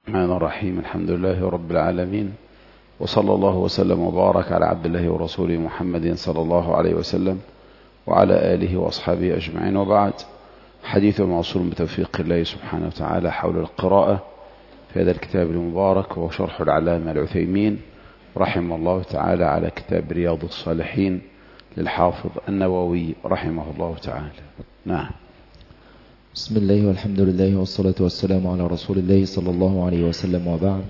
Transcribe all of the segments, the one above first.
الرحمن الرحيم. الحمد لله رب العالمين، وصلى الله وسلم وبارك على عبد الله ورسوله محمد صلى الله عليه وسلم وعلى آله وأصحابه أجمعين، وبعد. حديث موصول بتوفيق الله سبحانه وتعالى حول القراءة في هذا الكتاب المبارك، وهو شرح العلامة العثيمين رحمه الله تعالى على كتاب رياض الصالحين للحافظ النووي رحمه الله تعالى. نعم. بسم الله والحمد لله والصلاة والسلام على رسول الله صلى الله عليه وسلم، وبعد.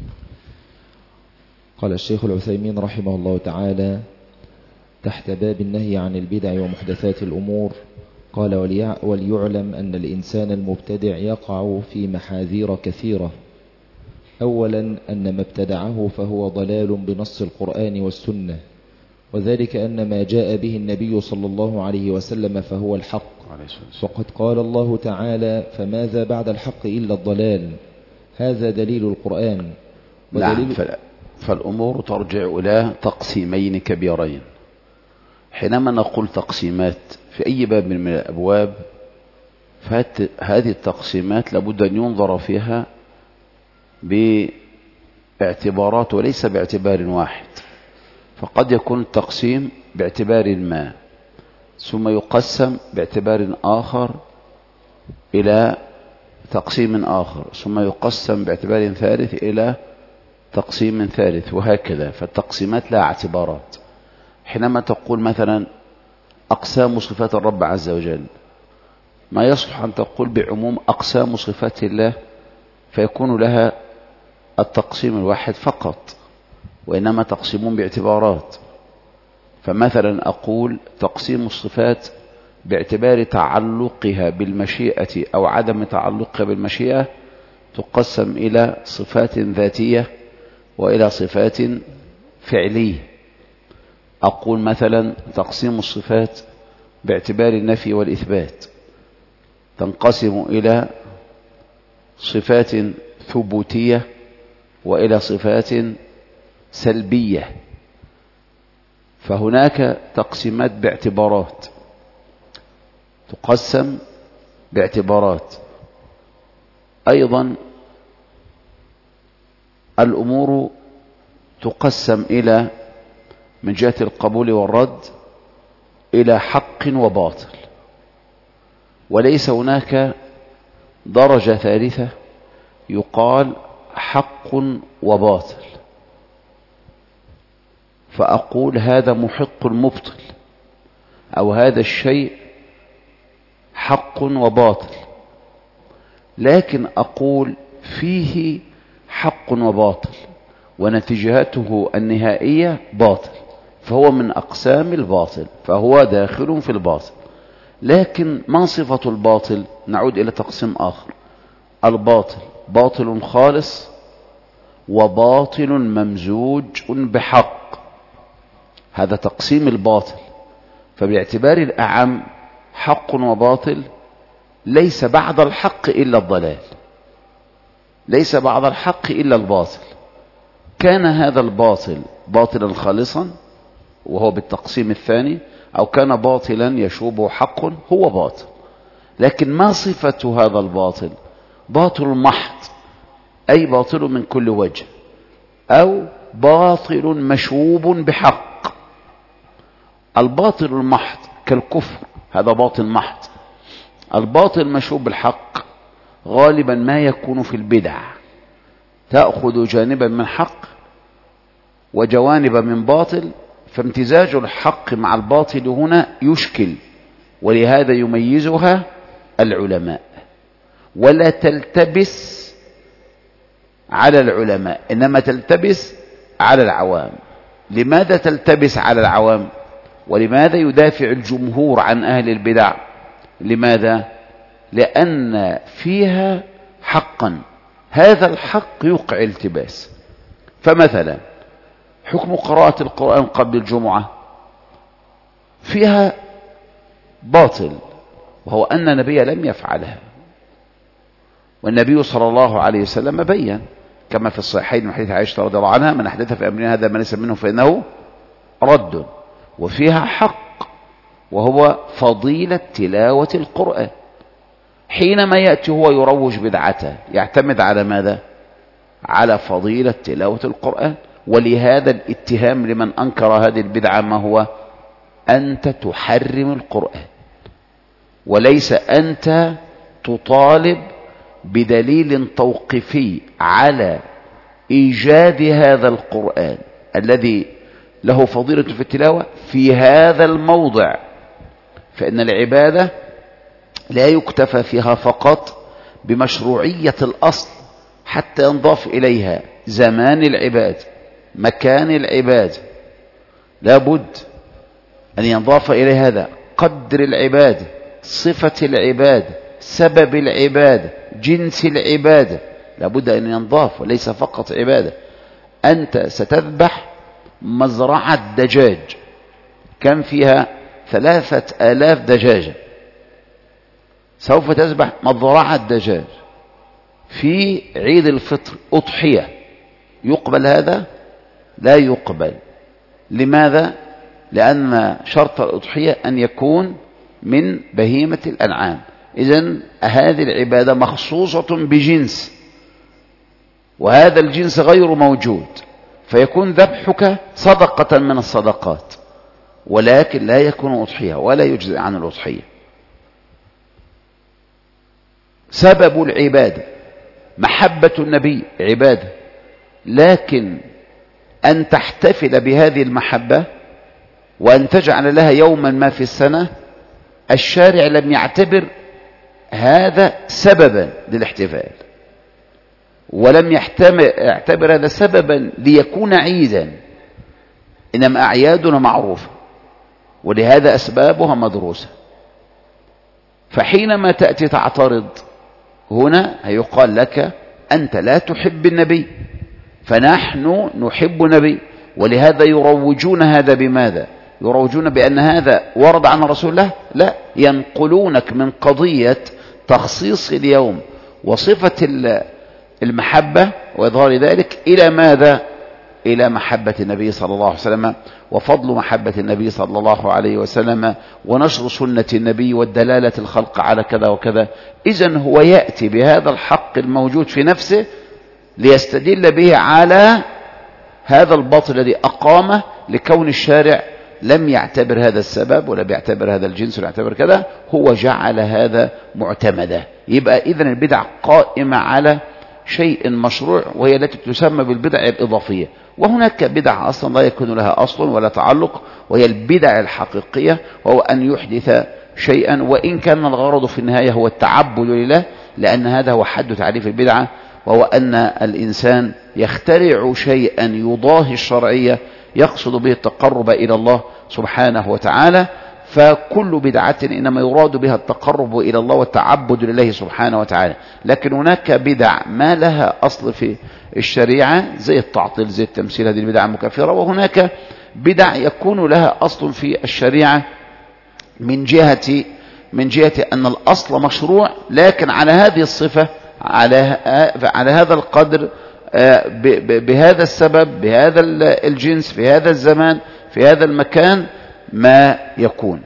قال الشيخ العثيمين رحمه الله تعالى تحت باب النهي عن البدع ومحدثات الأمور، قال: وليعلم أن الإنسان المبتدع يقع في محاذير كثيرة. أولا أن ما ابتدعه فهو ضلال بنص القرآن والسنة، وذلك أن ما جاء به النبي صلى الله عليه وسلم فهو الحق، وقد قال الله تعالى: فماذا بعد الحق إلا الضلال. هذا دليل القرآن. نعم. فالأمور ترجع إلى تقسيمين كبيرين. حينما نقول تقسيمات في أي باب من الأبواب، فهذه التقسيمات لابد أن ينظر فيها باعتبارات وليس باعتبار واحد. فقد يكون التقسيم باعتبار ما، ثم يقسم باعتبار آخر إلى تقسيم آخر، ثم يقسم باعتبار ثالث إلى تقسيم ثالث، وهكذا. فالتقسيمات لها اعتبارات. حينما تقول مثلا أقسام صفات الرب عز وجل، ما يصلح أن تقول بعموم أقسام صفات الله فيكون لها التقسيم الواحد فقط، وإنما تقسيمون باعتبارات. فمثلا أقول تقسيم الصفات باعتبار تعلقها بالمشيئة أو عدم تعلقها بالمشيئة تقسم إلى صفات ذاتية وإلى صفات فعلية. أقول مثلا تقسيم الصفات باعتبار النفي والإثبات تنقسم إلى صفات ثبوتية وإلى صفات سلبية. فهناك تقسيمات باعتبارات تقسم باعتبارات. أيضا الأمور تقسم إلى من جهة القبول والرد إلى حق وباطل، وليس هناك درجة ثالثة يقال حق وباطل. فأقول هذا محق مبطل، أو هذا الشيء حق وباطل، لكن أقول فيه حق وباطل ونتيجته النهائية باطل، فهو من أقسام الباطل، فهو داخل في الباطل. لكن ما صفة الباطل؟ نعود إلى تقسيم آخر. الباطل باطل خالص وباطل ممزوج بحق، هذا تقسيم الباطل. فباعتبار الأعم حق وباطل ليس بعد الحق إلا الضلال، ليس بعد الحق إلا الباطل. كان هذا الباطل باطلا خالصا وهو بالتقسيم الثاني، أو كان باطلا يشوبه حق هو باطل. لكن ما صفة هذا الباطل؟ باطل محض، أي باطل من كل وجه، أو باطل مشوب بحق. الباطل المحض كالكفر، هذا باطل محض. الباطل مشوب بالحق غالبا ما يكون في البدع، تأخذ جانبا من حق وجوانب من باطل، فامتزاج الحق مع الباطل هنا يشكل، ولهذا يميزها العلماء. ولا تلتبس على العلماء، إنما تلتبس على العوام. لماذا تلتبس على العوام؟ ولماذا يدافع الجمهور عن أهل البدع؟ لماذا؟ لأن فيها حقا، هذا الحق يوقع التباس. فمثلا حكم قراءة القرآن قبل الجمعة فيها باطل، وهو أن النبي لم يفعلها، والنبي صلى الله عليه وسلم بين كما في الصحيحين من حديث عائشة رضي الله عنها: من أحدث في أمرنا هذا ما ليس منه فإنه رد. وفيها حق وهو فضيلة تلاوة القرآن. حينما يأتي هو يروج بدعته يعتمد على ماذا؟ على فضيلة تلاوة القرآن. ولهذا الاتهام لمن أنكر هذه البدعة ما هو؟ أنت تحرم القرآن، وليس أنت تطالب بدليل توقيفي على إيجاد هذا القرآن الذي له فضيلة في التلاوة في هذا الموضع. فإن العبادة لا يكتفى فيها فقط بمشروعية الأصل حتى ينضاف إليها زمان العباد، مكان العباد، لابد أن ينضاف إلى هذا قدر العبادة، صفة العبادة، سبب العبادة، جنس العبادة، لابد أن ينضاف، وليس فقط عبادة. أنت ستذبح مزرعة دجاج كم فيها 3000 دجاجة، سوف تذبح مزرعة دجاج في عيد الفطر أضحية، يقبل هذا؟ لا يقبل. لماذا؟ لأن شرط الأضحية أن يكون من بهيمة الأنعام. إذن هذه العبادة مخصوصة بجنس، وهذا الجنس غير موجود، فيكون ذبحك صدقة من الصدقات، ولكن لا يكون أضحية ولا يجزئ عن الأضحية. سبب العبادة محبة النبي عبادة، لكن أن تحتفل بهذه المحبة وأن تجعل لها يوما ما في السنة، الشارع لم يعتبر هذا سببا للاحتفال، ولم يعتبر هذا سببا ليكون عيدا، إنما أعيادنا معروفة ولهذا أسبابها مدروسة. فحينما تأتي تعترض هنا هيقال لك أنت لا تحب النبي، فنحن نحب النبي. ولهذا يروجون هذا بماذا؟ يروجون بأن هذا ورد عن رسول الله؟ لا، ينقلونك من قضية تخصيص اليوم وصفة المحبة وإظهار ذلك إلى ماذا؟ إلى محبة النبي صلى الله عليه وسلم وفضل محبة النبي صلى الله عليه وسلم ونشر سنة النبي والدلالة الخلق على كذا وكذا. إذن هو يأتي بهذا الحق الموجود في نفسه ليستدل به على هذا الباطل الذي أقامه، لكون الشارع لم يعتبر هذا السبب ولا بيعتبر هذا الجنس ولا يعتبر كذا، هو جعل هذا معتمدا. يبقى إذن البدع قائمة على شيء مشروع، وهي التي تسمى بالبدع الإضافية. وهناك بدع أصلا لا يكون لها أصل ولا تعلق، وهي البدع الحقيقية، وهو أن يحدث شيئا وإن كان الغرض في النهاية هو التعبد لله، لأن هذا هو حد تعريف البدعة، وهو أن الإنسان يخترع شيئا يضاهي الشرعية يقصد به التقرب إلى الله سبحانه وتعالى. فكل بدعة إنما يراد بها التقرب إلى الله والتعبد لله سبحانه وتعالى. لكن هناك بدع ما لها أصل في الشريعة زي التعطيل زي التمثيل، هذه البدع مكفرة. وهناك بدع يكون لها أصل في الشريعة من جهة أن الأصل مشروع، لكن على هذه الصفة، على هذا القدر، بهذا السبب، بهذا الجنس، في هذا الزمان، في هذا المكان ما يكون.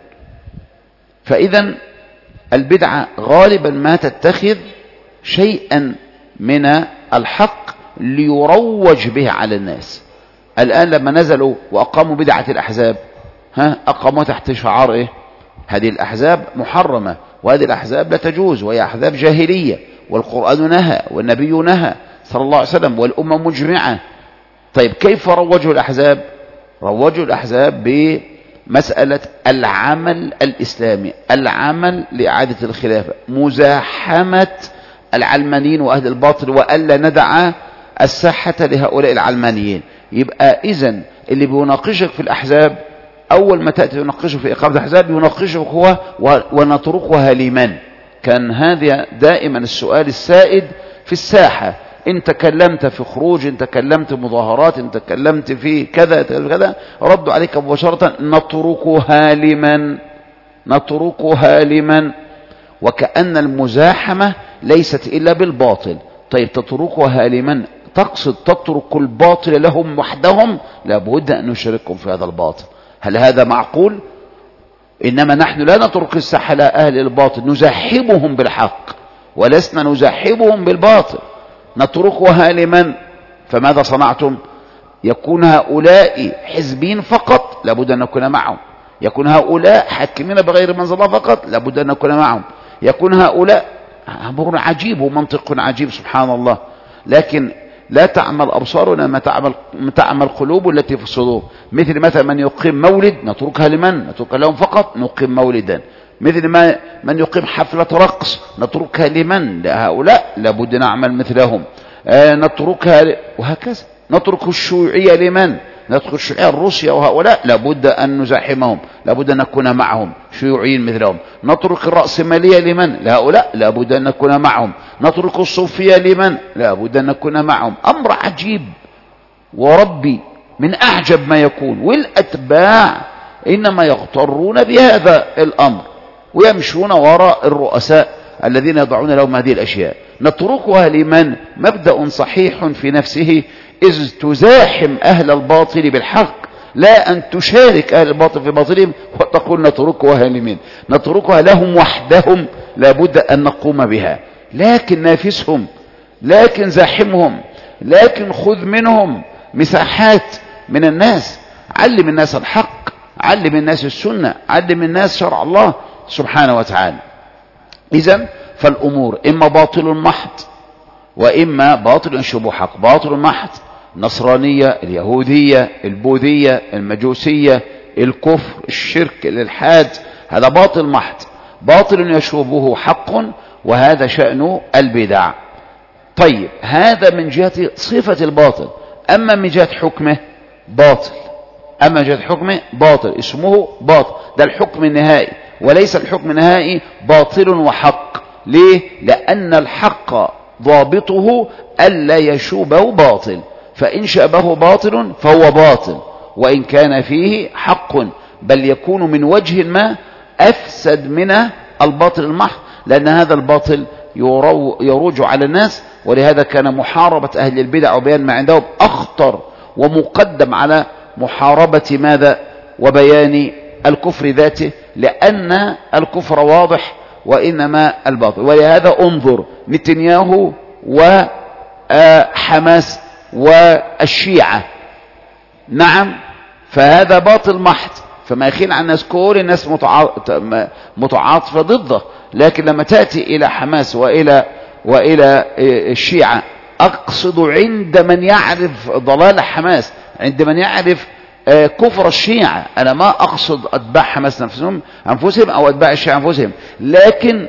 فإذا البدعة غالبا ما تتخذ شيئا من الحق ليروج به على الناس. الآن لما نزلوا وأقاموا بدعة الأحزاب، أقاموا تحت شعار إيه؟ هذه الأحزاب محرمة، وهذه الأحزاب لا تجوز، وهي أحزاب جاهلية، والقرآن نهى والنبي نهى صلى الله عليه وسلم والأمة مجمعة. طيب كيف روجوا الأحزاب؟ روجوا الأحزاب بمسألة العمل الإسلامي، العمل لإعادة الخلافة، مزاحمة العلمانيين وأهل الباطل، وألا ندع الساحة لهؤلاء العلمانيين. يبقى إذن اللي بيناقشك في الأحزاب أول ما تأتي يناقشه في إقامة الأحزاب يناقشك هو ونتركها لمن؟ كان هذا دائما السؤال السائد في الساحة. إن تكلمت في خروج، إن تكلمت مظاهرات، إن تكلمت في كذا كذا، ردوا عليك مباشرة نتركها لمن. وكأن المزاحمة ليست إلا بالباطل. طيب تتركها لمن؟ تقصد تترك الباطل لهم وحدهم؟ لابد أن نشاركهم في هذا الباطل. هل هذا معقول؟ إنما نحن لا نترك الساحة لأهل الباطل، نزاحمهم بالحق ولسنا نزاحمهم بالباطل. نتركها لمن؟ فماذا صنعتم؟ يكون هؤلاء حزبين فقط، لابد أن نكون معهم. يكون هؤلاء حاكمين بغير منزل الله فقط، لابد أن نكون معهم. يكون هؤلاء أمر عجيب ومنطق عجيب سبحان الله. لكن لا تعمل أبصار وإنما تعمل قلوب التي في الصدور. مثل من يقيم مولد نتركها لمن؟ نتركها لهم فقط، نقيم مولدا. مثل من يقيم حفلة رقص نتركها لمن؟ لهؤلاء لابد نعمل مثلهم. نتركها وهكذا. نترك الشيوعية لمن؟ نترك الشيوعية روسيا وهؤلاء لابد أن نزاحمهم، لابد أن نكون معهم شيوعيين مثلهم. نترك الرأسمالية لمن؟ لهؤلاء لابد أن نكون معهم. نترك الصوفية لمن؟ لابد أن نكون معهم. أمر عجيب وربي من أعجب ما يكون. والأتباع إنما يغترون بهذا الأمر ويمشون وراء الرؤساء الذين يضعون لهم هذه الأشياء. نتركها لمن؟ مبدأ صحيح في نفسه، إذ تزاحم أهل الباطل بالحق، لا أن تشارك أهل الباطل في باطلهم وتقول نتركها لمن؟ نتركها لهم وحدهم، لابد أن نقوم بها. لكن نافسهم، لكن زاحمهم، لكن خذ منهم مساحات من الناس. علم الناس الحق، علم الناس السنة، علم الناس شرع الله سبحانه وتعالى. إذن فالأمور إما باطل محض وإما باطل شبه حق. باطل محض النصرانية، اليهودية، البوذية، المجوسية، الكفر، الشرك، الإلحاد، هذا باطل محض. باطل يشوبه حق، وهذا شأن البدع. طيب هذا من جهة صفة الباطل. أما من جهة حكمه باطل، أما من جهة حكمه باطل، اسمه باطل، ده الحكم النهائي، وليس الحكم النهائي باطل وحق. ليه؟ لأن الحق ضابطه ألا يشوبه باطل، فإن شابه باطل فهو باطل وإن كان فيه حق، بل يكون من وجه ما أفسد من الباطل المحض، لأن هذا الباطل يروج على الناس. ولهذا كان محاربة أهل البدع وبيان ما عندهم أخطر ومقدم على محاربة ماذا؟ وبيان الكفر ذاته، لأن الكفر واضح وإنما الباطل. ولهذا انظر نتنياهو وحماس والشيعة، نعم، فهذا باطل محض، فما يخين عن الناس، كل الناس متعاطفة ضده. لكن لما تأتي إلى حماس وإلى الشيعة، أقصد عند من يعرف ضلال حماس، عند من يعرف كفر الشيعة. أنا ما أقصد أتباع حماس أنفسهم أو أتباع الشيعة أنفسهم، لكن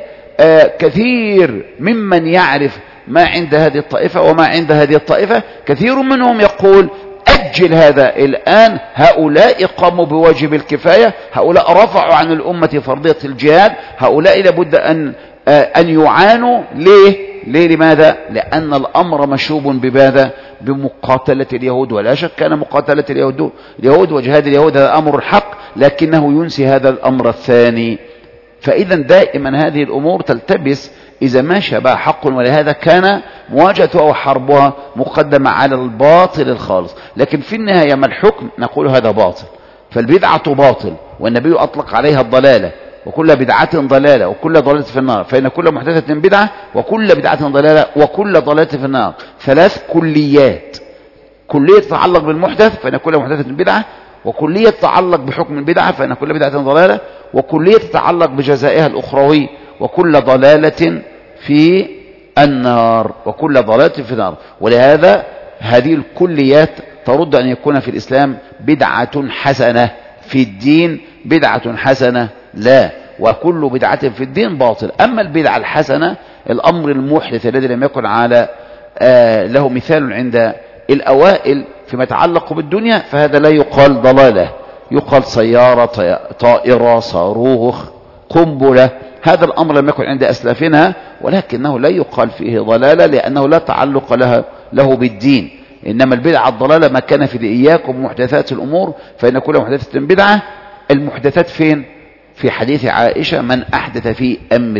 كثير ممن يعرف ما عند هذه الطائفة وما عند هذه الطائفة، كثير منهم يقول أجل هذا الآن، هؤلاء قاموا بواجب الكفاية، هؤلاء رفعوا عن الأمة فرضية الجهاد، هؤلاء لابد أن يعانوا. لماذا؟ لأن الأمر مشوب بماذا؟ بمقاتلة اليهود. ولا شك أن مقاتلة اليهود وجهاد اليهود هذا أمر الحق، لكنه ينسي هذا الأمر الثاني. فإذا دائما هذه الأمور تلتبس إذا ما شبه حق، ولهذا كان مواجهتها وحربها مقدمة على الباطل الخالص. لكن في النهاية ما الحكم؟ نقول هذا باطل. فالبدعة باطل، والنبي أطلق عليها الضلالة، وكل بدعة ضلالة وكل ضلالة في النار، فإن كل محدثة بدعة وكل بدعة ضلالة وكل ضلالة في النار. ثلاث كليات: كلية تتعلق بالمحدث فإن كل محدثة بدعة، وكلية تتعلق بحكم البدعة فإن كل بدعة ضلالة، وكلية تتعلق بجزائها الأخروي وكل ضلالة في النار، وكل ضلالة في النار. ولهذا هذه الكليات ترد أن يكون في الإسلام بدعة حسنة، في الدين بدعة حسنة لا، وكل بدعة في الدين باطل. أما البدعة الحسنة الأمر المحدث الذي لم يكن على له مثال عند الأوائل فيما يتعلق بالدنيا، فهذا لا يقال ضلالة، يقال سيارة، طائرة، صاروخ، قنبلة. هذا الأمر لم يكن عند أسلافنا، ولكنه لا يقال فيه ضلالة لأنه لا تعلق له بالدين. إنما البدعة الضلالة ما كان في إياكم محدثات الأمور فإن كل محدثة بدعة. المحدثات فين؟ في حديث عائشة: من أحدث في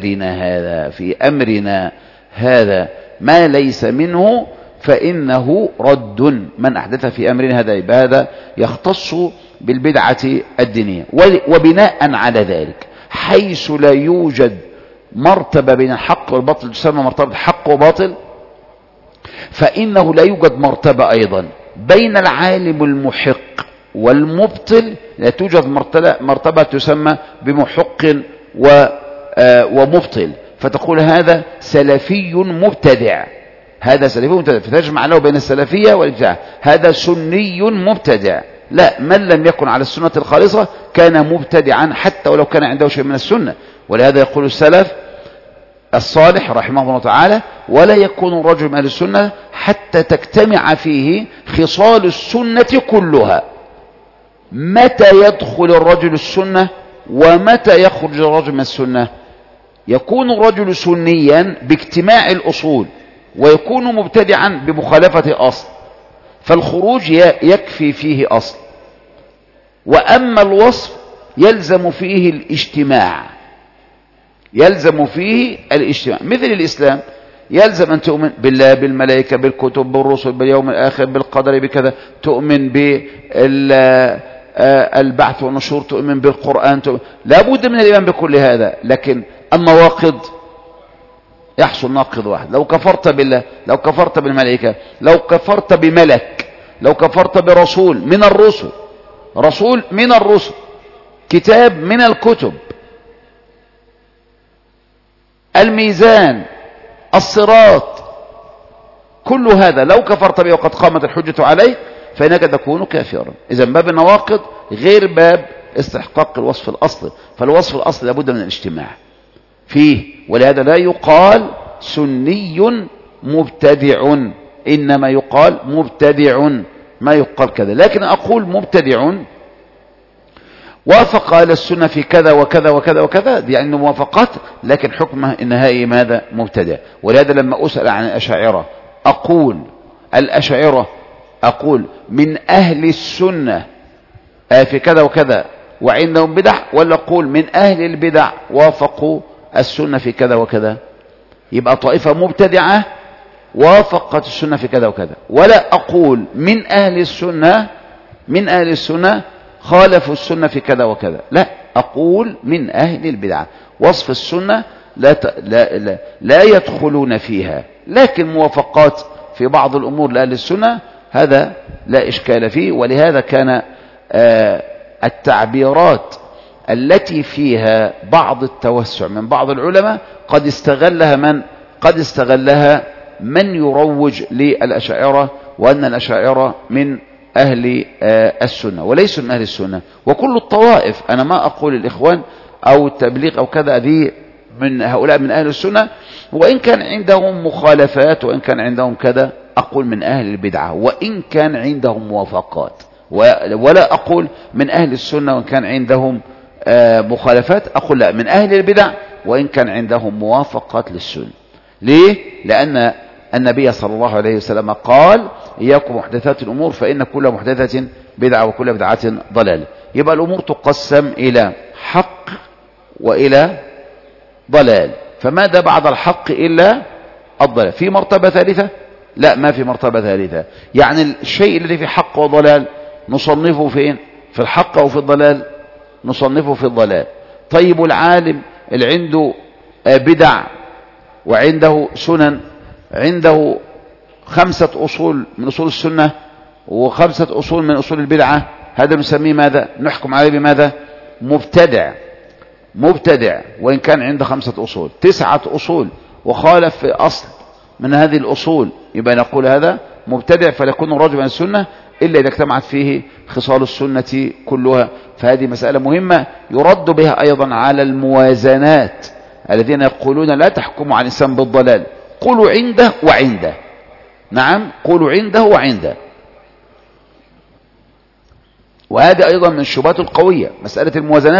أمرنا هذا ما ليس منه فإنه رد. من أحدث في أمرنا هذا يختص بالبدعة الدينية. وبناء على ذلك حيث لا يوجد مرتبة بين الحق والباطل تسمى مرتبة حق وباطل، فإنه لا يوجد مرتبة أيضا بين العالم المحق والمبطل، لا توجد مرتبة تسمى بمحق ومبطل، فتقول هذا سلفي مبتدع، هذا سلفي مبتدع، فتجمع له بين السلفية والابتداع. هذا سني مبتدع، لا، من لم يكن على السنة الخالصة كان مبتدعا حتى ولو كان عنده شيء من السنة. ولهذا يقول السلف الصالح رحمه الله تعالى: ولا يكون الرجل من أهل السنة حتى تجتمع فيه خصال السنة كلها. متى يدخل الرجل السنة ومتى يخرج الرجل من السنة؟ يكون الرجل سنيا باجتماع الأصول، ويكون مبتدعا بمخالفة أصل، فالخروج يكفي فيه أصل. وأما الوصف يلزم فيه الاجتماع، يلزم فيه الاجتماع. مثل الإسلام يلزم أن تؤمن بالله، بالملائكة، بالكتب، بالرسل، باليوم الآخر، بالقدر، بكذا، تؤمن بالبعث والنشور، تؤمن بالقرآن، لا بد من الإيمان بكل هذا. لكن النواقض يحصل ناقض واحد: لو كفرت بالله، لو كفرت بالملائكة، لو كفرت بملك، لو كفرت برسول من الرسل، رسول من الرسل، كتاب من الكتب، الميزان، الصراط، كل هذا لو كفرت به وقد قامت الحجة عليك فإنك تكون كافرا. إذا باب النواقض غير باب استحقاق الوصف الأصلي، فالوصف الأصلي لابد من الاجتماع فيه. ولهذا لا يقال سني مبتدع، إنما يقال مبتدع، ما يقال كذا. لكن أقول مبتدع وافق على السنة في كذا وكذا وكذا وكذا، دي يعني موافقات، لكن حكمه النهائي ماذا؟ مبتدع. ولهذا لما أسأل عن الأشاعرة أقول الأشاعرة أقول من أهل السنة في كذا وكذا وعندهم بدع، ولا أقول من أهل البدع وافقوا السنة في كذا وكذا؟ يبقى طائفة مبتدعة وافقت السنة في كذا وكذا. ولا أقول من أهل السنة، من أهل السنة خالفوا السنة في كذا وكذا، لا، أقول من أهل البدعة. وصف السنة لا يدخلون فيها، لكن موافقات في بعض الأمور لأهل السنة هذا لا إشكال فيه. ولهذا كان التعبيرات التي فيها بعض التوسع من بعض العلماء قد استغلها من يروج للأشاعرة، وأن الأشاعرة من أهل السنة وليسوا من أهل السنة. وكل الطوائف، أنا ما أقول الإخوان أو التبليغ أو كذا دي من هؤلاء من أهل السنة، وإن كان عندهم مخالفات وإن كان عندهم كذا، أقول من أهل البدعة وإن كان عندهم موافقات. ولا أقول من أهل السنة وإن كان عندهم مخالفات، أقول لا، من أهل البدع وإن كان عندهم موافقات للسنة. ليه؟ لأن النبي صلى الله عليه وسلم قال: إياكم محدثات الأمور فإن كل محدثة بدعة وكل بدعة ضلالة. يبقى الأمور تقسم إلى حق وإلى ضلال، فماذا بعد الحق إلا الضلال؟ في مرتبة ثالثة؟ لا، ما في مرتبة ثالثة. يعني الشيء الذي في حق وضلال نصنفه فين؟ في الحق أو في الضلال؟ نصنفه في الضلال. طيب العالم اللي عنده بدع وعنده سنن، عنده 5 أصول من أصول السنة و5 أصول من أصول البدعة، هذا نسميه ماذا؟ نحكم عليه بماذا؟ مبتدع. مبتدع وإن كان عنده 5 أصول، 9 أصول وخالف في أصل من هذه الأصول، يبقى نقول هذا مبتدع. فلا يكون الرجل من السنة إلا إذا اجتمعت فيه خصال السنة كلها. فهذه مسألة مهمة يرد بها أيضا على الموازنات الذين يقولون لا تحكموا على الإنسان بالضلال، قولوا عنده وعنده. نعم، قولوا عنده وعنده. وهذا أيضا من الشبهات القوية، مسألة الموازنات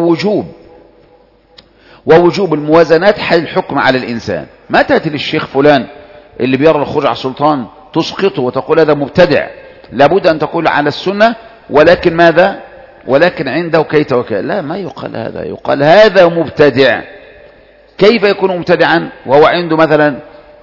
ووجوب الموازنات حال الحكم على الإنسان. ما تأتي للشيخ فلان اللي بيرى الخروج على السلطان تسقطه وتقول هذا مبتدع، لابد أن تقول على السنة، ولكن ماذا؟ ولكن عنده كيت وكذا. لا، ما يقال هذا، يقال هذا مبتدع. كيف يكون مبتدعا وهو عنده مثلا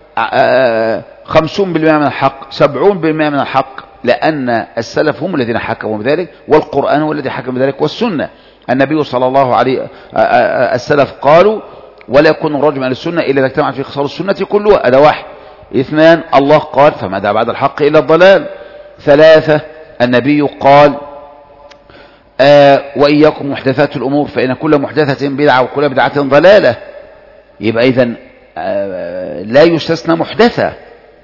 50% من الحق، 70% من الحق؟ لأن السلف هم الذين حكموا بذلك، والقرآن هو الذي حكم بذلك، والسنة. النبي صلى الله عليه السلف قالوا: ولا يكون الرجل من السنة إلا إذا اجتمع في خصال السنة كلها. هذا واحد. 2 الله قال فماذا بعد الحق إلا الضلال. 3 النبي قال وإياكم محدثات الأمور فإن كل محدثة بدعة وكل بدعة ضلالة. يبقى إذن لا يستثنى محدثة،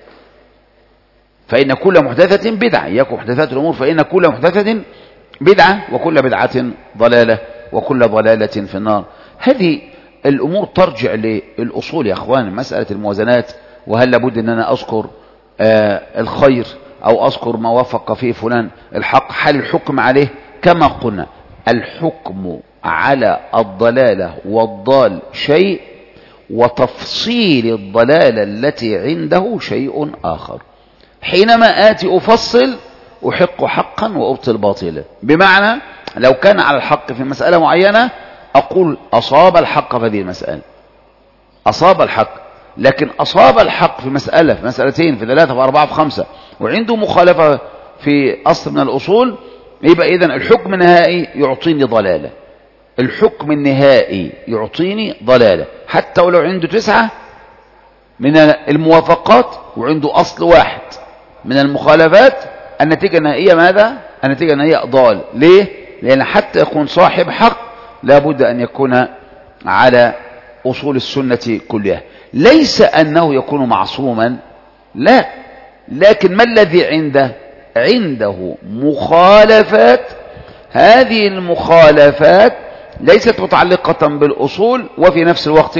فإن كل محدثة بدعة. إياكم محدثات الأمور فإن كل محدثة بدعة وكل بدعة ضلالة وكل ضلالة في النار. هذه الأمور ترجع للأصول يا أخوان، مسألة الموازنات. وهل لابد أن أنا أذكر الخير أو أذكر ما وافق فيه فلان الحق؟ هل الحكم عليه؟ كما قلنا الحكم على الضلالة والضال شيء، وتفصيل الضلالة التي عنده شيء آخر. حينما آتي أفصل أحق حقا وأبطل باطلا، بمعنى لو كان على الحق في مسألة معينة أقول أصاب الحق في هذه المسألة، أصاب الحق. لكن أصاب الحق في مسألة، في مسألتين، في 3، في 4، في 5، وعنده مخالفة في أصل من الأصول، يبقى إذن الحكم النهائي يعطيني ضلالة. الحكم النهائي يعطيني ضلالة حتى ولو عنده 9 من الموافقات وعنده أصل واحد من المخالفات، النتيجة النهائية ماذا؟ النتيجة النهائية ضال. ليه؟ لأن حتى يكون صاحب حق لابد أن يكون على أصول السنة كلها. ليس أنه يكون معصوما، لا، لكن ما الذي عنده مخالفات. هذه المخالفات ليست متعلقة بالأصول، وفي نفس الوقت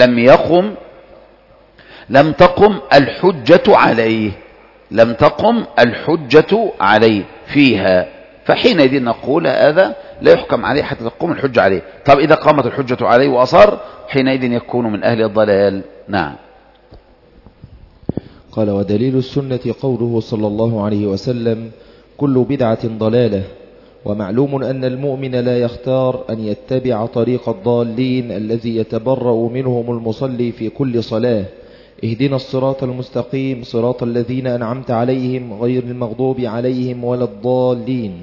لم تقم الحجة عليه فيها، فحينئذ نقول هذا لا يحكم عليه حتى تقوم الحجة عليه. طب إذا قامت الحجة عليه وأصر حينئذ يكون من أهل الضلال. نعم. قال ودليل السنة قوله صلى الله عليه وسلم كل بدعة ضلالة. ومعلوم أن المؤمن لا يختار أن يتبع طريق الضالين الذي يتبرأ منهم المصلي في كل صلاة. اهدنا الصراط المستقيم صراط الذين أنعمت عليهم غير المغضوب عليهم ولا الضالين.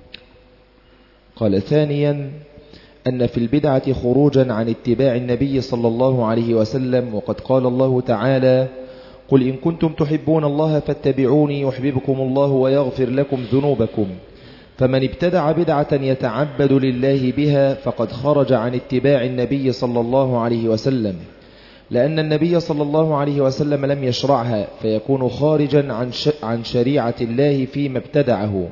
قال ثانيا أن في البدعة خروجا عن اتباع النبي صلى الله عليه وسلم، وقد قال الله تعالى قل إن كنتم تحبون الله فاتبعوني يحببكم الله ويغفر لكم ذنوبكم. فمن ابتدع بدعة يتعبد لله بها فقد خرج عن اتباع النبي صلى الله عليه وسلم، لأن النبي صلى الله عليه وسلم لم يشرعها، فيكون خارجا عن شريعة الله فيما ابتدعه.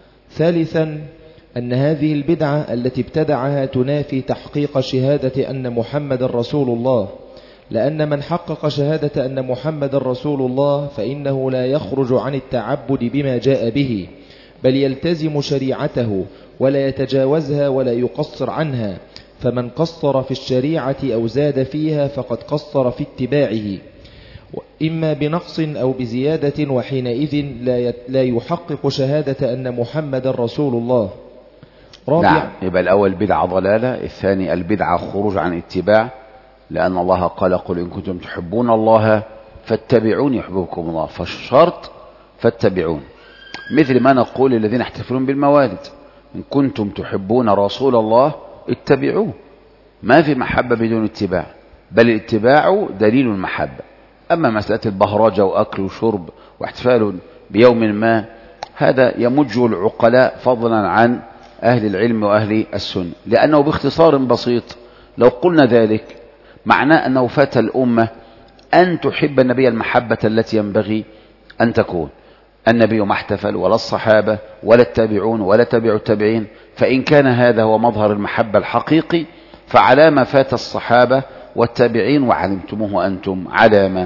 ثالثا أن هذه البدعة التي ابتدعها تنافي تحقيق شهادة أن محمد رسول الله، لأن من حقق شهادة أن محمد رسول الله فإنه لا يخرج عن التعبد بما جاء به، بل يلتزم شريعته ولا يتجاوزها ولا يقصر عنها. فمن قصر في الشريعة أو زاد فيها فقد قصر في اتباعه، إما بنقص أو بزيادة، وحينئذ لا يحقق شهادة أن محمد رسول الله. نعم. يبقى الأول بدعة ضلالة، الثاني البدعة خروج عن اتباع، لأن الله قال قل إن كنتم تحبون الله فاتبعوني يحببكم الله، فالشرط فاتبعون. مثل ما نقول الذين يحتفلون بالموالد إن كنتم تحبون رسول الله اتبعوه. ما في محبة بدون اتباع، بل الاتباع دليل المحبة. أما مسألة البهرجة وأكل وشرب واحتفال بيوم ما، هذا يمج العقلاء فضلا عن أهل العلم وأهل السنة، لأنه باختصار بسيط لو قلنا ذلك معناه أنه فات الأمة أن تحب النبي المحبة التي ينبغي أن تكون. النبي ما احتفل ولا الصحابة ولا التابعون ولا تابع التابعين، فإن كان هذا هو مظهر المحبة الحقيقي فعلى ما فات الصحابة والتابعين وعلمتموه أنتم على ما.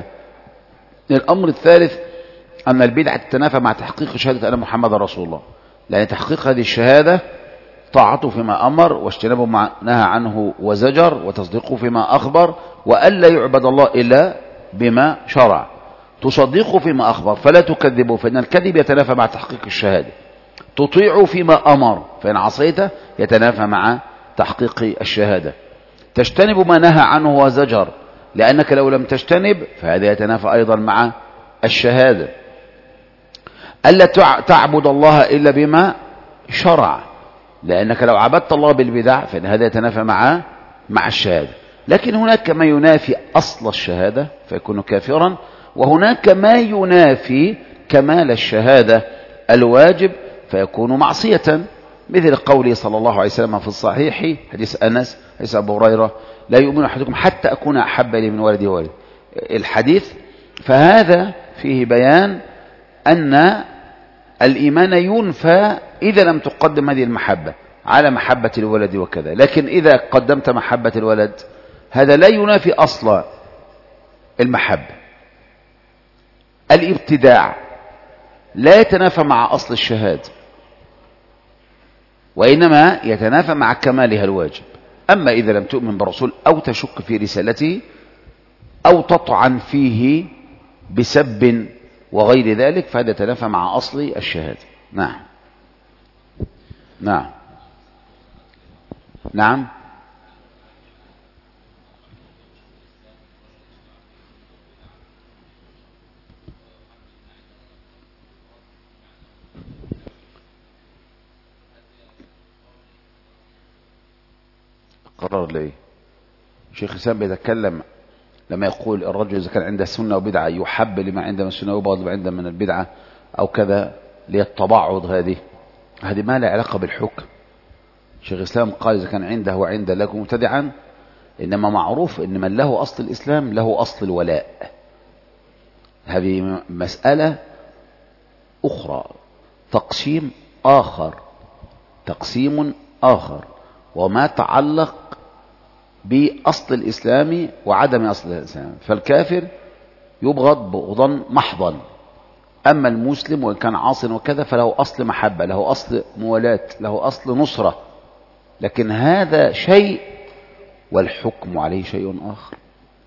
الأمر الثالث أن البدعة تتنافى مع تحقيق شهادة أن محمد رسول الله، لأن تحقيق هذه الشهادة طاعته فيما أمر واجتنابه ما نهى عنه وزجر، وتصديقه فيما أخبر، وألا يعبد الله إلا بما شرع. تصدقه فيما أخبر فلا تكذبه، فإن الكذب يتنافى مع تحقيق الشهادة. تطيعه فيما أمر، فإن عصيته يتنافى مع تحقيق الشهادة. تجتنب ما نهى عنه وزجر، لأنك لو لم تجتنب فهذا يتنافى أيضا مع الشهادة. ألا تعبد الله إلا بما شرع، لأنك لو عبدت الله بالبدع فإن هذا يتنافى مع الشهادة. لكن هناك ما ينافي أصل الشهادة فيكون كافرا، وهناك ما ينافي كمال الشهادة الواجب فيكون معصية، مثل قوله صلى الله عليه وسلم في الصحيح حديث أنس حديث أبو هريرة: لا يؤمن أحدكم حتى أكون أحب إليه من ولدي ووالدي. الحديث فهذا فيه بيان أن الإيمان ينفى إذا لم تقدم هذه المحبة على محبة الولد وكذا، لكن إذا قدمت محبة الولد هذا لا ينافي أصل المحبة. الابتداع لا يتنافى مع أصل الشهادة، وإنما يتنافى مع كمالها الواجب. أما إذا لم تؤمن بالرسول أو تشك في رسالته أو تطعن فيه بسب وغير ذلك فهذا يتنافى مع أصل الشهادة. نعم نعم نعم. قرر ليه شيخ الإسلام بيتكلم لما يقول الرجل إذا كان عنده السنة وبدعة يحب لما عنده من السنة ويبغض لما عنده من البدعة أو كذا للتباعد. هذه ما لها علاقة بالحكم. شيخ الإسلام قال إذا كان عنده وعنده لكم مبتدعا، إنما معروف إن من له أصل الإسلام له أصل الولاء. هذه مسألة أخرى، تقسيم آخر وما تعلق بأصل الإسلام وعدم أصل الإسلام. فالكافر يبغض بغضا محضا، أما المسلم وإن كان عاصٍ وكذا فله أصل محبة، له أصل موالاة، له أصل نصرة. لكن هذا شيء والحكم عليه شيء آخر.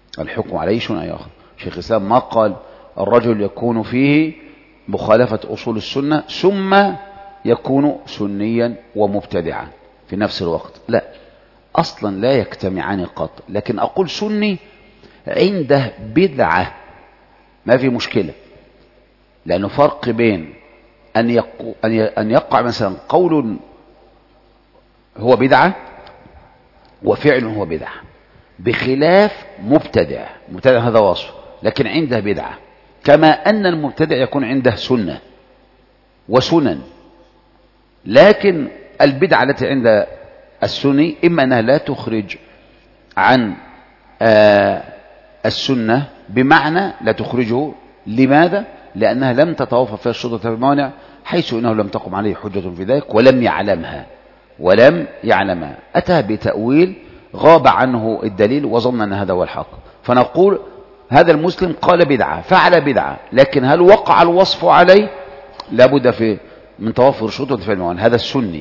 شيخ الإسلام ما قال الرجل يكون فيه مخالفة أصول السنة ثم يكون سنيا ومبتدعا في نفس الوقت، لا، أصلا لا يجتمعان قط. لكن أقول سني عنده بدعة ما في مشكلة، لأنه فرق بين أن يقع مثلا قول هو بدعة وفعل هو بدعة، بخلاف مبتدع هذا وصف لكن عنده بدعة. كما أن المبتدع يكون عنده سنة وسنن، لكن البدعة التي عند السني إما أنها لا تخرج عن السنة، بمعنى لا تخرجه. لماذا؟ لأنها لم تتوافر فيها الشروط والموانع، حيث إنه لم تقم عليه حجة في ذلك ولم يعلمها. أتى بتأويل غاب عنه الدليل وظن أن هذا هو الحق. فنقول هذا المسلم قال بدعة فعل بدعة، لكن هل وقع الوصف عليه؟ لابد من توافر الشروط والموانع. هذا السني.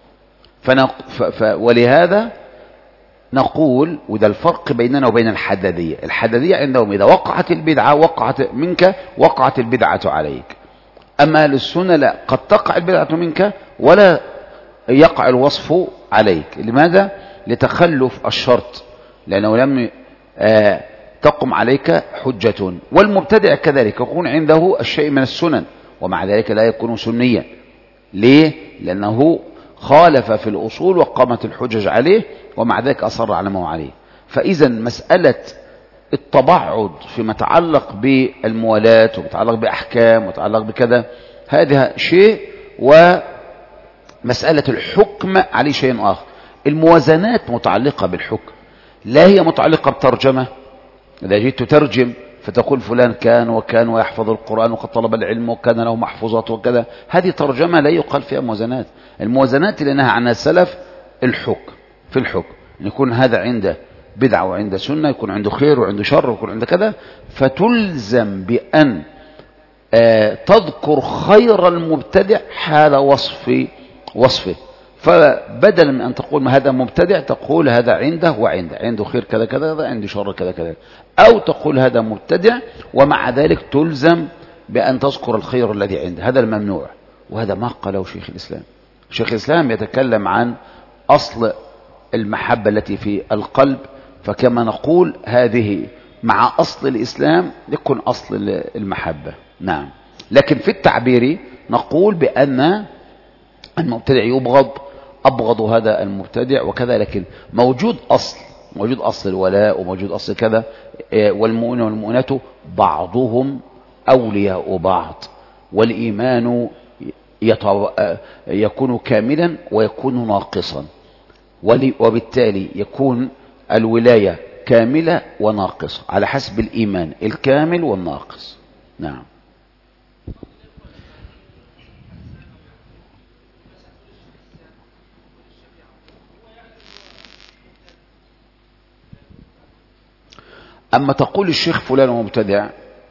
ولهذا نقول، وده الفرق بيننا وبين الحدادية عندهم إذا وقعت البدعة وقعت البدعة عليك. أما للسنة لا، قد تقع البدعة منك ولا يقع الوصف عليك. لماذا؟ لتخلف الشرط، لأنه لم تقم عليك حجة. والمبتدع كذلك يكون عنده الشيء من السنن ومع ذلك لا يكون سنيا. ليه؟ لأنه خالف في الأصول وقامت الحجج عليه ومع ذلك أصر على ما هو عليه. فإذا مسألة التبعد فيما يتعلق بالموالاة ويتعلق بأحكام ويتعلق بكذا هذا شيء، ومسألة الحكم عليه شيء آخر. الموازنات متعلقة بالحكم، لا هي متعلقة بترجمة. إذا جيت تترجم فتقول فلان كان وكان ويحفظ القرآن وقد طلب العلم وكان له محفوظات وكذا، هذه ترجمة لا يقال فيها موازنات. الموازنات اللي نهى عنها السلف في الحكم أن يكون هذا عنده بدعة وعنده سنة، يكون عنده خير وعنده شر ويكون عنده كذا، فتلزم بأن تذكر خير المبتدع هذا وصفه. فبدلا من أن تقول ما هذا مبتدع تقول هذا عنده خير كذا كذا، عنده شر كذا كذا، أو تقول هذا مبتدع ومع ذلك تلزم بأن تذكر الخير الذي عنده. هذا الممنوع، وهذا ما قاله شيخ الإسلام. شيخ الإسلام يتكلم عن أصل المحبة التي في القلب، فكما نقول هذه مع أصل الإسلام يكون أصل المحبة. نعم. لكن في التعبير نقول بأن المبتدع أبغض هذا المبتدع وكذا، لكن موجود أصل الولاء وموجود أصل كذا، والمؤمن والمؤمنات بعضهم أولياء بعض، والإيمان يكون كاملا ويكون ناقصا، وبالتالي يكون الولاية كاملة وناقصة على حسب الإيمان الكامل والناقص. نعم. أما تقول الشيخ فلان مبتدع،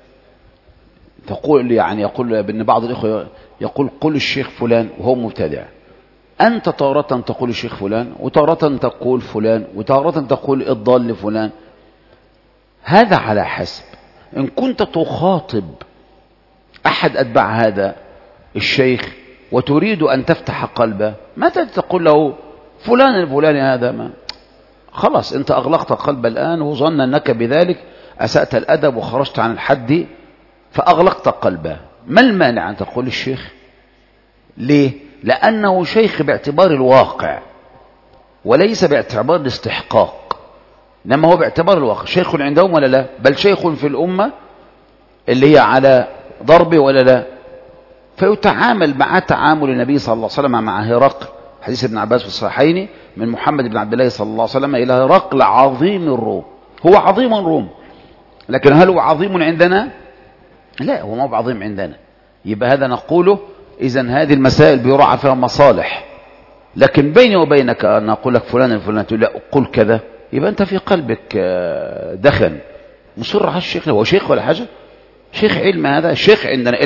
تقول يعني يقول بأن بعض الإخوة يقول قل الشيخ فلان وهو مبتدع. أنت تارة تقول الشيخ فلان، وتارة تقول فلان، وتارة تقول الضال فلان. هذا على حسب. إن كنت تخاطب أحد أتباع هذا الشيخ وتريد أن تفتح قلبه، متى تقول له فلان الفلاني هذا؟ ما خلاص أنت أغلقت القلب الآن، وظن أنك بذلك أسأت الأدب وخرجت عن الحد فأغلقت قلبه. ما المانع أن تقول الشيخ؟ ليه؟ لأنه شيخ باعتبار الواقع وليس باعتبار الاستحقاق، إنما هو باعتبار الواقع. شيخ عندهم ولا لا؟ بل شيخ في الأمة اللي هي على ضربه ولا لا؟ فيتعامل مع تعامل النبي صلى الله عليه وسلم مع هرقل، حديث ابن عباس في الصحيحين من محمد بن عبد الله صلى الله عليه وسلم إلى هرقل عظيم الروم. هو عظيم الروم، لكن هل هو عظيم عندنا؟ لا، هو ما هو عظيم عندنا. يبقى هذا نقوله إذن هذه المسائل بيراعى فيها مصالح. لكن بيني وبينك أن أقول لك فلان الفلان تقول لا قل كذا، يبقى أنت في قلبك دخن. مصر على الشيخ، هو شيخ ولا حاجة؟ شيخ علم هذا؟ الشيخ عندنا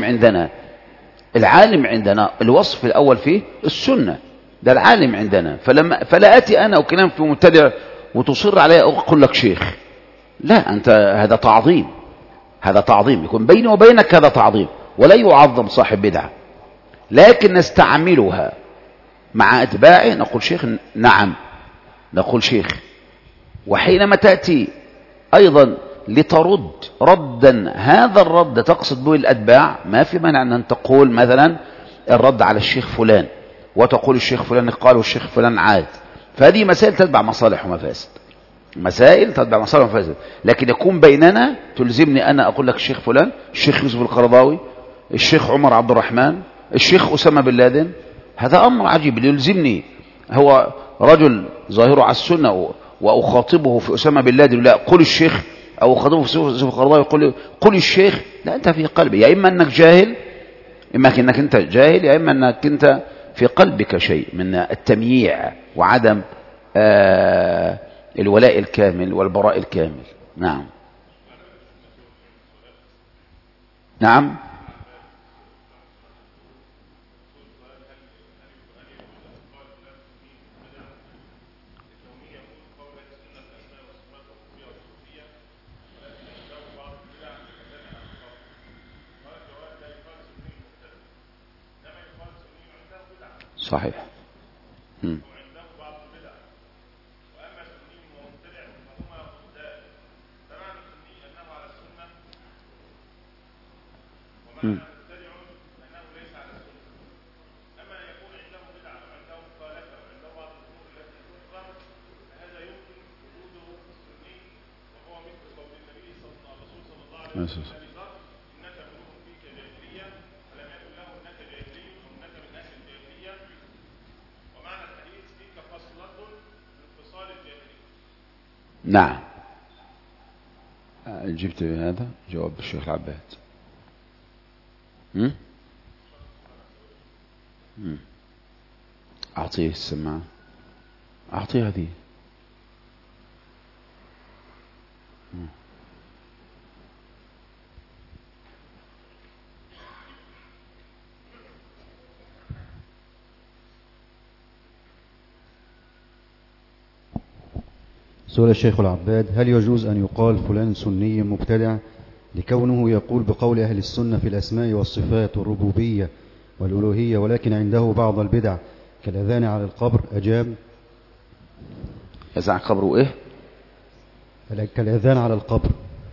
العالم عندنا الوصف الأول فيه السنة، ده العالم عندنا. فلا أتي أنا وكلام في مبتدع وتصر علي أقول لك شيخ. لا، أنت هذا تعظيم يكون بيني وبينك، هذا تعظيم ولا يعظم صاحب بدعة. لكن نستعملها مع أتباعه نقول شيخ، نعم نقول شيخ. وحينما تأتي أيضا لترد ردا، هذا الرد تقصد به الأتباع، ما في مانع أن تقول مثلا الرد على الشيخ فلان، وتقول الشيخ فلان قال والشيخ فلان عاد. فهذه مسائل تتبع مصالح ومفاسد، لكن يكون بيننا تلزمني أنا أقول لك الشيخ فلان، الشيخ يوسف القرضاوي، الشيخ عمر عبد الرحمن، الشيخ أسامة بن لادن. هذا أمر عجيب يلزمني. هو رجل ظاهره على السنة وأخاطبه في أسامة بن لادن لا قل الشيخ، أو أخاطبه في يوسف القرضاوي قل الشيخ. لا، أنت في قلبي يا إما أنك جاهل، يا إما أنك أنت في قلبك شيء من التمييع وعدم الولاء الكامل والبراء الكامل. نعم. صحيح. نعم. جبت هذا جواب الشيخ العباد. أعطيه السماعة، أعطيه هذه. سؤال الشيخ العباد: هل يجوز أن يقال فلان سني مبتدع لكونه يقول بقول أهل السنة في الأسماء والصفات والربوبية والألوهية، ولكن عنده بعض البدع كالأذان على القبر؟ أجاب: أذان على القبر وإيه؟ كالأذان على القبر.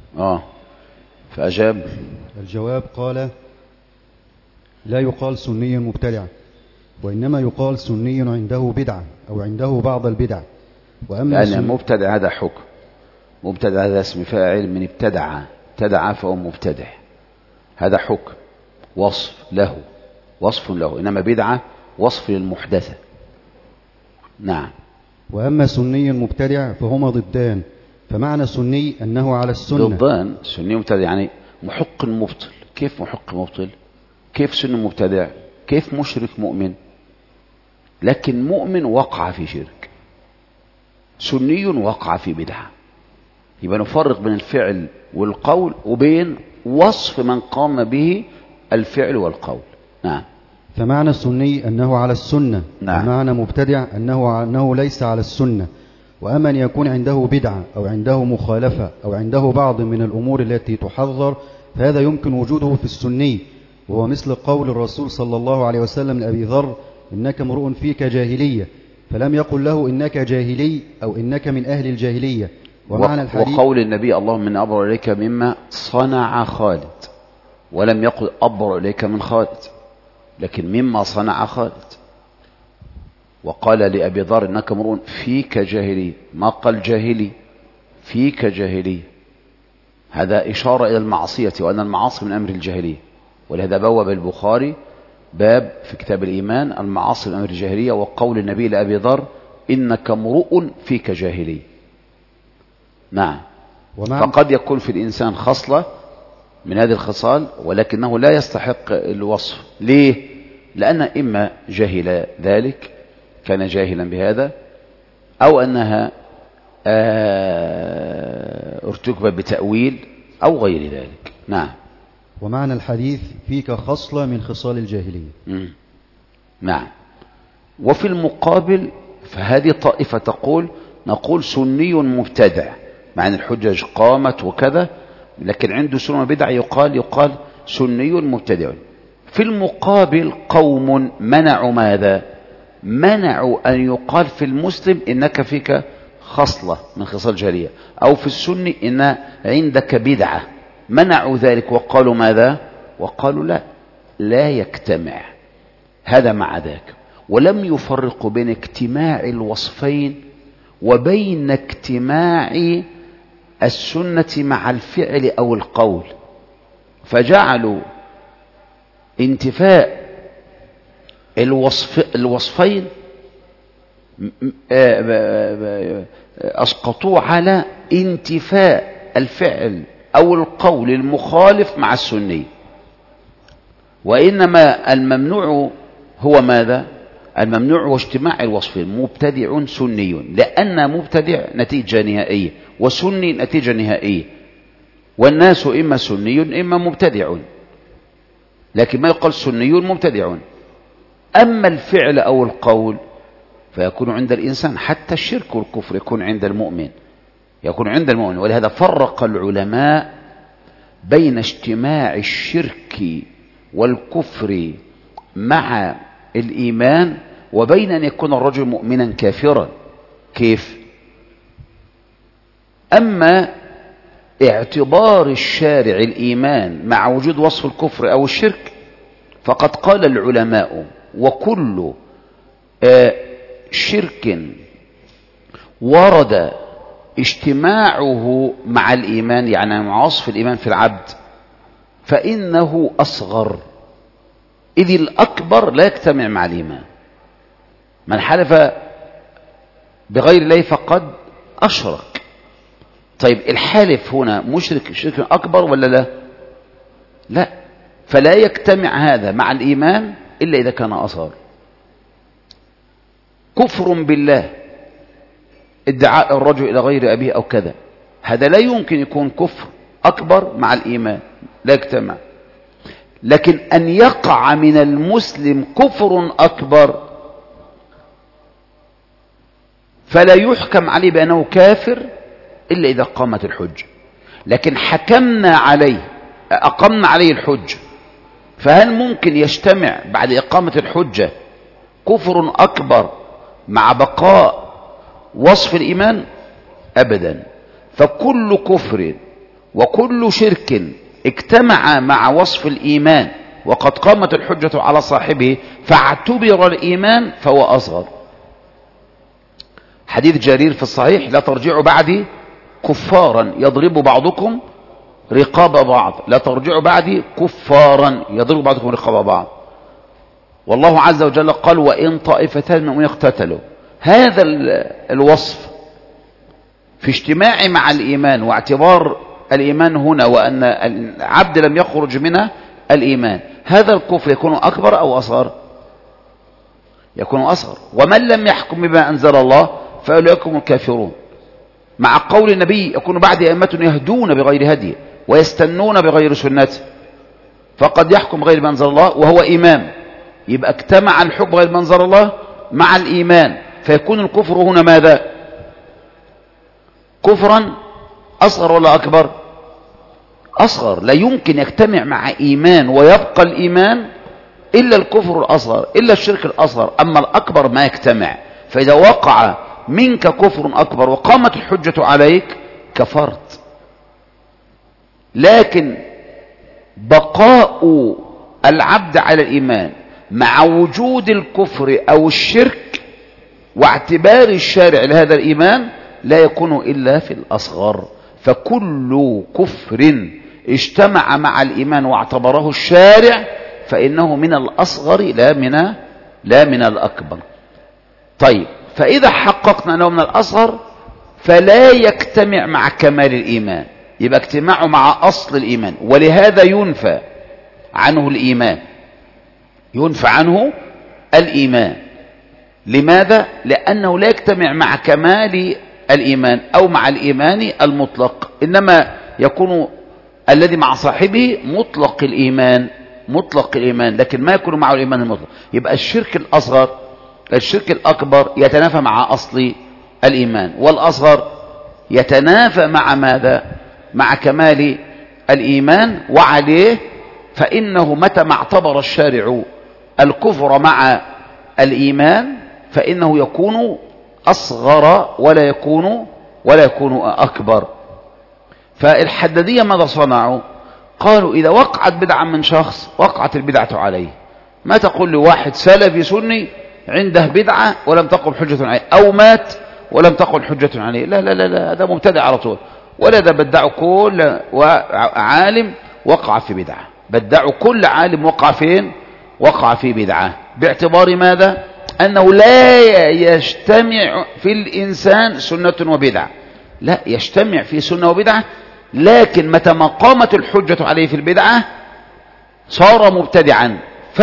فأجاب الجواب: قال: لا يقال سني مبتدع، وإنما يقال سني عنده بدعة أو عنده بعض البدع. وأما لأن مبتدع هذا حكم، مبتدع هذا اسم فاعل من ابتدع ابتدع فهو مبتدع. هذا حكم وصف له، إنما بدعة وصف للمحدثة. نعم. وأما سني مبتدع فهما ضدان، فمعنى سني أنه على السنة. ضدان، سني مبتدع يعني محق مبطل. كيف محق مبطل؟ كيف سني مبتدع؟ كيف مشرك مؤمن؟ لكن مؤمن وقع في شرك، سني وقع في بدعة. يبقى نفرق بين الفعل والقول وبين وصف من قام به الفعل والقول. نعم. فمعنى السني أنه على السنة. نعم. ومعنى مبتدع أنه ليس على السنة. وأما أن يكون عنده بدعة أو عنده مخالفة أو عنده بعض من الأمور التي تحذر، فهذا يمكن وجوده في السني، وهو مثل قول الرسول صلى الله عليه وسلم لأبي ذر: إنك امرؤ فيك جاهلية، فلم يقل له إنك جاهلي أو إنك من أهل الجاهلية. ومعنى الحديث وقول النبي: اللهم إني أبرأ إليك مما صنع خالد، ولم يقل أبرأ إليك من خالد، لكن مما صنع خالد. وقال لأبي ذر: إنك امرؤ فيك جاهلي، ما قال جاهلي، فيك جاهلي. هذا إشارة إلى المعصية، وأن المعاصي من أمر الجاهلية. ولهذا بوب البخاري باب في كتاب الإيمان: المعاصي من أمر الجاهلية، وقول النبي لأبي ذر: إنك امرؤ فيك جاهلي. نعم. فقد يكون في الإنسان خصلة من هذه الخصال، ولكنه لا يستحق الوصف. ليه؟ لأن إما جهل ذلك، كان جاهلا بهذا، أو أنها ارتكب بتأويل أو غير ذلك. نعم. ومعنى الحديث: فيك خصلة من خصال الجاهلية. نعم. وفي المقابل فهذه طائفة نقول سني مبتدع، مع أن الحجج قامت وكذا، لكن عنده سنة بدع يقال سني مبتدع. في المقابل قوم منعوا ماذا؟ منعوا أن يقال في المسلم إنك فيك خصلة من خصال الجاهلية، أو في السني إن عندك بدعة. منعوا ذلك وقالوا ماذا؟ وقالوا لا يجتمع هذا مع ذاك. ولم يفرقوا بين اجتماع الوصفين وبين اجتماع السنة مع الفعل أو القول، فجعلوا انتفاء الوصفين أسقطوه على انتفاء الفعل أو القول المخالف مع السني. وإنما الممنوع هو ماذا؟ الممنوع هو اجتماع الوصفين، مبتدع سني، لأن مبتدع نتيجة نهائية وسني نتيجة نهائية، والناس إما سني إما مبتدع، لكن ما يقال سني مبتدع. أما الفعل أو القول فيكون عند الإنسان، حتى الشرك والكفر يكون عند المؤمن، ولهذا فرق العلماء بين اجتماع الشرك والكفر مع الإيمان وبين أن يكون الرجل مؤمنا كافرا. كيف؟ أما اعتبار الشارع الإيمان مع وجود وصف الكفر أو الشرك، فقد قال العلماء: وكل شرك ورد اجتماعه مع الإيمان، يعني مع وصف الإيمان في العبد، فإنه أصغر، إذ الأكبر لا يجتمع مع الإيمان. من حلف بغير الله فقد أشرك. طيب الحالف هنا مشرك شرك أكبر ولا لا؟ فلا يجتمع هذا مع الإيمان إلا إذا كان أصغر. كفر بالله، ادعاء الرجل إلى غير أبيه أو كذا، هذا لا يمكن يكون كفر أكبر مع الإيمان، لا يجتمع. لكن أن يقع من المسلم كفر أكبر فلا يحكم عليه بأنه كافر إلا إذا قامت الحجة. لكن أقمنا عليه الحجة، فهل ممكن يجتمع بعد إقامة الحجة كفر أكبر مع بقاء وصف الإيمان؟ أبدا. فكل كفر وكل شرك اجتمع مع وصف الإيمان وقد قامت الحجة على صاحبه فاعتبر الإيمان فهو أصغر. حديث جرير في الصحيح: لا ترجعوا بعدي كفارا يضرب بعضكم رقاب بعض، لا ترجعوا بعدي كفارا يضرب بعضكم رقاب بعض. والله عز وجل قال وإن طائفتان من المؤمنين اقتتلوا. هذا الوصف في اجتماع مع الإيمان واعتبار الإيمان هنا وأن العبد لم يخرج منه الإيمان، هذا الكفر يكون أكبر أو أصغر؟ يكون أصغر. ومن لم يحكم بما أنزل الله فأولئك هم الكافرون. مع قول النبي يكون بعد أئمة يهدون بغير هدي ويستنون بغير سنته، فقد يحكم بغير ما أنزل الله وهو إمام، يبقى اجتمع الحكم بغير ما أنزل الله مع الإيمان، فيكون الكفر هنا ماذا؟ كفرا أصغر ولا أكبر؟ أصغر. لا يمكن يجتمع مع إيمان ويبقى الإيمان إلا الكفر الأصغر، إلا الشرك الأصغر، أما الأكبر ما يجتمع. فإذا وقع منك كفر أكبر وقامت الحجة عليك كفرت. لكن بقاء العبد على الإيمان مع وجود الكفر أو الشرك واعتبار الشارع لهذا الإيمان لا يكون إلا في الأصغر. فكل كفر اجتمع مع الإيمان واعتبره الشارع فإنه من الأصغر لا من الأكبر. طيب، فإذا حققنا أنه من الأصغر فلا يجتمع مع كمال الإيمان، يبقى اجتماعه مع أصل الإيمان، ولهذا ينفى عنه الإيمان، ينفى عنه الإيمان. لماذا؟ لأنه لا يجتمع مع كمال الإيمان أو مع الإيمان المطلق، إنما يكون الذي مع صاحبه مطلق الإيمان، لكن ما يكون معه الإيمان المطلق. يبقى الشرك الأصغر الشرك الأكبر يتنافى مع أصل الإيمان، والأصغر يتنافى مع ماذا؟ مع كمال الإيمان. وعليه فإنه متى ما اعتبر الشارع الكفر مع الإيمان فإنه يكون أصغر ولا يكون أكبر. فالحدادية ماذا صنعوا؟ قالوا إذا وقعت بدعة من شخص وقعت البدعة عليه. ما تقول لواحد سلفي سني عنده بدعة ولم تقم حجة عليه، أو مات ولم تقم حجة عليه، لا لا لا لا، هذا مبتدع على طول. ولا ده بدعوا كل عالم وقع في بدعة، بدعوا كل عالم وقع فين؟ وقع في بدعة. باعتبار ماذا؟ أنه لا يجتمع في الإنسان سنة وبدعة، لا، يجتمع في سنة وبدعة، لكن متى ما قامت الحجة عليه في البدعة صار مبتدعا،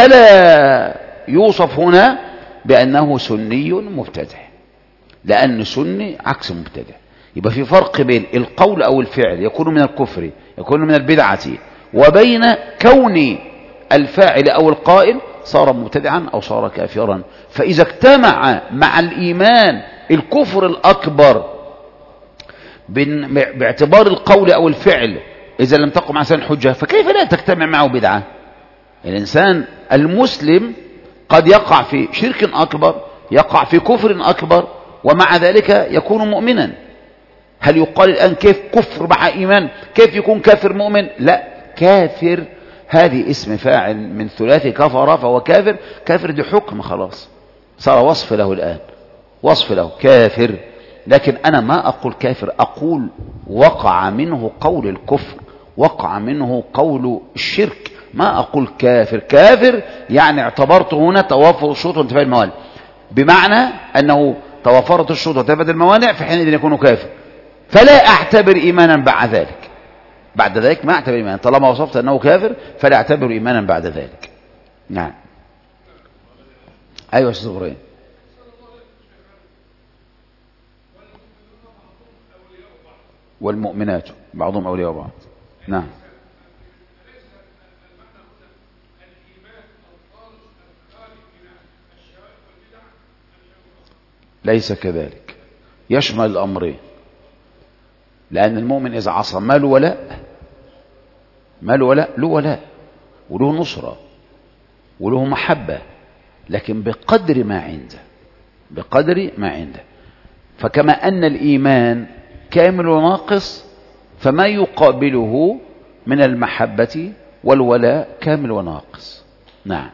فلا يوصف هنا بأنه سني مبتدع، لأن سني عكس مبتدع. يبقى في فرق بين القول أو الفعل يكون من الكفر، يكون من البدعة، وبين كون الفاعل أو القائل صار مبتدعا أو صار كافرا. فإذا اجتمع مع الإيمان الكفر الأكبر باعتبار القول أو الفعل إذا لم تقم عن حجة، فكيف لا تجتمع معه بدعة؟ الإنسان المسلم قد يقع في شرك أكبر، يقع في كفر أكبر، ومع ذلك يكون مؤمنا. هل يقال الآن كيف كفر مع إيمان؟ كيف يكون كافر مؤمن؟ لا، كافر هذه اسم فاعل من ثلاثي كفر فهو كافر. كافر دي حكم خلاص، صار وصف له الآن، وصف له كافر. لكن أنا ما أقول كافر، أقول وقع منه قول الكفر، وقع منه قول الشرك، ما أقول كافر. كافر يعني اعتبرت هنا توافر الشروط وانتفاء الموانع، بمعنى أنه توافرت الشروط وانتفاء الموانع فحينئذ يكون كافر، فلا أعتبر إيمانا بعد ذلك. بعد ذلك ما أعتبر إيمانا، طالما وصفت أنه كافر فلا أعتبر إيمانا بعد ذلك. نعم. أيها الصغرين. والمؤمنات بعضهم أولياء بعض. نعم. ليس كذلك، يشمل الأمرين، لأن المؤمن إذا عصى ما له ولاء، له ولاء وله نصرة وله محبة، لكن بقدر ما عنده. فكما أن الإيمان كامل وناقص، فما يقابله من المحبة والولاء كامل وناقص. نعم.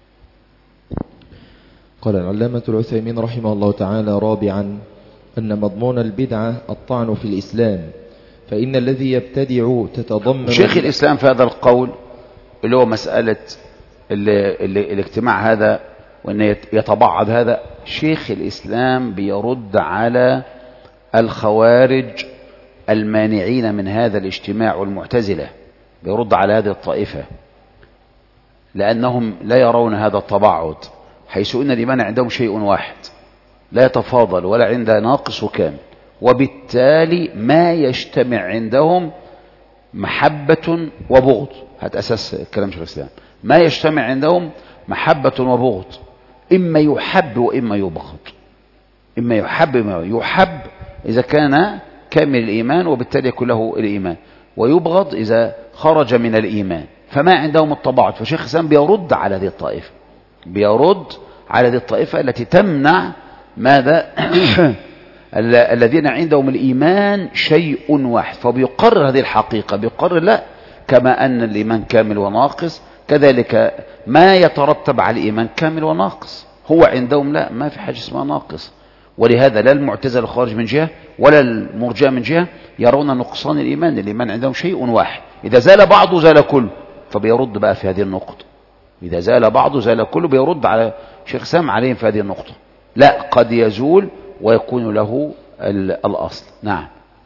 قال العلامة العثيمين رحمه الله تعالى: رابعا أن مضمون البدعة الطعن في الإسلام، فإن الذي يبتدع تتضمن شيخ الإسلام في هذا القول اللي هو مسألة الاجتماع هذا وأن يتبعض هذا، شيخ الإسلام بيرد على الخوارج المانعين من هذا الاجتماع والمعتزلة، بيرد على هذه الطائفة لأنهم لا يرون هذا التبعض، حيث أن الإيمان عندهم شيء واحد لا يتفاضل ولا عند ناقص وكامل، وبالتالي ما يجتمع عندهم محبة وبغض. هذا أساس كلام شيخ الإسلام، ما يجتمع عندهم محبة وبغض، إما يحب وإما يبغض. إما يحب يحب إذا كان كامل الإيمان وبالتالي يكون له الإيمان، ويبغض إذا خرج من الإيمان، فما عندهم التباعد. فشيخ الإسلام بيرد على هذه الطائفة، بيرد على هذه الطائفة التي تمنع ماذا الذين عندهم الإيمان شيء واحد، فبيقرر هذه الحقيقة، بيقرر لا، كما أن الإيمان كامل وناقص كذلك ما يترتب على الإيمان كامل وناقص. هو عندهم لا، ما في حاجة اسمها ناقص. ولهذا لا المعتزلة الخارج من جهة ولا المرجئة من جهة يرون نقصان الإيمان. الإيمان عندهم شيء واحد، إذا زال بعضه زال كله. فبيرد بقى في هذه النقطة، إذا زال بعضه زال كله، بيرد على شيخ سام عليهم في هذه النقطة. لا، قد يزول ويكون له الأصل. نعم.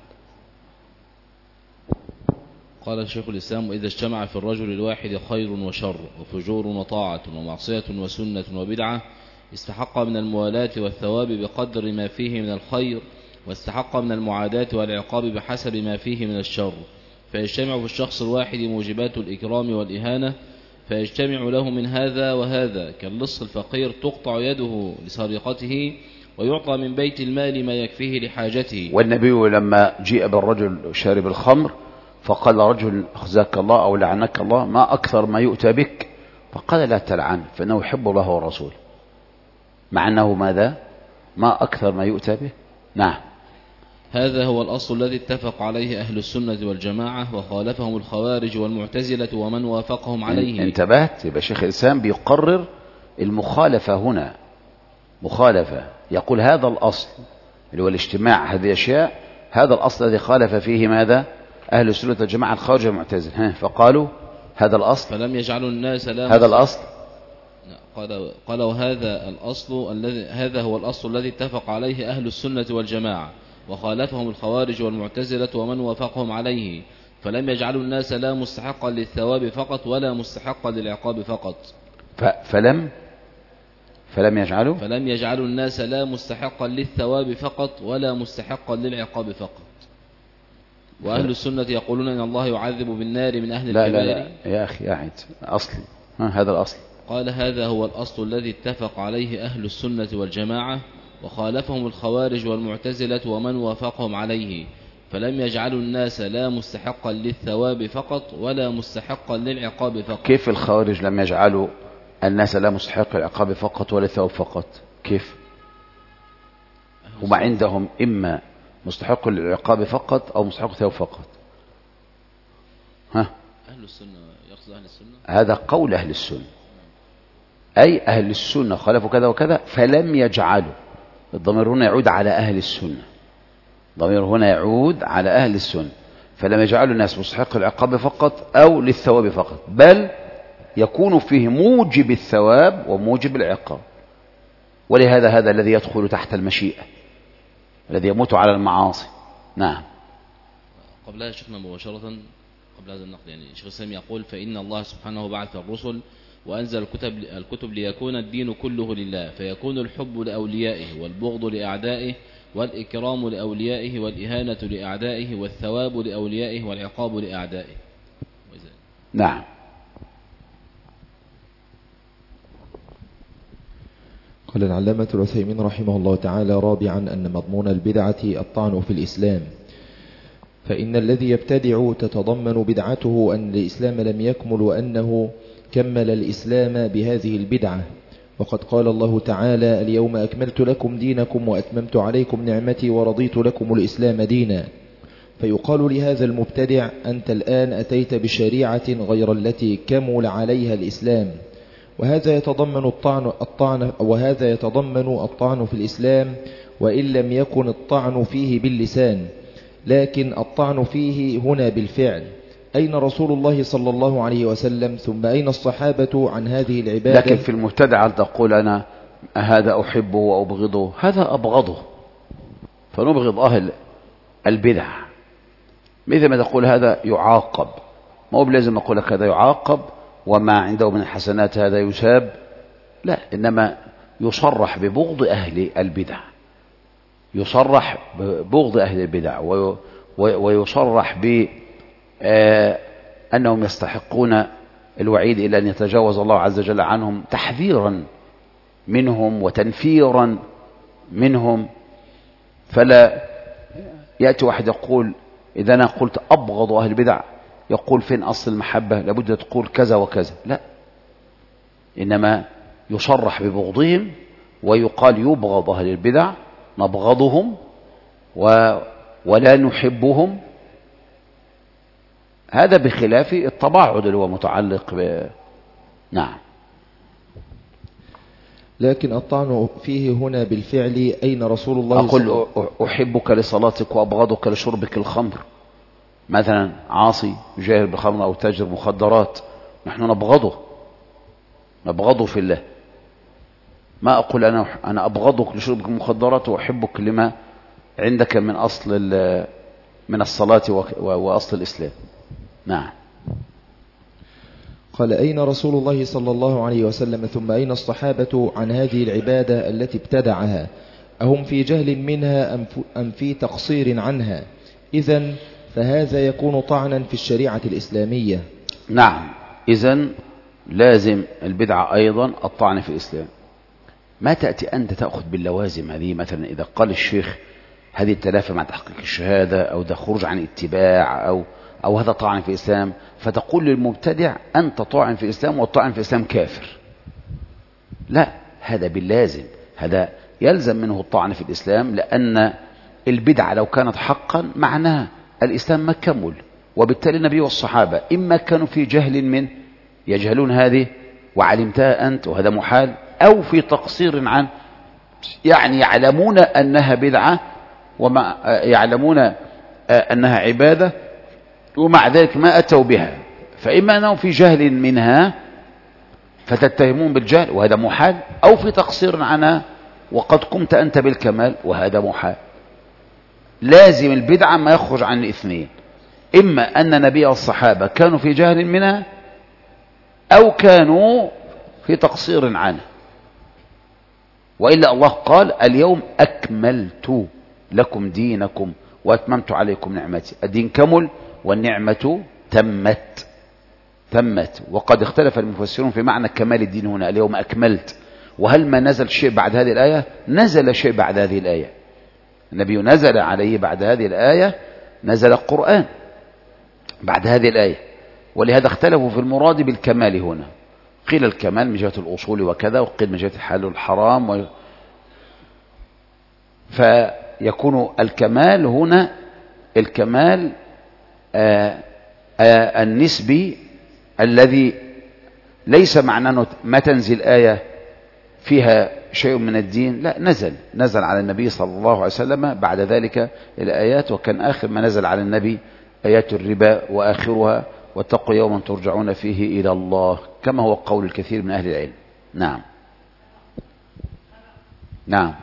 قال شيخ الإسلام: وإذا اجتمع في الرجل الواحد خير وشر وفجور وطاعة ومعصية وسنة وبدعة، استحق من الموالاة والثواب بقدر ما فيه من الخير، واستحق من المعاداة والعقاب بحسب ما فيه من الشر. فيجتمع في الشخص الواحد موجبات الإكرام والإهانة، فيجتمع له من هذا وهذا، كاللص الفقير تقطع يده لسرقته ويعطى من بيت المال ما يكفيه لحاجته. والنبي لما جيء بالرجل شارب الخمر فقال رجل: أخزاك الله أو لعنك الله، ما أكثر ما يؤتى بك؟ فقال: لا تلعن فإنه يحب الله ورسوله. مع أنه ماذا؟ ما أكثر ما يؤتى به. نعم. هذا هو الأصل الذي اتفق عليه أهل السنة والجماعة، وخالفهم الخوارج والمعتزلة ومن وافقهم عليه. انتبهت؟ يبقى شيخ الإسلام بيقرر المخالفة هنا، مخالفة. يقول هذا الأصل اللي هو الاجتماع هذه أشياء، هذا الأصل الذي خالف فيه ماذا؟ أهل السنة والجماعة الخارج والمعتزلة. فقالوا هذا الأصل، فلم يجعلوا الناس لا هذا الأصل. قال وهذا الأصل الذي هذا هو الأصل الذي اتفق عليه أهل السنة والجماعة، وخالفهم الخوارج والمعتزلة ومن وافقهم عليه، فلم يجعلوا الناس لا مستحقا للثواب فقط ولا مستحقا للعقاب فقط. فلم يجعلوا الناس لا مستحقا للثواب فقط ولا مستحقا للعقاب فقط. وأهل السنة يقولون إن الله يعذب بالنار من أهل الكبائر. لا يا أخي أعد أصل. هذا الأصل. قال هذا هو الأصل الذي اتفق عليه أهل السنة والجماعة، وخالفهم الخوارج والمعتزلة ومن وافقهم عليه، فلم يجعلوا الناس لا مستحقا للثواب فقط ولا مستحقا للعقاب فقط. كيف الخوارج لم يجعلوا الناس لا مستحق العقاب فقط ولا الثواب فقط؟ كيف؟ هم عندهم إما مستحق العقاب فقط أو مستحق الثواب فقط. أهل السنة يقصد أهل السنة، هذا قول أهل السنة، أي أهل السنة خالفوا كذا وكذا فلم يجعلوا. الضمير هنا يعود على أهل السنة، الضمير هنا يعود على أهل السنة، فلم يجعلوا الناس مستحق العقاب فقط أو للثواب فقط، بل يكون فيه موجب الثواب وموجب العقاب. ولهذا هذا الذي يدخل تحت المشيئة، الذي يموت على المعاصي. نعم. قبلها شفنا مباشرة قبل هذا النقل، يعني شيخ الإسلام يقول: فإن الله سبحانه بعث الرسل وأنزل الكتب ليكون الدين كله لله، فيكون الحب لأوليائه والبغض لأعدائه والإكرام لأوليائه والإهانة لأعدائه والثواب لأوليائه والعقاب لأعدائه. نعم. قال العلامة العثيمين رحمه الله تعالى: رابعا أن مضمون البدعة الطعن في الإسلام، فإن الذي يبتدع تتضمن بدعته أن الإسلام لم يكمل وأنه كمل الإسلام بهذه البدعة. وقد قال الله تعالى: اليوم أكملت لكم دينكم وأتممت عليكم نعمتي ورضيت لكم الإسلام دينا. فيقال لهذا المبتدع: أنت الآن أتيت بشريعة غير التي كمل عليها الإسلام. وهذا يتضمن الطعن في الإسلام، وإن لم يكن الطعن فيه باللسان، لكن الطعن فيه هنا بالفعل. أين رسول الله صلى الله عليه وسلم ثم أين الصحابة عن هذه العبادة؟ لكن في المبتدع تقول أنا هذا أحبه وأبغضه، هذا أبغضه، فنبغض أهل البدع. مثل ما تقول هذا يعاقب، ما هو لازم أقول لك هذا يعاقب وما عنده من الحسنات هذا يساب، لا، إنما يصرح ببغض أهل البدع، يصرح ببغض أهل البدع، ويصرح بأنهم يستحقون الوعيد إلى أن يتجاوز الله عز وجل عنهم تحذيرا منهم وتنفيرا منهم. فلا يأتي واحد يقول إذا أنا قلت أبغض أهل البدع يقول فين أصل المحبة، لابد تقول كذا وكذا، لا، إنما يصرح ببغضهم ويقال يبغض أهل البدع، نبغضهم ولا نحبهم. هذا بخلاف التباعد اللي هو متعلق نعم. لكن الطعن فيه هنا بالفعل. أين رسول الله أقول أحبك لصلاتك وأبغضك لشربك الخمر، مثلا عاصي يجاهر بالخمر أو تاجر مخدرات، نحن نبغضه في الله. ما أقول أنا أبغضك لشربك المخدرات وأحبك لما عندك من الصلاة وأصل الإسلام. نعم. قال أين رسول الله صلى الله عليه وسلم ثم أين الصحابة عن هذه العبادة التي ابتدعها؟ أهم في جهل منها أم في تقصير عنها؟ إذن فهذا يكون طعنا في الشريعة الإسلامية. نعم، إذن لازم البدعة أيضا الطعن في الإسلام. ما تأتي أنت تأخذ باللوازم هذه، مثلا إذا قال الشيخ هذه التلافة مع تحقيق الشهادة، أو ده خروج عن اتباع، أو هذا طعن في الإسلام، فتقول للمبتدع أنت طاعن في الإسلام والطعن في الإسلام كافر. لا، هذا باللازم، هذا يلزم منه الطعن في الإسلام، لأن البدعة لو كانت حقا معناها الإسلام ما كمل، وبالتالي النبي والصحابة إما كانوا في جهل من يجهلون هذه وعلمتها أنت وهذا محال، أو في تقصير عن يعني يعلمون أنها بدعة وما يعلمون أنها عبادة ومع ذلك ما أتوا بها، فإما أنهم في جهل منها فتتهمون بالجهل وهذا محال، أو في تقصير عنها وقد قمت أنت بالكمال وهذا محال. لازم البدعة ما يخرج عن الاثنين، إما أن نبي الصحابة كانوا في جهل منها أو كانوا في تقصير عنه، وإلا الله قال اليوم أكملت لكم دينكم وأتممت عليكم نعمتي. الدين كمل والنعمة تمت. وقد اختلف المفسرون في معنى كمال الدين هنا، اليوم أكملت، وهل ما نزل شيء بعد هذه الآية؟ نزل شيء بعد هذه الآية، النبي نزل عليه بعد هذه الآية، نزل القرآن بعد هذه الآية، ولهذا اختلفوا في المراد بالكمال هنا، قيل الكمال من جهة الأصول وكذا، وقيل من جهة الحلال والحرام فيكون الكمال هنا الكمال النسبي الذي ليس معناه ما تنزل آية فيها شيء من الدين، لا، نزل على النبي صلى الله عليه وسلم بعد ذلك الآيات، وكان آخر ما نزل على النبي آيات الربا وآخرها واتقوا يوما ترجعون فيه إلى الله، كما هو قول الكثير من أهل العلم. نعم.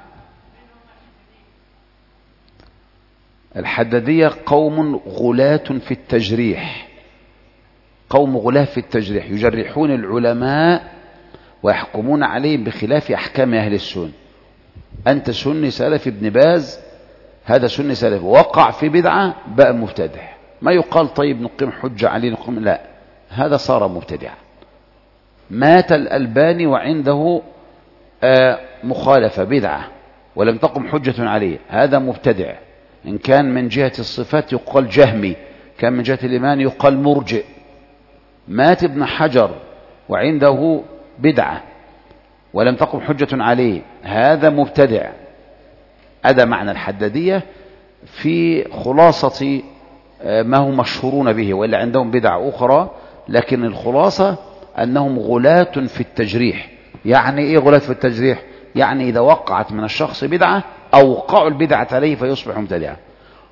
الحدادية قوم غلاة في التجريح، قوم غلاة في التجريح، يجرحون العلماء ويحكمون عليهم بخلاف أحكام أهل السنة. أنت سني سلفي، ابن باز هذا سني سلفي وقع في بدعة بقى مبتدع، ما يقال طيب نقيم حجة عليه لا، هذا صار مبتدع. مات الألباني وعنده مخالفة بدعة ولم تقم حجة عليه، هذا مبتدع. إن كان من جهة الصفات يقال جهمي، كان من جهة الإيمان يقال مرجئ. مات ابن حجر وعنده بدعة ولم تقم حجة عليه، هذا مبتدع. هذا معنى الحدادية في خلاصة ما هم مشهورون به، وإلا عندهم بدع أخرى، لكن الخلاصة أنهم غلاة في التجريح. يعني إيه غلاة في التجريح؟ يعني إذا وقعت من الشخص بدعة أوقعوا البدعة عليه فيصبح مبتدعا،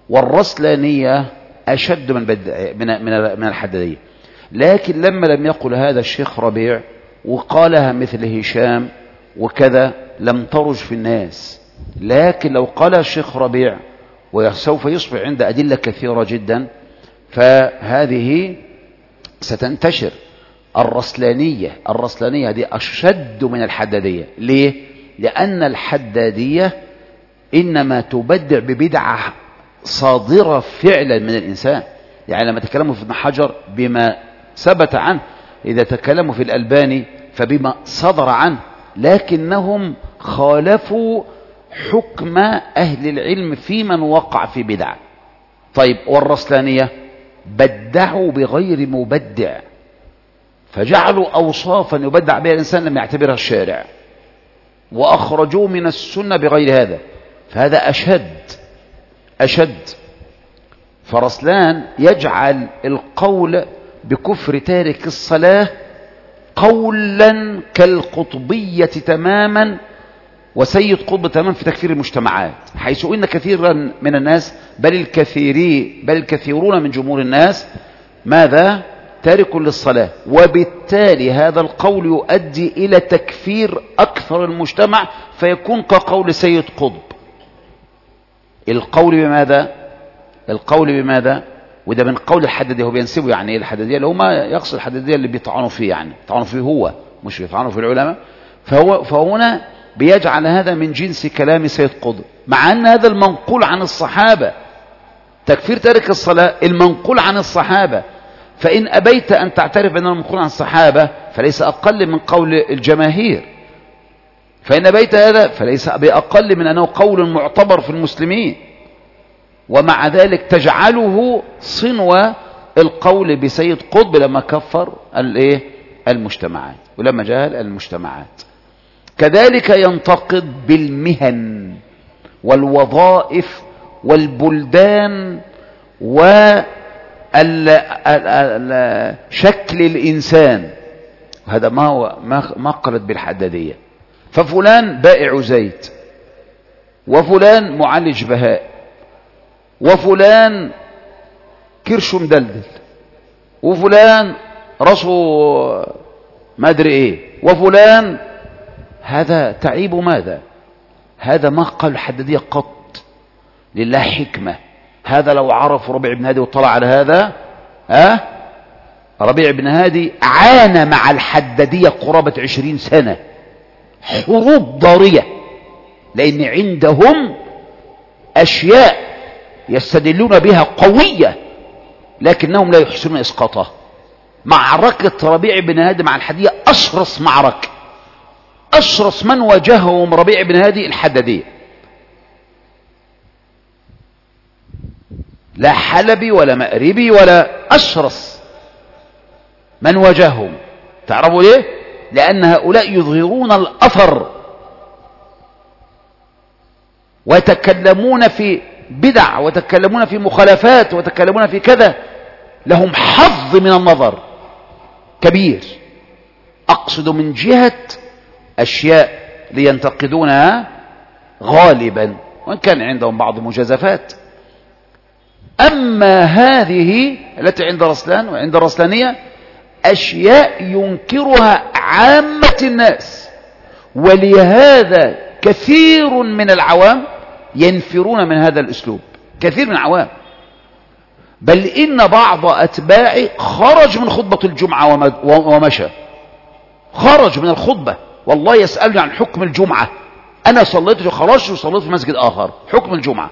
والرسلانية أشد من الحدادية. لكن لما لم يقل هذا الشيخ ربيع وقالها مثل هشام وكذا لم ترج في الناس. لكن لو قال الشيخ ربيع وسوف يصبح عند أدلة كثيرة جدا فهذه ستنتشر. الرسلانية دي أشد من الحدادية. ليه؟ لأن الحدادية إنما تبدع ببدعة صادرة فعلا من الإنسان. يعني لما تكلموا في ابن حجر بما ثبت عنه، إذا تكلموا في الألباني فبما صدر عنه، لكنهم خالفوا حكم أهل العلم في من وقع في بدعة. طيب والرسلانية بدعوا بغير مبدع، فجعلوا أوصافا يبدع بها الإنسان لم يعتبرها الشارع، وأخرجوه من السنة بغير هذا، فهذا أشد. فرسلان يجعل القول بكفر تارك الصلاة قولا كالقطبية تماما وسيد قطب تماما في تكفير المجتمعات، حيث إن كثيرا من الناس بل الكثيرون من جمهور الناس ماذا؟ تارك للصلاة، وبالتالي هذا القول يؤدي إلى تكفير أكثر المجتمع، فيكون كقول سيد قطب. القول بماذا؟ وده من قول الحدادية، هو بينسبه يعني ايه الحدادية، اللي هو ما يقصد الحدادية اللي بيطعنوا فيه، يعني بيطعنوا فيه هو، مش بيطعنوا في العلماء. فهنا بيجعل هذا من جنس كلام سيد قطب، مع أن هذا المنقول عن الصحابة، تكفير تارك الصلاة المنقول عن الصحابة. فإن أبيت أن تعترف بأنه منقول عن الصحابة فليس أقل من قول الجماهير، فإن أبيت هذا فليس بأقل من أنه قول معتبر في المسلمين، ومع ذلك تجعله صنوة القول بسيد قطب لما كفر المجتمعات ولما جهل المجتمعات. كذلك ينتقد بالمهن والوظائف والبلدان وشكل الإنسان، هذا ما قلت بالحدادية. ففلان بائع زيت، وفلان معالج بهاء، وفلان كرشه مدلدل، وفلان راسه ما ادري ايه، وفلان، هذا تعيب ماذا؟ هذا ما قال الحدادية قط، لله حكمة. هذا لو عرف ربيع بن هادي وطلع على هذا، ربيع بن هادي عانى مع الحدادية قرابة 20 سنة حروب ضارية، لأن عندهم أشياء يستدلون بها قوية لكنهم لا يحسنون إسقاطها. معركة ربيع بن هادي مع الحدادية أشرس معركة، أشرس من واجههم ربيع بن هادي الحدادية، لا حلبي ولا مأربي ولا أشرس من واجههم. تعرفوا ليه؟ لأن هؤلاء يظهرون الأثر ويتكلمون في بدع ويتكلمون في مخالفات ويتكلمون في كذا، لهم حظ من النظر كبير. أقصد من جهة أشياء لينتقدونها غالبا، وإن كان عندهم بعض المجازفات. أما هذه التي عند رسلان وعند الرسلانية أشياء ينكرها عامة الناس، ولهذا كثير من العوام ينفرون من هذا الأسلوب، كثير من العوام، بل إن بعض أتباعي خرج من خطبة الجمعة ومشى، خرج من الخطبة، والله يسألني عن حكم الجمعة، أنا صليت وخرجت وصليت في مسجد آخر، حكم الجمعة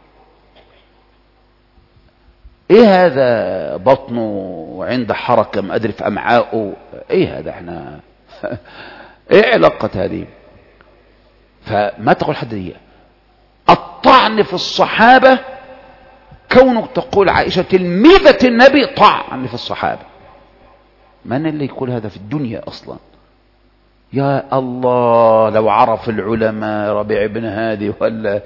ايه هذا؟ بطنه وعنده حركة ما ادري في امعائه، ايه هذا؟ احنا ايه علاقة هذه؟ فما تقول حدادية. الطعن في الصحابة كونك تقول عائشة تلميذة النبي طعن في الصحابة، من اللي يقول هذا في الدنيا اصلا؟ يا الله لو عرف العلماء ربيع بن هادي ولا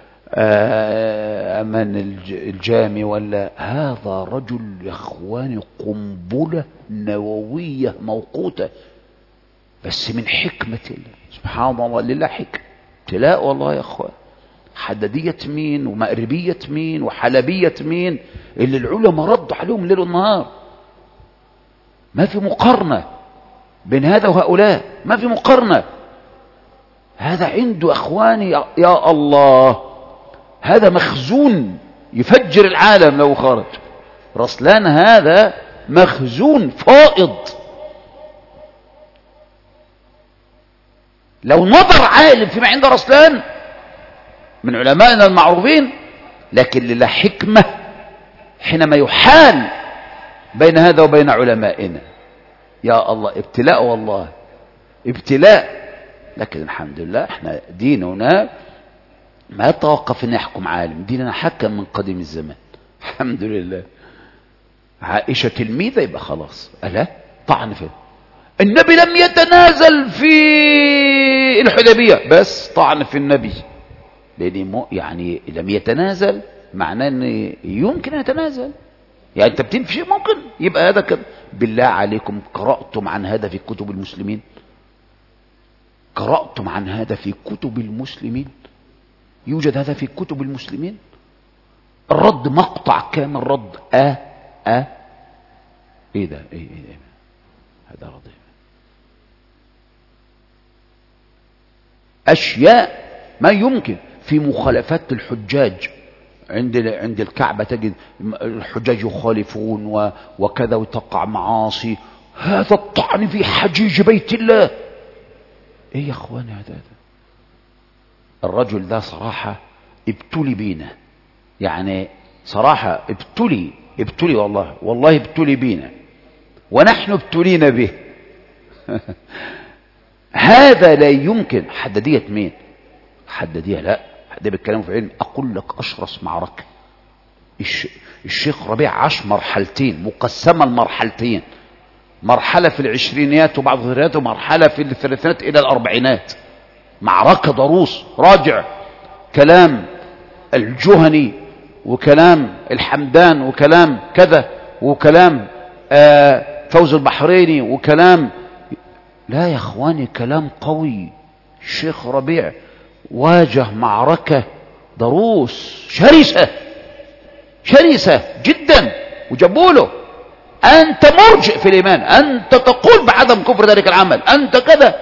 أمان الجامي ولا هذا رجل يا اخواني قنبلة نووية موقوتة، بس من حكمة الله سبحان الله، لله حكمة ابتلاء والله يا اخوان. حددية مين ومأربية مين وحلبية مين اللي العلماء ردوا عليهم ليل ونهار. ما في مقارنة بين هذا وهؤلاء، ما في مقارنة. هذا عنده أخواني يا الله، هذا مخزون يفجر العالم لو خرج. رسلان هذا مخزون فائض. لو نظر عالم فيما عند رسلان من علمائنا المعروفين، لكن لله حكمة حينما يحال بين هذا وبين علمائنا. يا الله ابتلاء، والله ابتلاء. لكن الحمد لله احنا ديننا ما يتوقف ان يحكم عالم، ديننا حكم من قديم الزمان الحمد لله. عائشة تلميذة يبقى خلاص، ألا طعن فيه. النبي لم يتنازل في الحديبية، بس طعن في النبي، لأن يعني لم يتنازل معناه ان يمكن يتنازل. يعني انت بتنفي شيء ممكن يبقى هذا كده. بالله عليكم قرأتم عن هذا في كتب المسلمين؟ قرأتم عن هذا في كتب المسلمين؟ يوجد هذا في كتب المسلمين؟ الرد مقطع كامل رد ايه ده؟ ايه هذا رد. اشياء ما يمكن في مخالفات الحجاج عند الكعبة، تجد الحجاج يخالفون وكذا وتقع معاصي. هذا الطعن في حجيج بيت الله. ايه يا اخواني هذا؟ الرجل ده صراحة ابتلي بينا، يعني صراحة ابتلي والله ابتلي بينا، ونحن ابتلينا به. هذا لا يمكن. حددية مين؟ حددية لا، حددية بالكلام في علم. أقول لك أشرس معركة الشيخ ربيع عاش مرحلتين مقسمة المرحلتين، مرحلة في العشرينيات وبعض الثلاثينات، ومرحلة في الثلاثينات إلى الأربعينات. معركة ضروس راجع، كلام الجهني وكلام الحمدان وكلام كذا وكلام فوز البحريني وكلام. لا يا اخواني، كلام قوي. الشيخ ربيع واجه معركة ضروس شرسة جدا، وجابوله أنت مرجئ في الإيمان، أنت تقول بعدم كفر ذلك العمل، أنت كذا.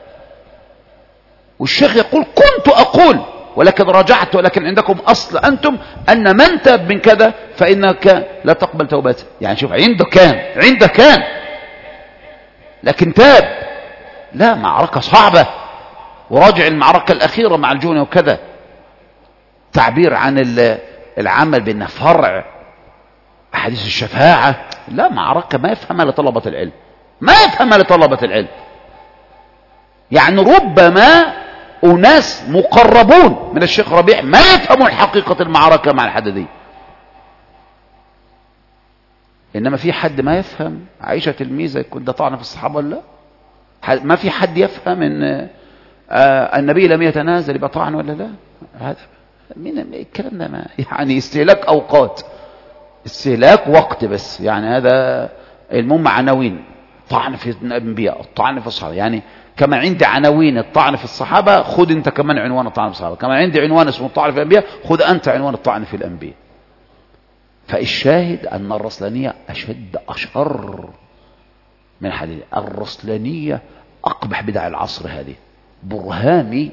والشيخ يقول كنت أقول ولكن رجعت، ولكن عندكم أصل أنتم أن من تاب من كذا فإنك لا تقبل توبته. يعني شوف، عنده كان لكن تاب. لا، معركة صعبة. وراجع المعركة الأخيرة مع الجوني وكذا، تعبير عن العمل بأنه فرع أحاديث الشفاعة. لا، معركة ما يفهمها لطلبة العلم، يعني ربما أناس مقربون من الشيخ ربيع ما يفهمون حقيقة المعركة مع الحددية. إنما في حد ما يفهم عائشة تلميذة يكون ده طعن في الصحابة ولا لا؟ ما في حد يفهم ان النبي لم يتنازل يبقى طعن ولا لا؟ هذا من الكلام ده ما يعني استهلاك اوقات، استهلاك وقت بس. يعني هذا المهم عناوين طعن في الانبياء، الطعن في الصحابه. يعني كما عندي عناوين الطعن في الصحابه، خذ انت كمان عنوان الطعن في الصحابه. كما عندي عنوان اسمه الطعن في الانبياء، خذ انت عنوان الطعن في الانبياء. فالشاهد ان الرسلانيه اشر من الحديث. الرسلانية أقبح بدع العصر هذه. برهامي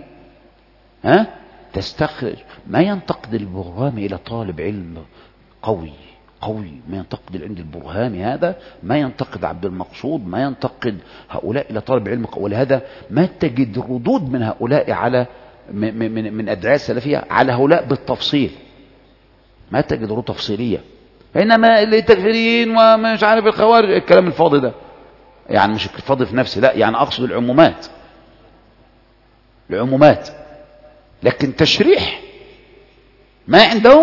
تستخرج ما ينتقد البرهامي إلى طالب علم قوي، ما ينتقد عند البرهامي هذا، ما ينتقد عبد المقصود، ما ينتقد هؤلاء إلى طالب علم قوي. ولهذا ما تجد ردود من هؤلاء على من أدعاء السلفية على هؤلاء بالتفصيل، ما تجد ردود تفصيلية. إنما التكفيريين ومش عارف الخوارج، الكلام الفاضي ده، يعني مش الفاضي في نفسي، لا، يعني أقصد العمومات. لكن تشريح ما عندهم.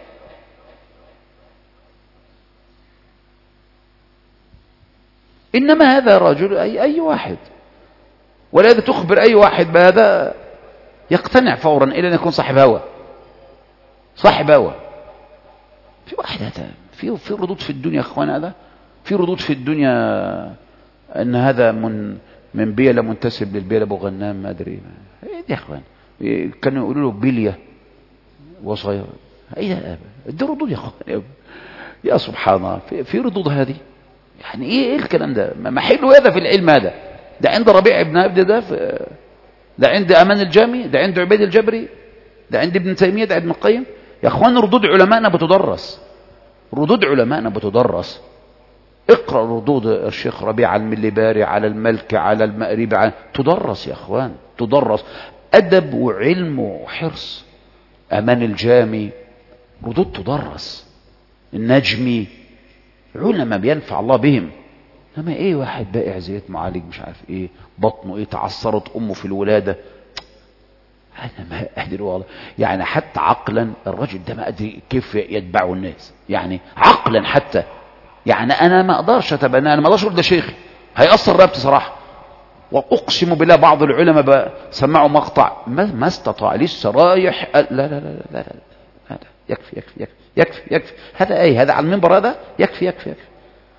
إنما هذا رجل أي واحد، ولهذا تخبر أي واحد بهذا يقتنع فورا إلى أن يكون صاحب هوى. في واحد هذا في ردود في الدنيا. أخوان، هذا في ردود في الدنيا أن هذا من بيلة منتسب للبيلة أبو غنام، ما أدري إيه دي يا أخوان. كانوا يقولوا له وصغير. ايه دي ردود يا اخوان؟ يا سبحان الله، في ردود هذه؟ يعني ايه الكلام ده؟ ما حلو هذا في العلم هذا؟ ده عند ربيع بن عبد ده عند امان الجامي، ده عند عبيد الجبري، ده عند ابن تيمية، ده عند ابن القيم. يا اخوان ردود علمائنا بتدرس، ردود علمائنا بتدرس. اقرأ ردود الشيخ ربيع المليباري على الملك على المأريبي تدرس يا اخوان، تدرس. ادب وعلم وحرص. امان الجامي ردود تدرس. النجمي علماء بينفع الله بهم. انما ايه واحد بائع زيت معالج مش عارف ايه، بطنه ايه، تعثرت امه في الولاده. انا ما اقدر والله، يعني حتى عقلا الرجل ده ما ادري كيف يتبعه الناس، يعني عقلا حتى. يعني انا ما اقدرش اتبناه، انا ما اقدرش اقول ده شيخي، هيأثر رقبتي صراحه. واقسم بالله بعض العلماء سمعوا مقطع ما استطاع، لسه رايح لا لا لا لا لا, لا, لا. يكفي يكفي يكفي يكفي يكفي. هذا ايه؟ هذا على المنبر هذا؟ يكفي يكفي يكفي.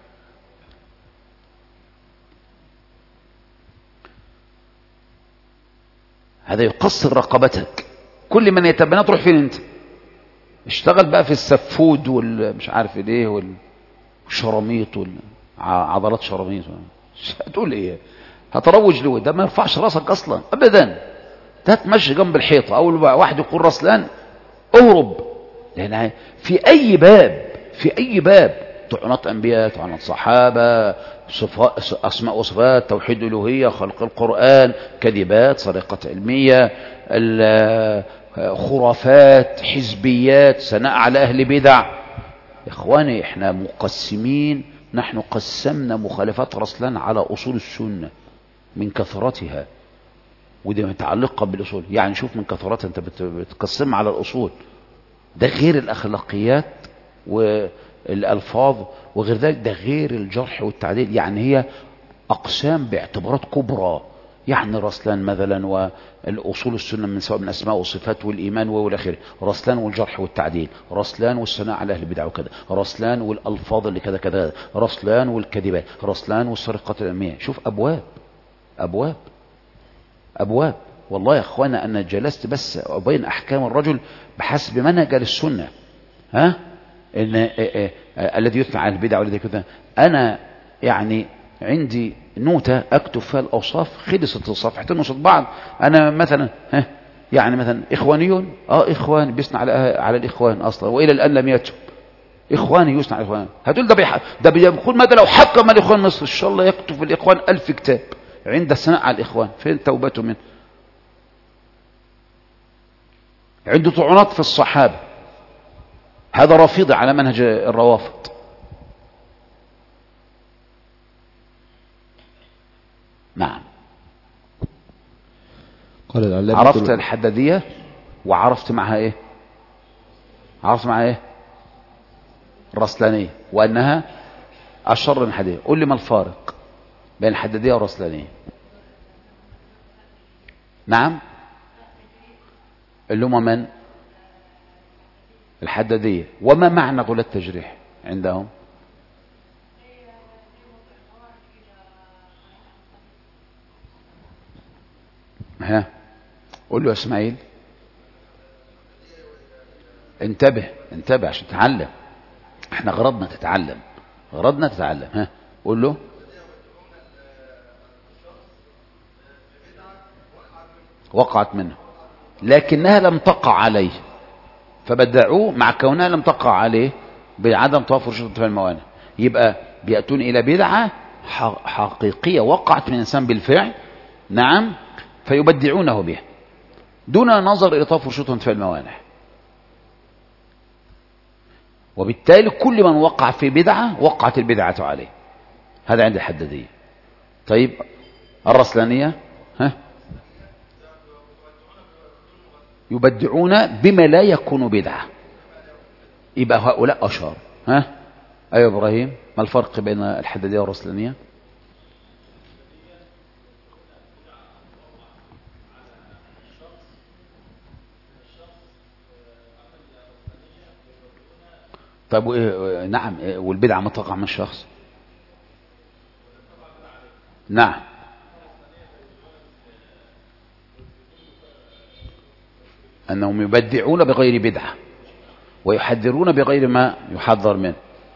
هذا يقصر رقبتك. كل من يتبنى تروح فين انت؟ اشتغل بقى في السفود والمش عارف ايه والشراميط عضلات شراميط. هتقول ايه؟ هتروج له؟ ده ما يرفعش راسك اصلا ابدا. ده تمشي جنب الحيطه، اول واحد يقول رسلان اهرب. لان في اي باب طعنات انبياء، طعنات صحابه، اسماء وصفات، توحيد الالوهيه، خلق القران، كذبات، سرقه علميه، خرافات، حزبيات، ثناء على اهل بدع. يا اخواني احنا مقسمين، نحن قسمنا مخالفات رسلان على اصول السنه من كثرتها، ودي متعلقه بالاصول. يعني شوف من كثرتها انت بتقسم على الاصول، ده غير الاخلاقيات والالفاظ وغير ذلك، ده غير الجرح والتعديل. يعني هي اقسام باعتبارات كبرى. يعني رسلان مثلا والاصول السنه من سواء من اسماء وصفات والايمان والى اخره، رسلان والجرح والتعديل، رسلان والثناء على اهل البدع وكذا، رسلان والالفاظ اللي كذا كذا، رسلان والكذبات، رسلان والسرقه العلميه. شوف ابواب ابواب ابواب. والله يا اخوانا انا جلست بس ابين احكام الرجل بحسب منهج السنه. ها ان الذي يثنى على البدع والذي كذا. انا يعني عندي نوتة اكتب فيها الاوصاف، خلصت الصفحتين وصل بعض. انا مثلا يعني مثلا اخوانيون، اخوان بيثنى على الاخوان اصلا، والى الان لم يتب. اخواني يثنى على الاخوان. هتقول ده بيقول ماذا لو حكم الاخوان مصر؟ ان شاء الله يكتب في الاخوان 1000 كتاب عند الثناء على الاخوان. فين توبته منه؟ عنده طعنات في الصحابه، هذا رافضي على منهج الروافض. نعم. قال العلامة عرفت الحدادية وعرفت معها ايه؟ عرفت معها ايه؟ الرسلانية، وانها اشر من الحدادية. قل لي ما الفارق بين الحدادية والرسلانية؟ نعم. اللي هم من؟ الحدادية. وما معنى غلاة التجريح عندهم؟ ها قول له يا اسماعيل، انتبه عشان تتعلم. احنا غرضنا تتعلم، غرضنا تتعلم. ها قول له وقعت منه لكنها لم تقع عليه، فبدعوه مع كونها لم تقع عليه بعدم توافر شروط الموانع. يبقى بيأتون إلى بدعة حقيقية وقعت من الإنسان بالفعل، نعم، فيبدعونه بها دون نظر إلى توافر شروط الموانع. وبالتالي كل من وقع في بدعة وقعت البدعة عليه. هذا عند الحدادية. طيب الرسلانية يبدعون بما لا يكون بدعة، يبقى هؤلاء أشار. أيوة إبراهيم، ما الفرق بين الحدادية والرسلانية؟ طيب نعم، والبدعة ما تقع من الشخص. نعم أنهم يبدعون بغير بدعة ويحذرون بغير ما يحذر منه.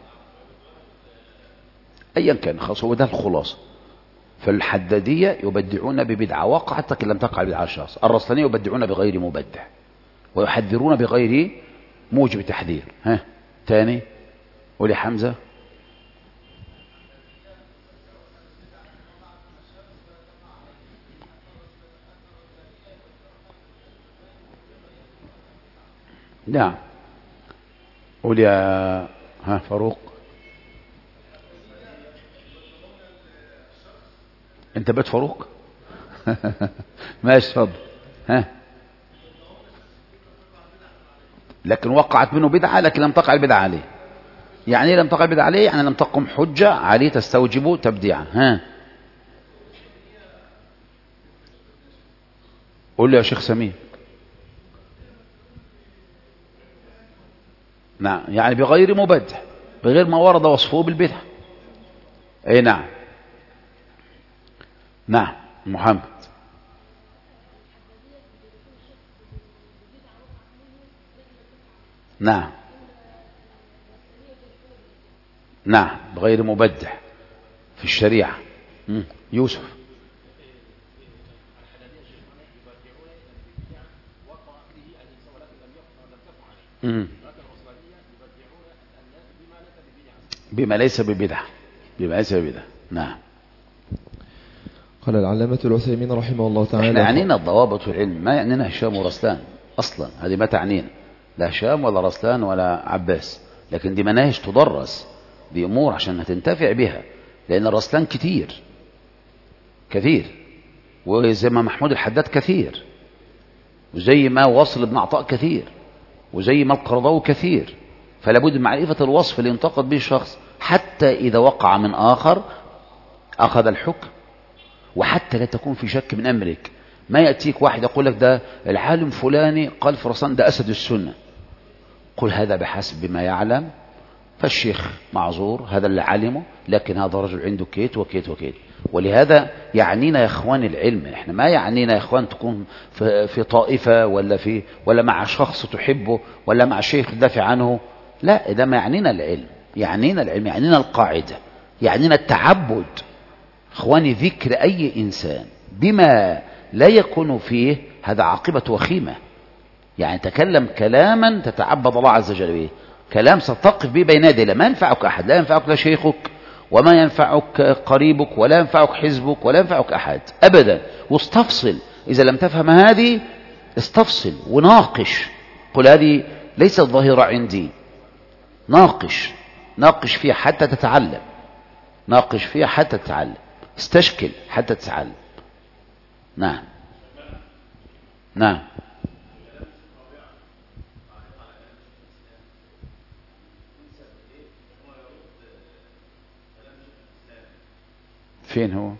أيا كان خلاص هو ده الخلاصة. فالحدادية يبدعون ببدعة وقعت لكن لم تقع بدعة الشخص. الرسلانية يبدعون بغير مبدع ويحذرون بغير موجب تحذير. ها تاني قولي حمزة. نعم قول يا فاروق. انت بيت فاروق. ماشي اتفضل. لكن وقعت منه بدعة لكن لم تقع البدعة عليه. يعني ايه لم تقع البدعة عليه؟ يعني لم تقم حجة عليه تستوجب تبديعا. قول لي يا شيخ سمير. نعم يعني بغير مبدع بغير ما ورد وصفه بالبدعة. اي نعم. نعم محمد. نعم نعم بغير مبدع في الشريعة. يوسف. بما ليس ببدعة. بما ليس ببدعة. نعم. قال العلامة العثيمين رحمه الله تعالى احنا يعنينا الضوابط والعلم ما يعنينا هشام ورسلان اصلا. هذه ما تعنينا لا هشام ولا رسلان ولا عباس. لكن دي مناهج تدرس دي امور عشان هتنتفع بها لان الرسلان كتير كثير وزي ما محمود الحداد كثير وزي ما وصل بن عطاء كثير وزي ما القرضاوي كثير. فلا بد من معرفة الوصف اللي ينتقد به الشخص حتى إذا وقع من آخر أخذ الحكم وحتى لا تكون في شك من أمرك. ما يأتيك واحد يقول لك ده العالم فلاني قال في رسان ده أسد السنة. قل هذا بحسب ما يعلم فالشيخ معذور هذا اللي علمه لكن هذا رجل عنده كيت وكيت وكيت. ولهذا يعنينا يا اخوان العلم. احنا ما يعنينا يا اخوان تكون في طائفة ولا مع شخص تحبه ولا مع شيخ تدافع عنه. لا ده ما يعنينا العلم. يعنينا العلم يعنينا القاعدة يعنينا التعبد. اخواني ذكر اي انسان بما لا يكون فيه هذا عاقبة وخيمة. يعني تكلم كلاما تتعبد الله عز وجل به كلام ستقف به بين يدي ما ينفعك أحد. لا ينفعك لا شيخك وما ينفعك قريبك ولا ينفعك حزبك ولا ينفعك أحد أبدا. واستفصل إذا لم تفهم هذه استفصل وناقش. قل هذه ليست ظاهرة عندي. ناقش فيها حتى تتعلم. ناقش فيها حتى تتعلم. استشكل حتى تتعلم. نعم نعم. فين هو؟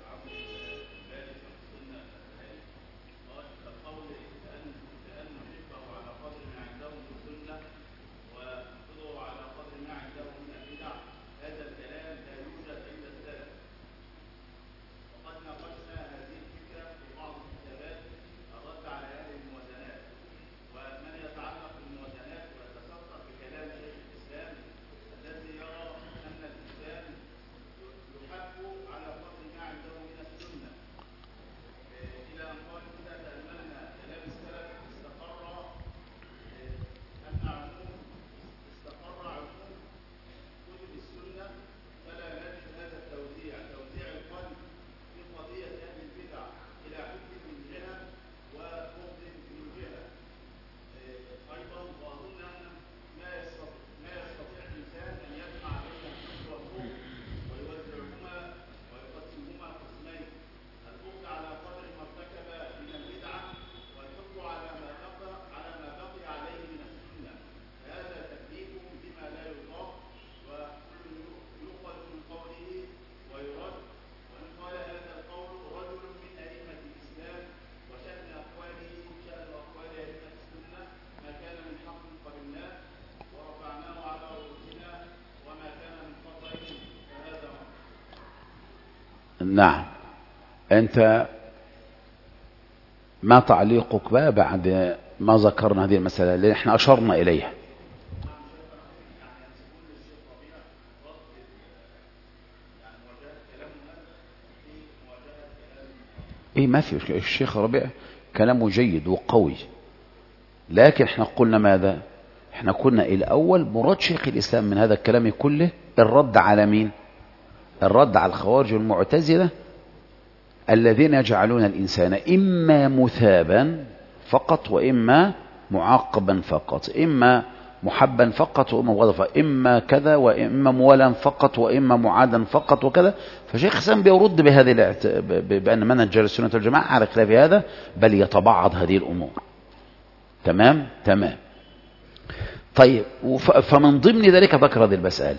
نعم. أنت ما تعليقك بقى بعد ما ذكرنا هذه المسألة لأن احنا أشرنا إليها. ايه ما في الشيخ ربيع كلامه جيد وقوي، لكن احنا قلنا ماذا؟ احنا قلنا الأول مراد شيخ الإسلام من هذا الكلام كله الرد على مين؟ الرد على الخوارج والمعتزلة الذين يجعلون الإنسان إما مثابا فقط وإما معاقبا فقط، إما محبا فقط وإما مغضبا، إما كذا وإما مولا فقط وإما معادا فقط وكذا. فشيخ الإسلام بيرد بهذه بأن منهج أهل السنة والجماعة على خلاف هذا، بل يتبعض هذه الأمور. تمام تمام. طيب فمن ضمن ذلك ذكر هذه المسألة،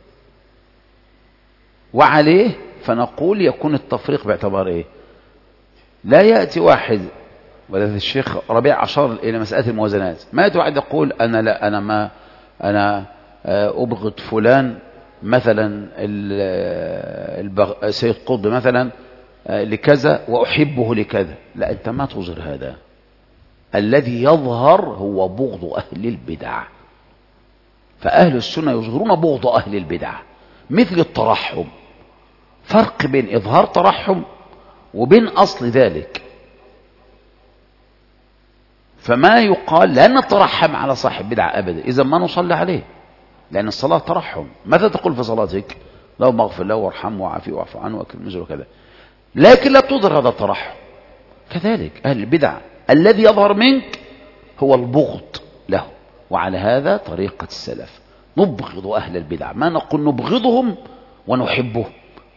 وعليه فنقول يكون التفريق باعتبار ايه؟ لا يأتي واحد، ولذلك الشيخ ربيع أشار إلى مسألة الموازنات، ما يأتي واحد يقول أنا أبغض فلان مثلا سيد قطب مثلا لكذا وأحبه لكذا. لا، أنت ما تظهر هذا. الذي يظهر هو بغض أهل البدع، فأهل السنة يظهرون بغض أهل البدع مثل الترحم. فرق بين إظهار ترحم وبين أصل ذلك. فما يقال لا نترحم على صاحب بدعة أبدا، إذا ما نصلي عليه، لأن الصلاة ترحم. ماذا تقول في صلاتك؟ اللهم اغفر له وارحمه وعافيه واعف عنه واكرم نزله وكذا، لكن لا تظهر هذا الترحم. كذلك أهل البدع الذي يظهر منك هو البغض له، وعلى هذا طريقة السلف. نبغض أهل البدع، ما نقول نبغضهم ونحبهم.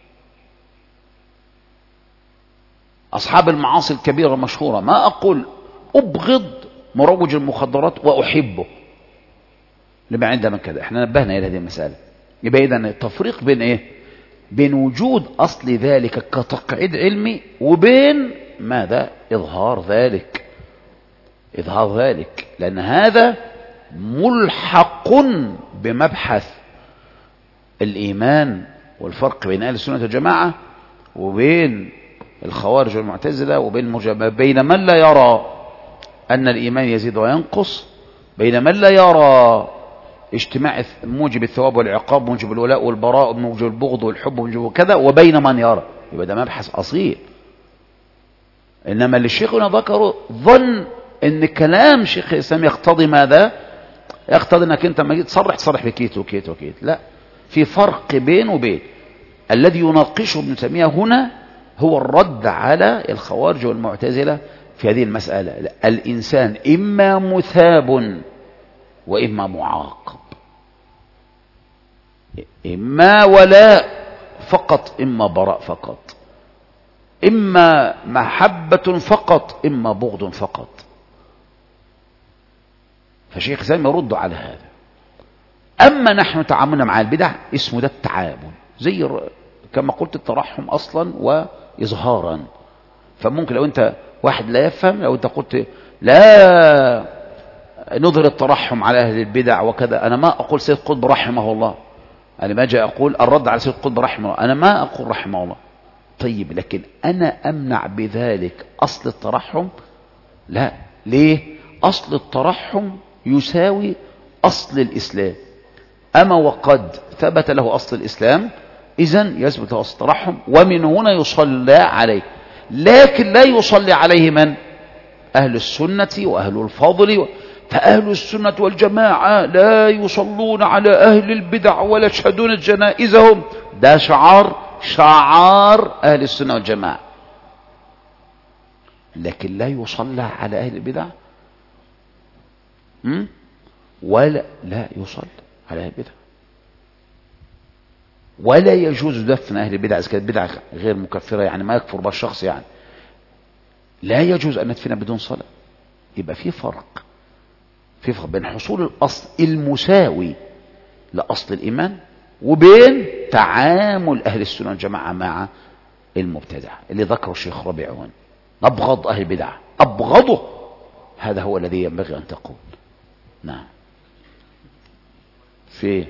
أصحاب المعاصي الكبيرة المشهورة ما أقول أبغض مروج المخدرات وأحبه لما عندنا كذا. احنا نبهنا إلى هذه المسألة. يبقى إذن التفريق بين إيه؟ بين وجود أصل ذلك كتقعيد علمي وبين ماذا؟ إظهار ذلك. إظهار ذلك، لأن هذا ملحق بمبحث الإيمان والفرق بين أهل السنة والجماعة وبين الخوارج والمعتزلة بين من لا يرى أن الإيمان يزيد وينقص، بين من لا يرى اجتماع موجب الثواب والعقاب، موجب الولاء والبراء، موجب البغض والحب، موجب كذا، وبين من يرى. يبقى ده مبحث أصيل. إنما اللي شيخنا ذكره ظن ان كلام شيخ الإسلام يقتضي ماذا؟ يقتضي انك انت ما جيت تصرح بكيت وكيت وكيت. لا، في فرق بين وبين. الذي يناقشه ابن تيمية هنا هو الرد على الخوارج والمعتزلة في هذه المسألة. لا. الإنسان إما مثاب وإما معاقب، إما ولاء فقط إما براء فقط، إما محبة فقط إما بغض فقط. فشيخ الإسلام يرد على هذا. أما نحن تعاملنا مع البدع اسمه ده التعامل، زي كما قلت الترحم أصلا وإظهارا. فممكن لو أنت واحد لا يفهم، لو أنت قلت لا نظهر الترحم على أهل البدع وكذا، أنا ما أقول سيد قطب رحمه الله، أنا ما جاء أقول الرد على سيد قطب رحمه الله، أنا ما أقول رحمه الله. طيب، لكن أنا أمنع بذلك أصل الترحم؟ لا. ليه؟ أصل الترحم يساوي أصل الإسلام. أما وقد ثبت له أصل الإسلام، إذن يثبت له أصل الترحم، ومن هنا يصلى عليه. لكن لا يصلي عليه من؟ أهل السنة وأهل الفضل. فأهل السنة والجماعة لا يصلون على أهل البدع ولا يشهدون جنائزهم. ده شعار أهل السنة والجماعة. لكن لا يصلى على أهل البدع، ولا لا يصلى على أهل البدع، ولا يجوز دفن أهل البدع إذا كانت بدعة غير مكفرة، يعني ما يكفر بها الشخص، يعني لا يجوز أن ندفن بدون صلاة. يبقى في فرق بين حصول الأصل المساوي لأصل الإيمان وبين تعامل أهل السنة والجماعة مع المبتدع اللي ذكره الشيخ ربيع هنا. نبغض أهل البدع، أبغضه، هذا هو الذي ينبغي أن تقول. نعم. في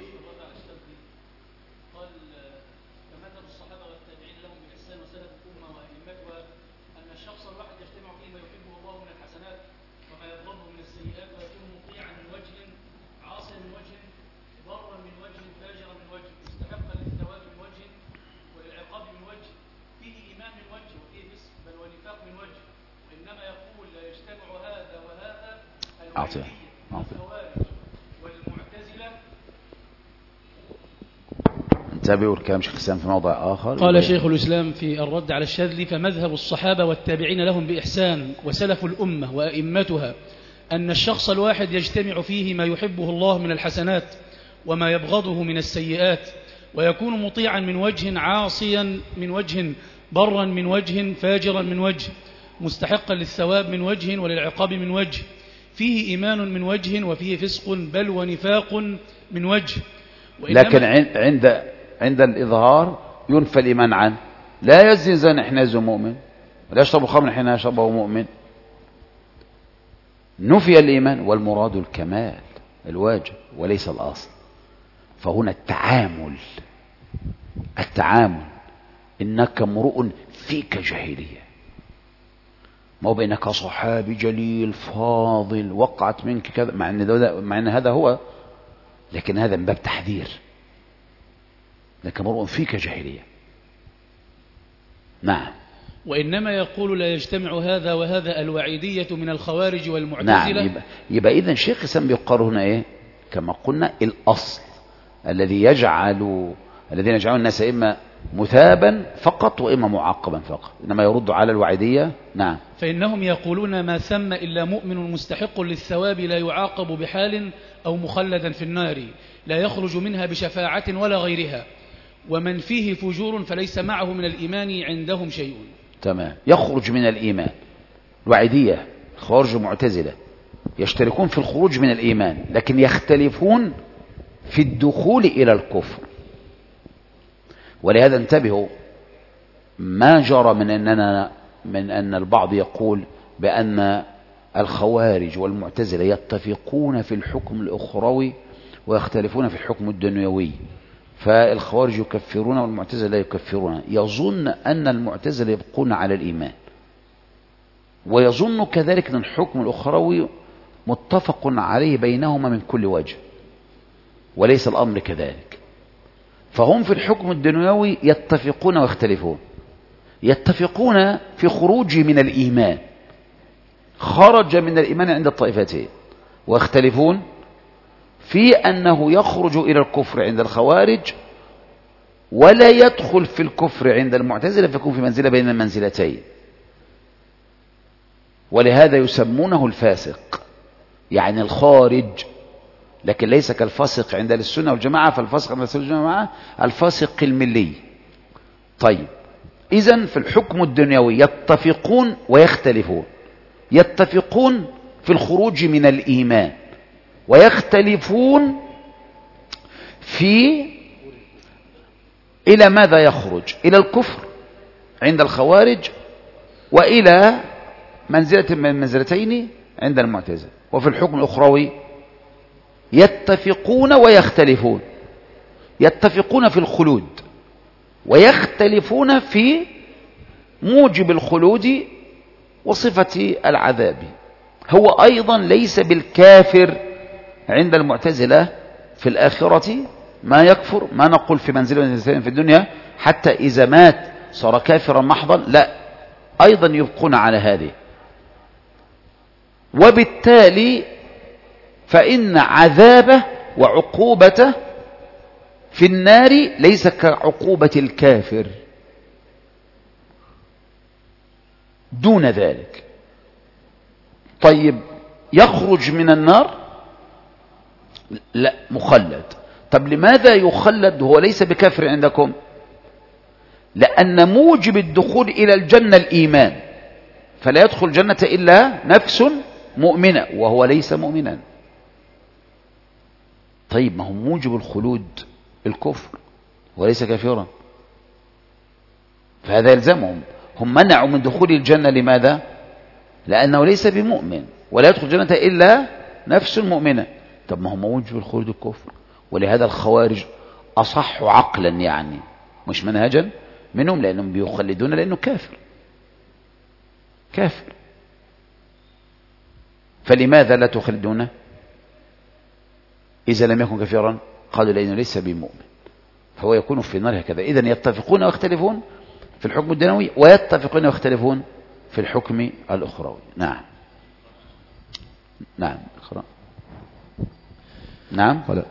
أعطيه انتبهوا الكلام شيخ الإسلام في موضع آخر. قال شيخ الإسلام في الرد على الشاذلي: فمذهب الصحابة والتابعين لهم بإحسان وسلف الأمة وأئمتها أن الشخص الواحد يجتمع فيه ما يحبه الله من الحسنات وما يبغضه من السيئات، ويكون مطيعا من وجه، عاصيا من وجه، برا من وجه، فاجرا من وجه، مستحقا للثواب من وجه وللعقاب من وجه، فيه إيمان من وجه وفيه فسق بل ونفاق من وجه. لكن عند الإظهار ينفى الإيمان عنه. لا يزني زاني حين يزني مؤمن، ولا يشرب الخمر حين يشربه مؤمن. نفي الإيمان، والمراد الكمال الواجب وليس الأصل. فهنا التعامل إنك امرؤ فيك جاهلية، ما هو بأنك صحابي جليل فاضل وقعت منك كذا، مع أن هذا هو، لكن هذا من باب تحذير. لك امرؤ فيك جاهلية. نعم. وإنما يقول لا يجتمع هذا وهذا الوعيدية من الخوارج والمعتزلة. نعم. يبقى إذن شيخ الإسلام بيقر هنا إيه؟ كما قلنا الأصل الذين يجعلون الناس إما مثابا فقط وإما معاقبا فقط، إنما يرد على الوعيدية. نعم. فإنهم يقولون ما ثم إلا مؤمن مستحق للثواب لا يعاقب بحال أو مخلدا في النار لا يخرج منها بشفاعة ولا غيرها، ومن فيه فجور فليس معه من الإيمان عندهم شيء. تمام. يخرج من الإيمان. الوعيدية خوارج المعتزلة يشتركون في الخروج من الإيمان، لكن يختلفون في الدخول إلى الكفر. ولهذا انتبهوا، ما جرى من أن البعض يقول بأن الخوارج والمعتزلة يتفقون في الحكم الأخروي ويختلفون في الحكم الدنيوي، فالخوارج يكفرون والمعتزلة لا يكفرون. يظن أن المعتزلة يبقون على الإيمان، ويظن كذلك أن الحكم الأخروي متفق عليه بينهما من كل وجه، وليس الأمر كذلك. فهم في الحكم الدنيوي يتفقون ويختلفون. يتفقون في خروج من الإيمان، خرج من الإيمان عند الطائفتين، ويختلفون في أنه يخرج إلى الكفر عند الخوارج ولا يدخل في الكفر عند المعتزلة، فيكون في منزلة بين المنزلتين. ولهذا يسمونه الفاسق، يعني الخارج، لكن ليس كالفاسق عند السنة والجماعة. فالفاسق عند السنة والجماعة الفاسق الملي. طيب، إذن في الحكم الدنيوي يتفقون ويختلفون. يتفقون في الخروج من الإيمان، ويختلفون في إلى ماذا يخرج، إلى الكفر عند الخوارج وإلى منزلة من المنزلتين عند المعتزلة. وفي الحكم الأخروي يتفقون ويختلفون. يتفقون في الخلود ويختلفون في موجب الخلود وصفة العذاب. هو أيضا ليس بالكافر عند المعتزلة في الآخرة، ما يكفر، ما نقول في منزلة في الدنيا حتى إذا مات صار كافرا محضا، لا، أيضا يبقون على هذه. وبالتالي فإن عذابه وعقوبته في النار ليس كعقوبة الكافر دون ذلك. طيب، يخرج من النار؟ لا، مخلد. طب لماذا يخلد وهو ليس بكافر عندكم؟ لأن موجب الدخول إلى الجنة الإيمان، فلا يدخل الجنة إلا نفس مؤمنة وهو ليس مؤمنا. طيب، ما هو موجب الخلود الكفر وليس كافرا، فهذا يلزمهم. هم منعوا من دخول الجنة لماذا؟ لأنه ليس بمؤمن، ولا يدخل الجنة إلا نفس مؤمنة. طب ما هو موجب الخلود الكفر. ولهذا الخوارج أصح عقلا، يعني مش منهجا منهم، لأنهم بيخلدون لأنه كافر. فلماذا لا تخلدونه إذا لم يكن كافرا؟ قالوا لأنه ليس بمؤمن، فهو يكون في النار هكذا. إذن يتفقون ويختلفون في الحكم الدنيوي، ويتفقون ويختلفون في الحكم الأخروي. نعم. نعم اقرأ. نعم قال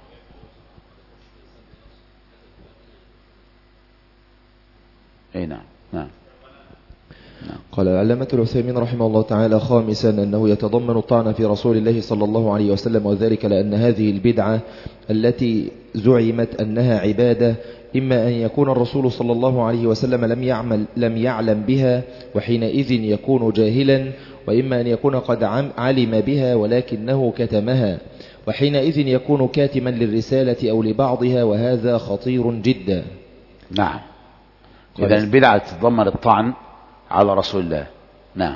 اي نعم نعم. قال العلامة العثيمين رحمه الله تعالى: خامسا أنه يتضمن الطعن في رسول الله صلى الله عليه وسلم، وذلك لأن هذه البدعة التي زعمت أنها عبادة إما أن يكون الرسول صلى الله عليه وسلم لم يعلم بها وحينئذ يكون جاهلا، وإما أن يكون قد علم بها ولكنه كتمها وحينئذ يكون كاتما للرسالة أو لبعضها، وهذا خطير جدا. نعم. إذن البدعة تتضمن الطعن على رسول الله. نعم.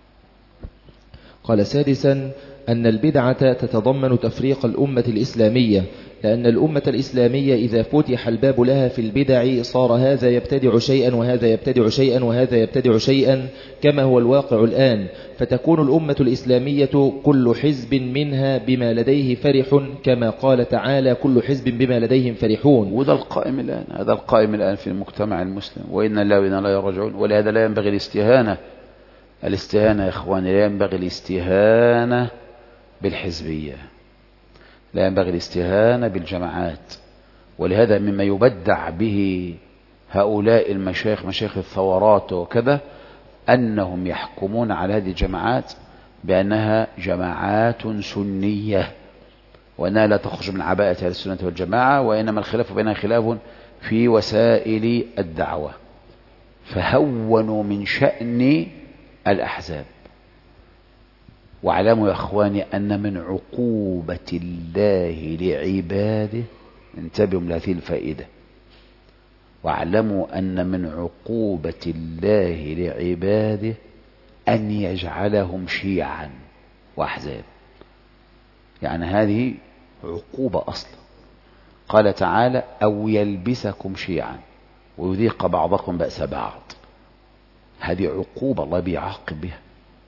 قال سادسا أن البدعة تتضمن تفريق الأمة الإسلامية، لأن الأمة الإسلامية إذا فتح الباب لها في البدع صار هذا يبتدع شيئا وهذا يبتدع شيئا وهذا يبتدع شيئا كما هو الواقع الآن، فتكون الأمة الإسلامية كل حزب منها بما لديه فرح، كما قال تعالى: كل حزب بما لديهم فرحون. وده القائم الآن، هذا القائم الآن في المجتمع المسلم، وإن الله وإنا لا يرجعون. ولهذا لا ينبغي الاستهانة يا إخواني، لا ينبغي الاستهانة بالحزبية، لا ينبغي الاستهانة بالجماعات. ولهذا مما يبدع به هؤلاء المشايخ، مشايخ الثورات وكذا، أنهم يحكمون على هذه الجماعات بأنها جماعات سنية، وأنها لا تخرج من عباءة أهل السنة والجماعة، وإنما الخلاف بينها خلاف في وسائل الدعوة. فهونوا من شأن الأحزاب. واعلموا يا أخواني أن من عقوبة الله لعباده، انتبهوا لهذه الفائدة، واعلموا أن من عقوبة الله لعباده أن يجعلهم شيعا وأحزاب. يعني هذه عقوبة أصلا. قال تعالى: أو يلبسكم شيعا ويذيق بعضكم بأس بعض. هذه عقوبة الله بيعاقب بها.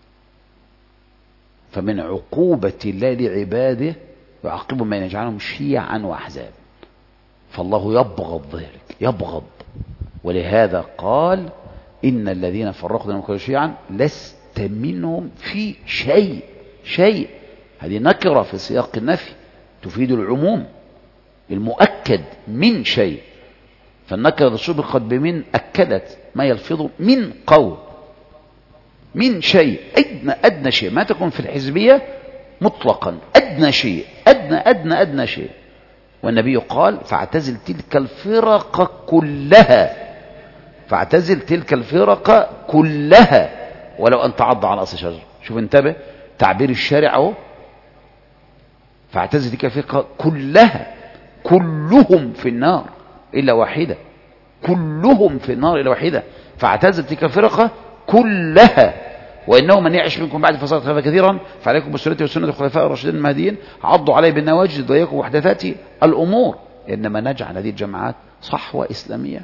فمن عقوبة الله لعباده يعاقبهم من يجعلهم شيعا وأحزاب. فالله يبغض ذلك، يبغض. ولهذا قال: إن الذين فرقوا دينهم وكانوا شيعا لست منهم في شيء. هذه نكرة في سياق النفي تفيد العموم المؤكد من شيء. فالنكرة سبقت بمن أكدت ما يلفظ من قول، من شيء، أدنى شيء. ما تكون في الحزبية مطلقا أدنى شيء، أدنى شيء. والنبي قال: فاعتزل تلك الفرق كلها، فاعتزل تلك الفرق كلها ولو أن تعض على أصل شجر. شوف انتبه تعبير الشارع اهو، فاعتزل تلك الفرق كلها، كلهم في النار إلا واحدة، كلهم في النار إلا واحدة. فاعتزل تلك الفرق كلها، وإنه من يعش منكم بعد فصار خلافا كثيرا فعليكم بسنتي وسنة الخلفاء الراشدين المهديين عضوا عليه بالنواجذ وإياكم ومحدثات الأمور. إنما نجعل هذه الجماعات صحوة إسلامية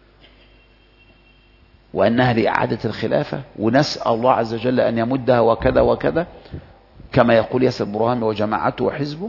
وأنها لإعادة الخلافة، ونسأل الله عز وجل أن يمدها وكذا وكذا كما يقول ياسر برهامي وجماعته وحزبه.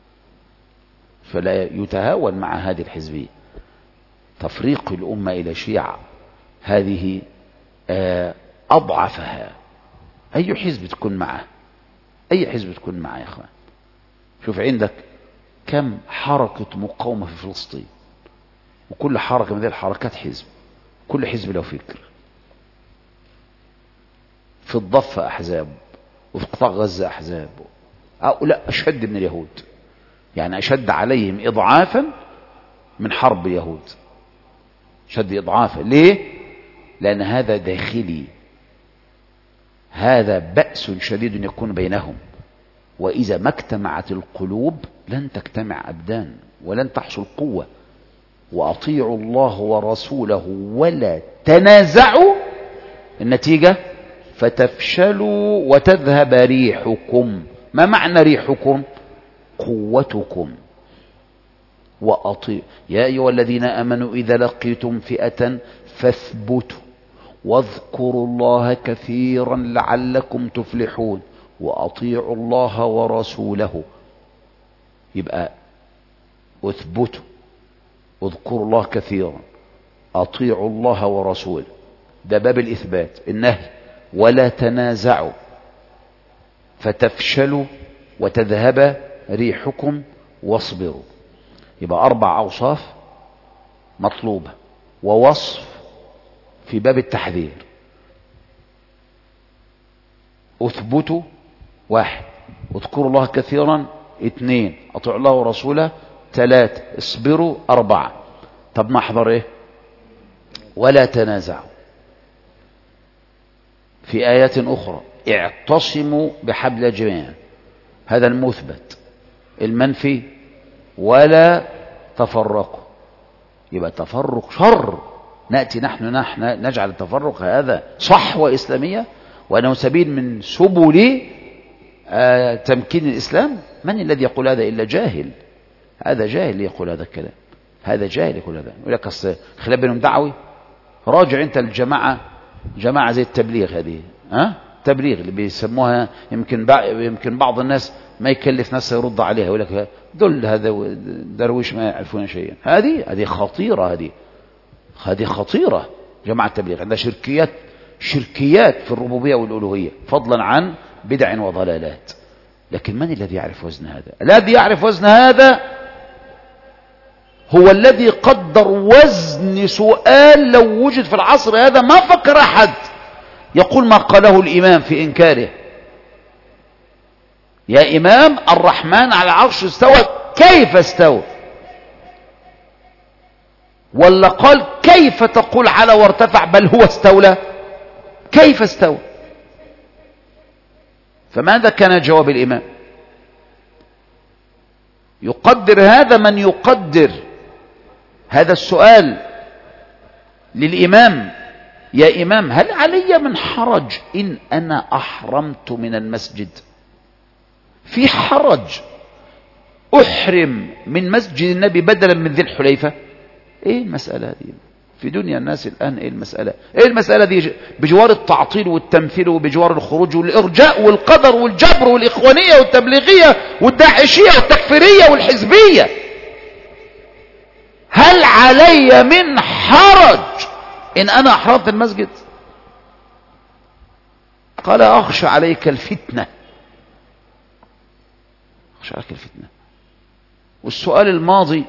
فلا يتهاون مع هذه الحزبية. تفريق الأمة إلى شيعة هذه أضعفها. أي حزب تكون معه، أي حزب تكون معه يا أخوان. شوف عندك كم حركة مقاومة في فلسطين، وكل حركة من هذه الحركات حزب، كل حزب له فكر. في الضفة أحزاب، وفي قطاع غزة أحزاب، أو لا أشد من اليهود، يعني أشد عليهم إضعافا من حرب اليهود، شد إضعافا. ليه؟ لأن هذا داخلي، هذا بأس شديد يكون بينهم، وإذا ما اجتمعت القلوب لن تجتمع أبدان ولن تحصل قوة. وأطيعوا الله ورسوله ولا تنازعوا، النتيجة فتفشلوا وتذهب ريحكم. ما معنى ريحكم؟ قوتكم. وأطيعوا يا أيها الذين آمنوا إذا لقيتم فئة فاثبتوا واذكروا الله كثيرا لعلكم تفلحون وأطيعوا الله ورسوله. يبقى اثبتوا، اذكروا الله كثيرا، أطيعوا الله ورسوله، ده باب الإثبات. النهي ولا تنازعوا، فتفشلوا وتذهب ريحكم واصبروا. يبقى 4 أوصاف مطلوبة ووصف في باب التحذير. اثبتوا 1، واذكروا الله كثيرا 2، اطيعوا الله ورسوله 3، اصبروا 4. طب نحضر ايه؟ ولا تنازعوا. في آيات أخرى اعتصموا بحبل جميعا، هذا المثبت. المنفي ولا تفرقوا، يبقى تفرق شر. نأتي نحن نجعل التفرق هذا صحوة إسلامية وأنه سبيل من سبل تمكين الإسلام؟ من الذي يقول هذا إلا جاهل؟ هذا جاهل يقول هذا الكلام، هذا جاهل يقول هذا. يقول لك أصل خلاف بينهم دعوي. راجع أنت الجماعة، جماعة زي التبليغ هذه، تبليغ اللي بيسموها، يمكن بعض الناس ما يكلف نفسه يرد عليها، يقول لك دول هذا درويش ما يعرفون شيئا. هذه خطيرة، هذه خطيرة. جماعة التبليغ عندها شركيات في الربوبية والألوهية، فضلا عن بدع وضلالات. لكن من الذي يعرف وزن هذا؟ الذي يعرف وزن هذا هو الذي قدر وزن سؤال لو وجد في العصر هذا ما فكر أحد يقول ما قاله الإمام في إنكاره. يا إمام، الرحمن على العرش استوى، كيف استوى؟ ولا قال كيف تقول على وارتفع بل هو استولى؟ كيف استوى؟ فماذا كان جواب الإمام؟ يقدر هذا من يقدر هذا السؤال للإمام: يا إمام، هل علي من حرج إن أنا أحرمت من المسجد؟ في حرج أحرم من مسجد النبي بدلا من ذي الحليفة؟ إيه المسألة دي في دنيا الناس الآن؟ إيه المسألة؟ إيه المسألة دي بجوار التعطيل والتمثيل وبجوار الخروج والإرجاء والقدر والجبر والإخوانية والتبليغية والداعشية والتكفيرية والحزبية؟ هل علي من حرج إن أنا أحرمت المسجد؟ قال أخشى عليك الفتنة، أخشى عليك الفتنة. والسؤال الماضي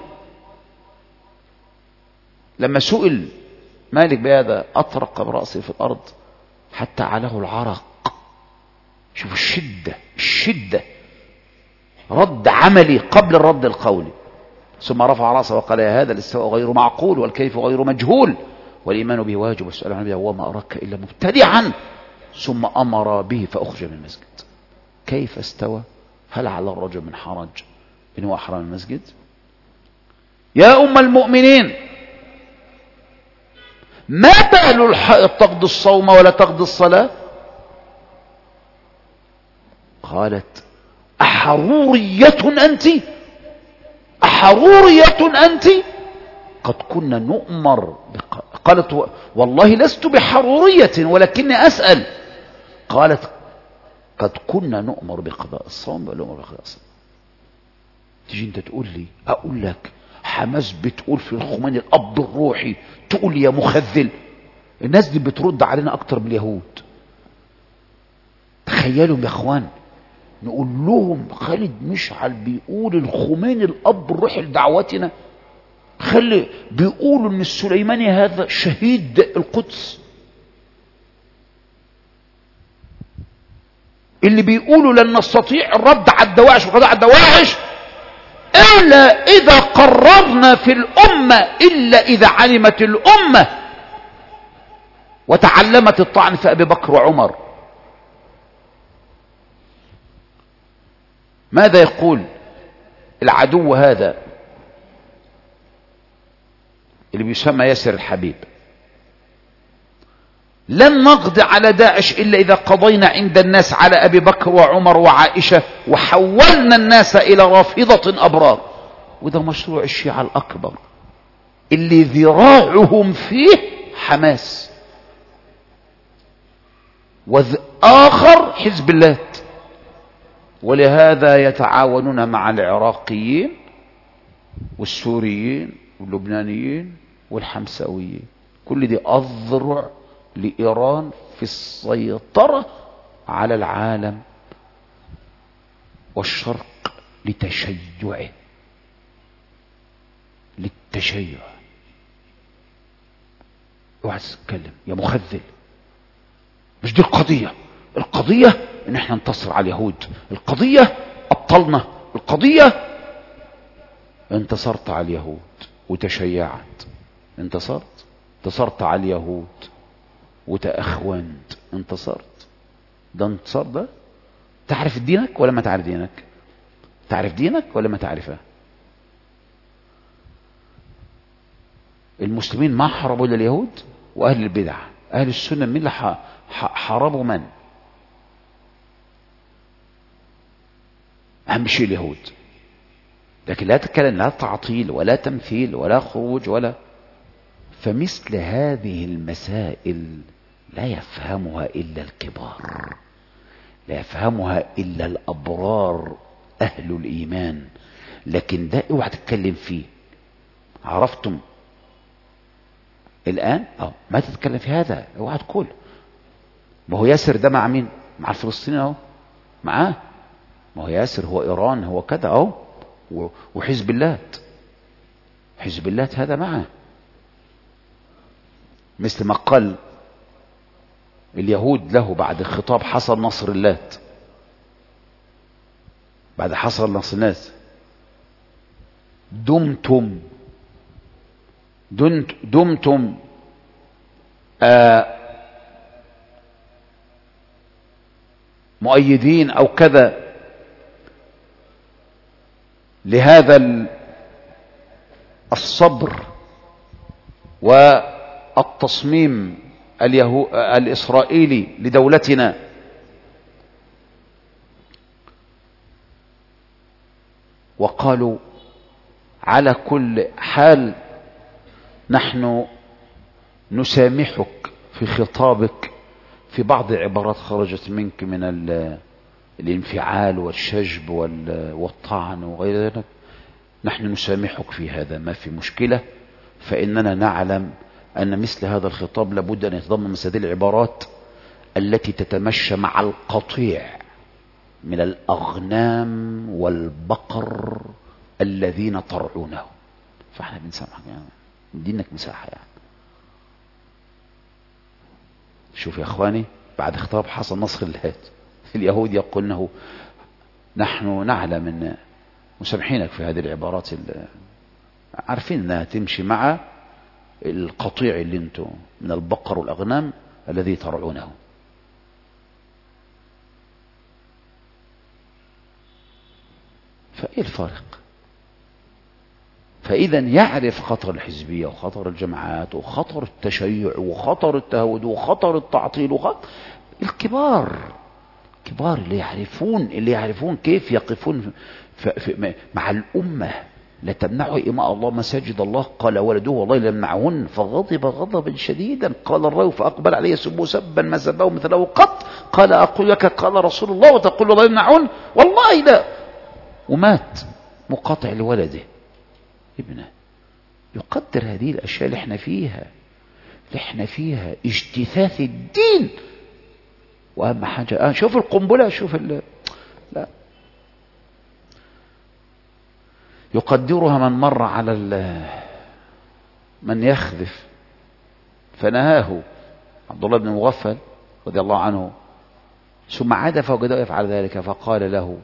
لما سئل مالك بهذا أطرق برأسه في الأرض حتى علاه العرق. شوف الشدة، رد عملي قبل الرد القولي. ثم رفع رأسه وقال: يا هذا الاستواء غير معقول والكيف غير مجهول والإيمان به واجب والسؤال عنه وما أراك إلا مبتدعا. ثم أمر به فأخرج من المسجد. كيف استوى؟ هل على الرجل من حرج إنه أحرم المسجد؟ يا أم المؤمنين، ما بال الحائض تقضي الصوم ولا تقضي الصلاة؟ قالت: أحرورية أنت؟ أحرورية أنت؟ قد كنا نؤمر قالت: والله لست بحرورية ولكني أسأل. قالت: قد كنا نؤمر بقضاء الصوم ولا نؤمر بقضاء الصوم. تيجي انت تقول لي، اقول لك حماس بتقول في الخميني الاب الروحي، تقول يا مخذل. الناس دي بترد علينا اكتر من اليهود. تخيلوا يا اخوان، نقول لهم خالد مشعل بيقول الخميني الاب الروحي لدعوتنا، خلي بيقولوا ان السليماني هذا شهيد القدس، اللي بيقولوا لن نستطيع الرد على الدواعش والقضاء على الدواعش إلا إذا قررنا في الأمة، إلا إذا علمت الأمة وتعلمت الطعن في أبي بكر وعمر. ماذا يقول العدو هذا اللي بيسمى ياسر الحبيب؟ لن نقضي على داعش إلا إذا قضينا عند الناس على أبي بكر وعمر وعائشة وحولنا الناس إلى رافضة أبرار. وده مشروع الشيعة الأكبر اللي ذراعهم فيه حماس، وآخر حزب الله. ولهذا يتعاونون مع العراقيين والسوريين واللبنانيين والحمساويين. كل دي أذرع لإيران في السيطرة على العالم والشرق لتشيعه، للتشيع. اوعى تتكلم يا مخذل، مش دي القضية. القضية ان احنا ننتصر على اليهود، القضية ابطلنا، القضية انتصرت على اليهود وتشيعت، انتصرت على اليهود وتأخونت، انتصرت. ده انتصار. ده تعرف دينك ولا ما تعرف دينك؟ تعرف دينك ولا ما تعرفه؟ المسلمين ما حاربوا الا اليهود واهل البدع. اهل السنه مين اللي حاربوا؟ من؟ اهم شيء اليهود. لكن لا تتكلم، لا تعطيل ولا تمثيل ولا خروج ولا. فمثل هذه المسائل لا يفهمها الا الكبار، لا يفهمها الا الابرار اهل الايمان. لكن ده اوعى تتكلم فيه. عرفتم الآن؟ ما تتكلم في هذا، اوعى تقول. ما هو ياسر ده مع مين؟ مع الفلسطينيين اهو، معاه. ما هو ياسر هو ايران، هو كذا اهو، وحزب الله، حزب الله هذا معه. مثل ما قال اليهود له بعد خطاب حصل نصر الله، بعد حصل نصر الناس: دمتم مؤيدين أو كذا لهذا الصبر والتصميم الإسرائيلي لدولتنا، وقالوا على كل حال نحن نسامحك في خطابك في بعض عبارات خرجت منك من الانفعال والشجب والطعن وغير ذلك، نحن نسامحك في هذا، ما في مشكلة. فإننا نعلم أن مثل هذا الخطاب لابد أن يتضمن مثل هذه العبارات التي تتمشى مع القطيع من الأغنام والبقر الذين ترعونه. فاحنا بنسامحك يعني، ندينك مساحة يعني. شوف يا اخواني، بعد خطاب حصل نصر الله اليهود يقولونه نحن نعلم ان مسامحينك في هذه العبارات عارفين انها تمشي مع القطيع اللي انتم من البقر والاغنام الذي ترعونه. فايه الفارق؟ فإذا يعرف خطر الحزبية وخطر الجماعات وخطر التشيع وخطر التهود وخطر التعطيل الكبار اللي يعرفون كيف يقفون مع الأمة. لا تمنعوا إماء الله مساجد الله، قال ولده والله لمنعهن فغضب غضبا شديدا، قال الرأي فأقبل عليه سبه سبا ما سبه مثله قط، قال أقول لك قال رسول الله وتقول والله يمنعهن والله لا. ومات مقاطع لولده ابنه. يقدر هذه الأشياء اللي احنا فيها اجتثاث الدين. وأهم حاجة شوف القنبلة، شوف لا يقدرها من مر على من يخذف فنهاه عبد الله بن مغفل رضي الله عنه، ثم عاد فوجده يفعل ذلك فقال له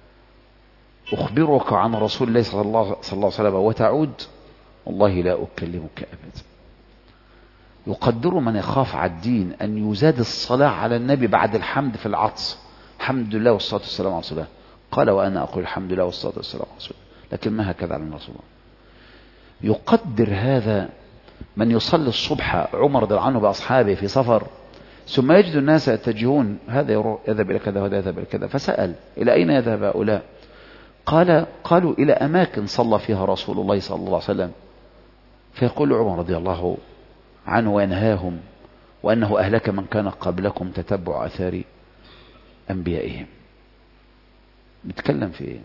أخبرك عن رسول الله صلى الله عليه وسلم وتعود؟ والله لا أكلمك أبدا. يقدر من يخاف على الدين أن يزاد الصلاة على النبي بعد الحمد في العطس، الحمد لله والصلاة والسلام على رسول الله، قال وأنا أقول الحمد لله والصلاة والسلام على رسول الله، لكن ما هكذا على رسول الله. يقدر هذا من يصلي الصبح عمر رضي الله عنه بأصحابه في سفر، ثم يجد الناس يتجهون، هذا يذهب إلى كذا وهذا يذهب إلى كذا، فسأل إلى أين يذهب هؤلاء؟ قالوا إلى أماكن صلى فيها رسول الله صلى الله عليه وسلم. فيقول عمر رضي الله عنه وينهاهم وأنه أهلك من كان قبلكم تتبع أثار أنبيائهم. بنتكلم في إيه؟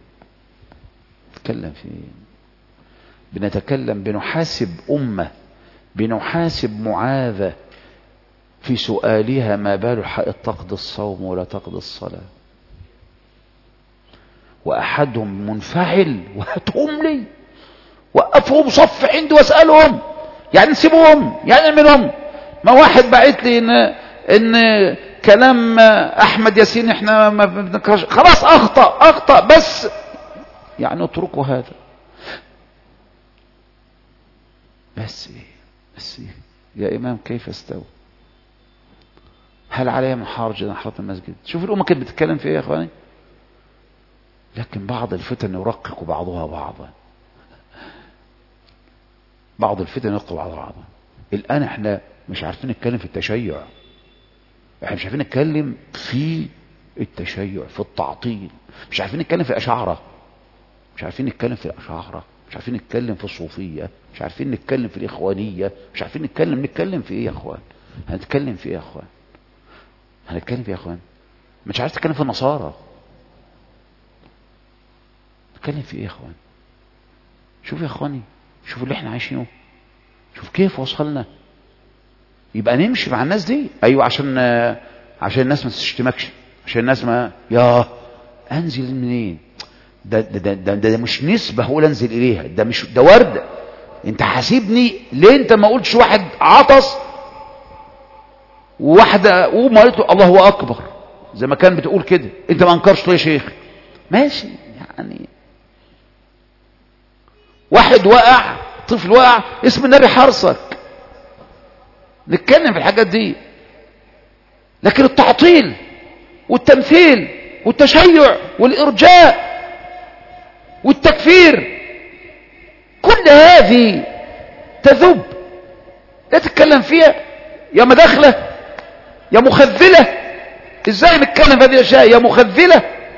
بنتكلم بنحاسب أمة، بنحاسب معاذة في سؤالها ما بال الحائض تقضي الصوم ولا تقضي الصلاة. وأحدهم منفعل وهاتهم لي، وقفهم صف عندي واسألهم، يعني نسيبهم يعني منهم. ما واحد بعت لي ان كلام احمد ياسين احنا ما بنكرهش، خلاص اخطأ بس يعني اتركوا هذا. بس ايه يا امام كيف استوى؟ هل علي من حرج ان احرق المسجد؟ شوف الامه كانت بتتكلم في ايه يا اخواني. لكن بعض الفتن يرقق بعضها بعضا، بعض الفتن يرقق بعضها بعضا. الان احنا مش عارفين نتكلم في التشيع، احنا مش عارفين نتكلم في التشيع، في التعطيل، مش عارفين نتكلم في الاشاعره، مش عارفين نتكلم في الاشاعره، مش عارفين نتكلم في الصوفيه، مش عارفين نتكلم في الاخوانيه، مش عارفين نتكلم في ايه يا اخوان؟ هنتكلم في ايه يا اخوان؟ هنتكلم في ايه يا اخوان؟ مش عارف تتكلم في النصارى، نتكلم في ايه يا اخوان؟ شوف يا اخواني، شوف اللي احنا عايشينه، شوف كيف وصلنا. يبقى نمشي مع الناس دي، ايوه، عشان الناس ما تشتمكش، عشان الناس ما يا انزل منين؟ ده مش نسبة هقول انزل اليها، ده مش ده ورد. انت حاسبني ليه؟ انت ما قلتش واحد عطس وواحدة قوم قالت له الله اكبر زي ما كان بتقول كده، انت ما انكرش ليه يا شيخ؟ ماشي يعني. واحد وقع، طفل وقع، اسم النبي حرصك، نتكلم في الحاجات دي. لكن التعطيل والتمثيل والتشيع والإرجاء والتكفير كل هذه تذوب، لا تتكلم فيها يا مداخلة يا مخذلة. ازاي نتكلم في هذه الاشياء يا مخذلة؟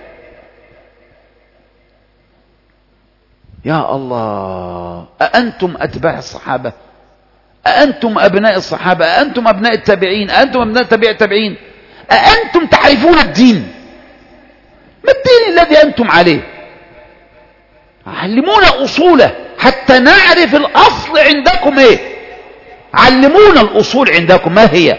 يا الله، أأنتم أتباع الصحابة؟ أأنتم أبناء الصحابة؟ أأنتم أبناء التابعين؟ أأنتم أبناء تابع التابعين؟ أأنتم تعرفون الدين؟ ما الدين الذي أنتم عليه؟ علمونا أصوله حتى نعرف الأصل عندكم إيه. علمونا الأصول عندكم ما هي.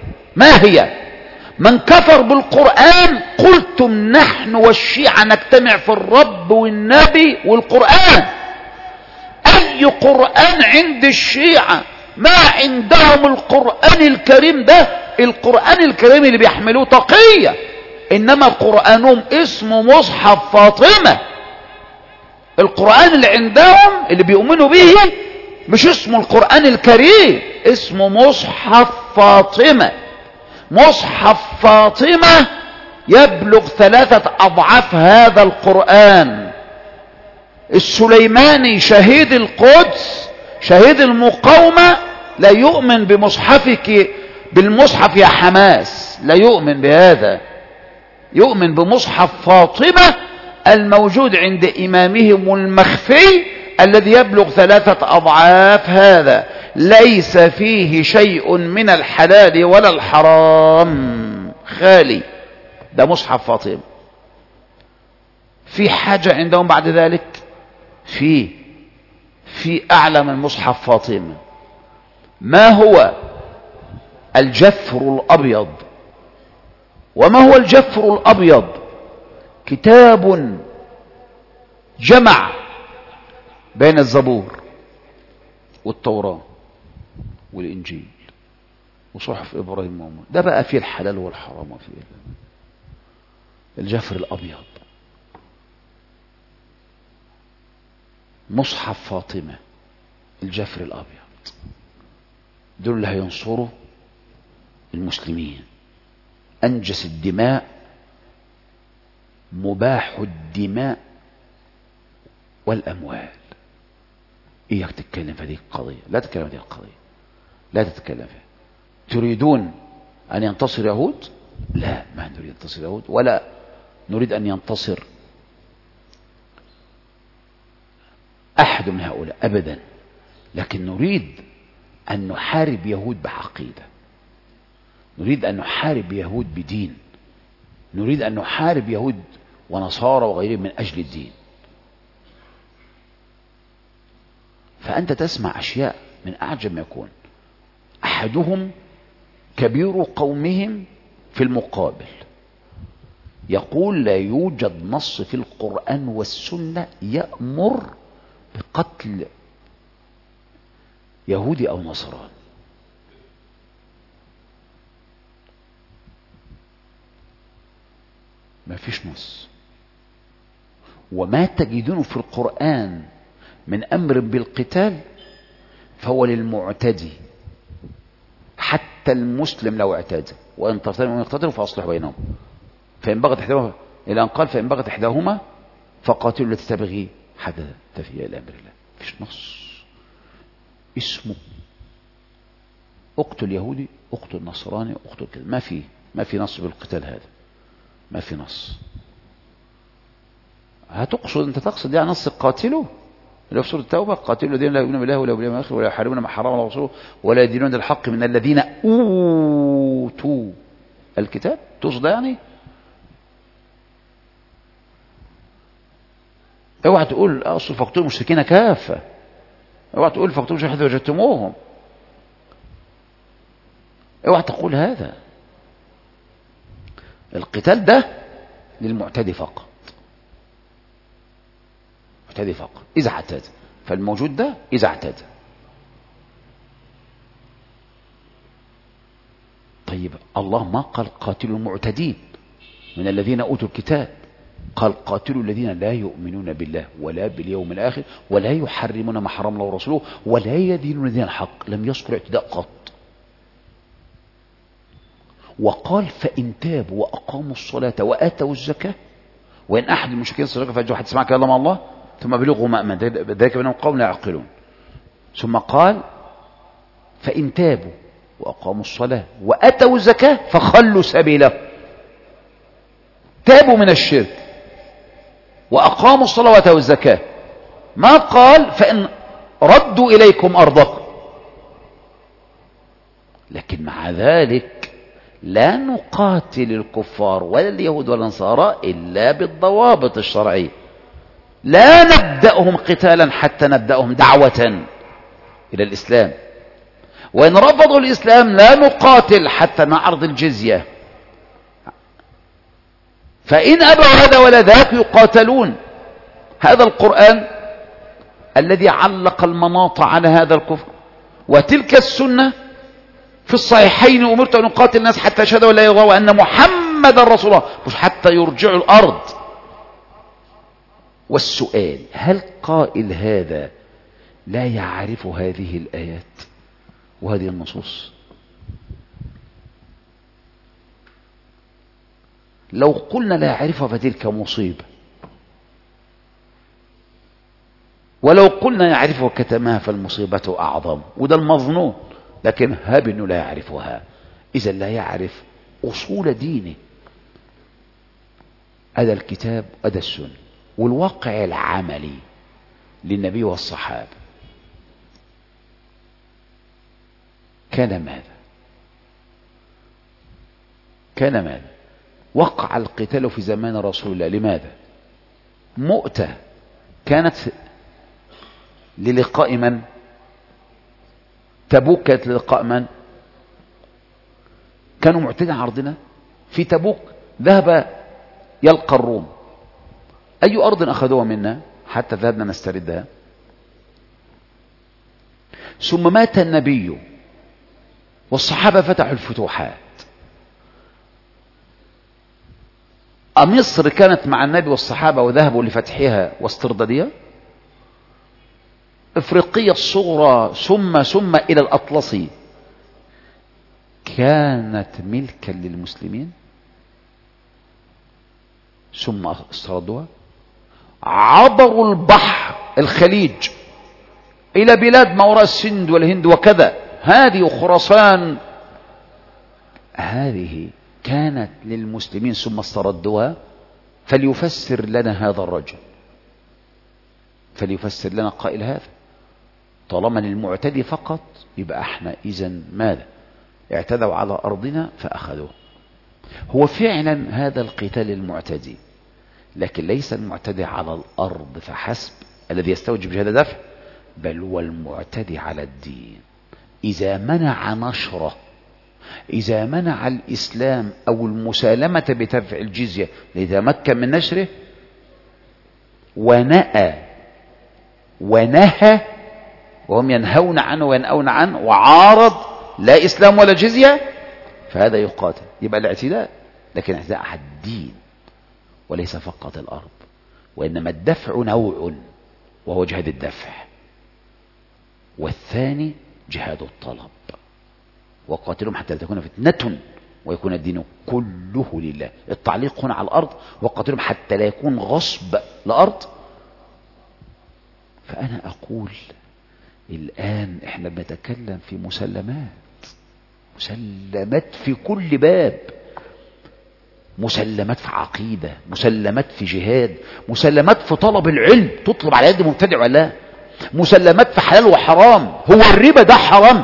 من كفر بالقرآن قلتم نحن والشيعة نجتمع في الرب والنبي والقرآن. أي قرآن عند الشيعة؟ ما عندهم القرآن الكريم ده. القرآن الكريم اللي بيحملوه تقية، إنما قرآنهم اسمه مصحف فاطمة. القرآن اللي عندهم اللي بيؤمنوا به مش اسمه القرآن الكريم، اسمه مصحف فاطمة. مصحف فاطمة يبلغ 3 أضعاف هذا القرآن. السليماني شهيد القدس، شهيد المقاومة، لا يؤمن بمصحفك بالمصحف يا حماس، لا يؤمن بهذا. يؤمن بمصحف فاطمة الموجود عند إمامهم المخفي الذي يبلغ 3 أضعاف هذا، ليس فيه شيء من الحلال ولا الحرام، خالي. ده مصحف فاطمة. في حاجة عندهم بعد ذلك؟ في أعلى من مصحف فاطمة. ما هو الجفر الأبيض؟ وما هو الجفر الأبيض؟ كتاب جمع بين الزبور والتوراة والإنجيل وصحف إبراهيم وموسى. ده بقى فيه الحلال والحرام وفيه الجفر الأبيض. مصحف فاطمة، الجفر الأبيض. دول اللي هينصروا المسلمين. أنجس الدماء، مباح الدماء والأموال. إياك تتكلم في هذه القضية، لا تتكلم في هذه القضية، لا تتكلم فيها. تريدون أن ينتصر يهود؟ لا، ما نريد أن ينتصر يهود، ولا نريد أن ينتصر أحد من هؤلاء أبدا. لكن نريد أن نحارب يهود بعقيدة، نريد أن نحارب يهود بدين، نريد أن نحارب يهود ونصارى وغيرهم من أجل الدين. فأنت تسمع أشياء من أعجب ما يكون. أحدهم كبير قومهم في المقابل يقول لا يوجد نص في القرآن والسنة يأمر بقتل يهودي أو نصراني. ما فيش نص. وما تجدونه في القرآن من أمر بالقتال فهو للمعتدي، حتى المسلم لو اعتدى، وإن ترتدوا يقتتلوا فأصلحوا بينهم، فإن بغت إحداهما إلى أن قال فإن بغت إحداهما فقاتلوا التي تبغي حتى تفيء إلى أمر الله. مفيش نص اسمه اقتل يهودي اقتل نصراني اقتل كذا، ما في نص بالقتال هذا، ما في نص. انت تقصد يعني نص قاتله اللي في سورة التوبة، قاتلوا الذين لا يؤمنون بالله ولا باليوم الآخر ولا يحاربون ما حرم الله ورسوله ولا يدينون الحق من الذين أوتوا الكتاب. تقصد يعني اوعى تقول اصل فاقتلوا المشركين كافة، اوعى تقول فاقتلوا المشركين حيث وجدتموهم، اوعى تقول هذا. القتال ده للمعتدي فقط، معتدي فقط إذا اعتدى، فالموجود ده إذا اعتدى. طيب الله ما قال قاتلوا المعتدين من الذين أوتوا الكتاب، قال قاتلوا الذين لا يؤمنون بالله ولا باليوم الآخر ولا يحرمون ما حرم الله ورسوله ولا يدينون دين الحق. لم يذكر اعتداء قط. وقال فإن تابوا وأقاموا الصلاة وآتوا الزكاة وإن أحد المشركين صدق فأجوا حتى سمع كلام الله ثم بلغوا مأمن ذلك بأنهم قوم لا يعقلون. ثم قال فإن تابوا وأقاموا الصلاة وآتوا الزكاة فخلوا سبيله. تابوا من الشرك وأقاموا الصلاة وآتوا الزكاة، ما قال فإن ردوا إليكم أرضكم. لكن مع ذلك لا نقاتل الكفار ولا اليهود ولا النصارى إلا بالضوابط الشرعية. لا نبدأهم قتالا حتى نبدأهم دعوة إلى الإسلام، وإن رفضوا الإسلام لا نقاتل حتى نعرض الجزية، فإن أبوا هذا ولا ذاك يقاتلون. هذا القرآن الذي علق المناط على هذا الكفر، وتلك السنة في الصحيحين أمرت أن أقاتل الناس حتى يشهدوا لا إله إلا الله وأن محمدا رسول الله، مش حتى يرجعوا الأرض. والسؤال هل قائل هذا لا يعرف هذه الآيات وهذه النصوص؟ لو قلنا لا يعرفها فتلك مصيبة، ولو قلنا يعرفها كتمها فالمصيبة أعظم، وده المظنون. لكن هاب انه لا يعرفها، اذا لا يعرف اصول دينه. هذا الكتاب هذا السنة والواقع العملي للنبي والصحابة كان ماذا؟ وقع القتال في زمان رسول الله. لماذا؟ مؤتة كانت للقاء من؟ تبوك كانت للقاء من؟ كانوا معتدين عرضنا. في تبوك ذهب يلقى الروم، أي أرض أخذوها منا حتى ذهبنا نستردها. ثم مات النبي والصحابة فتحوا الفتوحات. مصر كانت مع النبي والصحابة وذهبوا لفتحها واستردادها. إفريقيا الصغرى ثم إلى الأطلسي كانت ملكا للمسلمين ثم استردوها. عبروا البحر الخليج إلى بلاد ما وراء السند والهند وكذا، هذه خراسان هذه كانت للمسلمين ثم استردوها. فليفسر لنا هذا الرجل، فليفسر لنا قائل هذا. طالما للمعتدي فقط يبقى احنا إذن ماذا؟ اعتدوا على أرضنا فأخذوه. هو فعلا هذا القتال المعتدي، لكن ليس المعتدي على الأرض فحسب الذي يستوجب هذا دفع، بل هو المعتدي على الدين. إذا منع نشره إذا منع الإسلام أو المسالمة بدفع الجزية ليتمكن من نشره، ونهى وهم ينهون عنه وينأون عنه، وعارض لا إسلام ولا جزية، فهذا يقاتل. يبقى الاعتداء، لكن الاعتداء على الدين وليس فقط الأرض، وإنما الدفع نوع وهو جهاد الدفع، والثاني جهاد الطلب. وقاتلهم حتى لا تكون فتنة ويكون الدين كله لله. التعليق هنا على الأرض، وقاتلهم حتى لا يكون غصب الأرض. فأنا أقول الآن احنا بنتكلم في مسلمات في كل باب، مسلمات في عقيدة، مسلمات في جهاد، مسلمات في طلب العلم، تطلب على يد مبتدع ولا لا، مسلمات في حلال وحرام. هو الربا ده حرام؟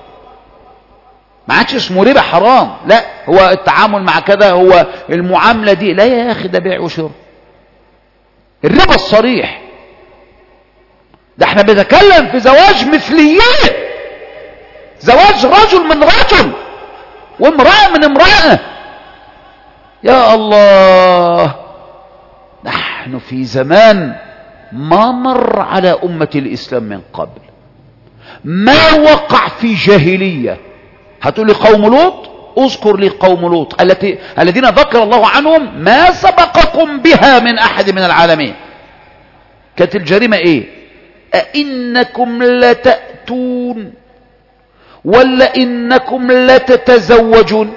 ما عادش اسمه ربا حرام، لا، هو التعامل مع كذا، هو المعاملة دي، لا يا أخي، ده بيع وشراء. الربا الصريح ده احنا بنتكلم في زواج مثليين، زواج رجل من رجل وامرأة من امرأة. يا الله، نحن في زمان ما مر على أمة الإسلام من قبل، ما وقع في جاهلية. هتقول لي قوم لوط، اذكر لي قوم لوط الذين ذكر الله عنهم ما سبقكم بها من أحد من العالمين. كانت الجريمة ايه؟ أئنكم لتأتون ولا إنكم لتتزوجون؟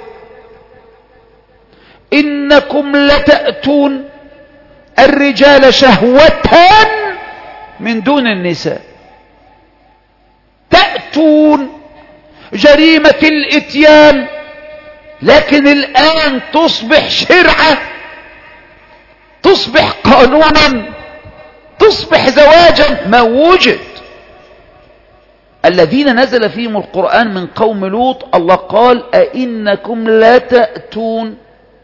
إنكم لتأتون الرجال شهوة من دون النساء. تأتون جريمة الإتيان، لكن الآن تصبح شرعة، تصبح قانونا، تصبح زواجا. ما وجد. الذين نزل فيهم القرآن من قوم لوط، الله قال أئنكم لا تأتون،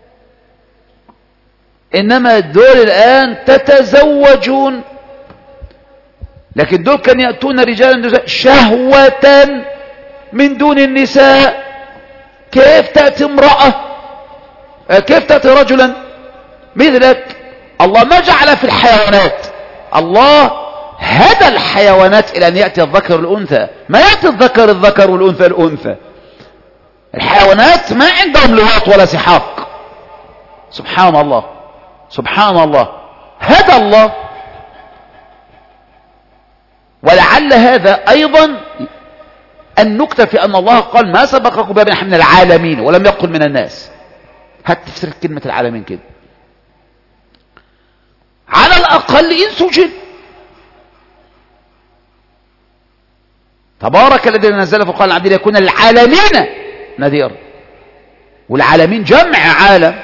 إنما دول الآن تتزوجون. لكن دول كانوا يأتون رجالا شهوة من دون النساء. كيف تأتي امرأة، كيف تأتي رجلا مثلك؟ الله ما جعل في الحيوانات، الله هدى الحيوانات إلى أن يأتي الذكر الأنثى، ما يأتي الذكر والأنثى الأنثى. الحيوانات ما عندهم لواط ولا سحاق. سبحان الله، سبحان الله، هدى الله. ولعل هذا أيضا النكتة في أن الله قال ما سبقكم بها من العالمين، ولم يقل من الناس. هتفسر كلمة العالمين كده، على الأقل إنس وجن. تبارك الذي نزل في القرآن العظيم ليكون العالمين نذيرا. والعالمين جمع عالم،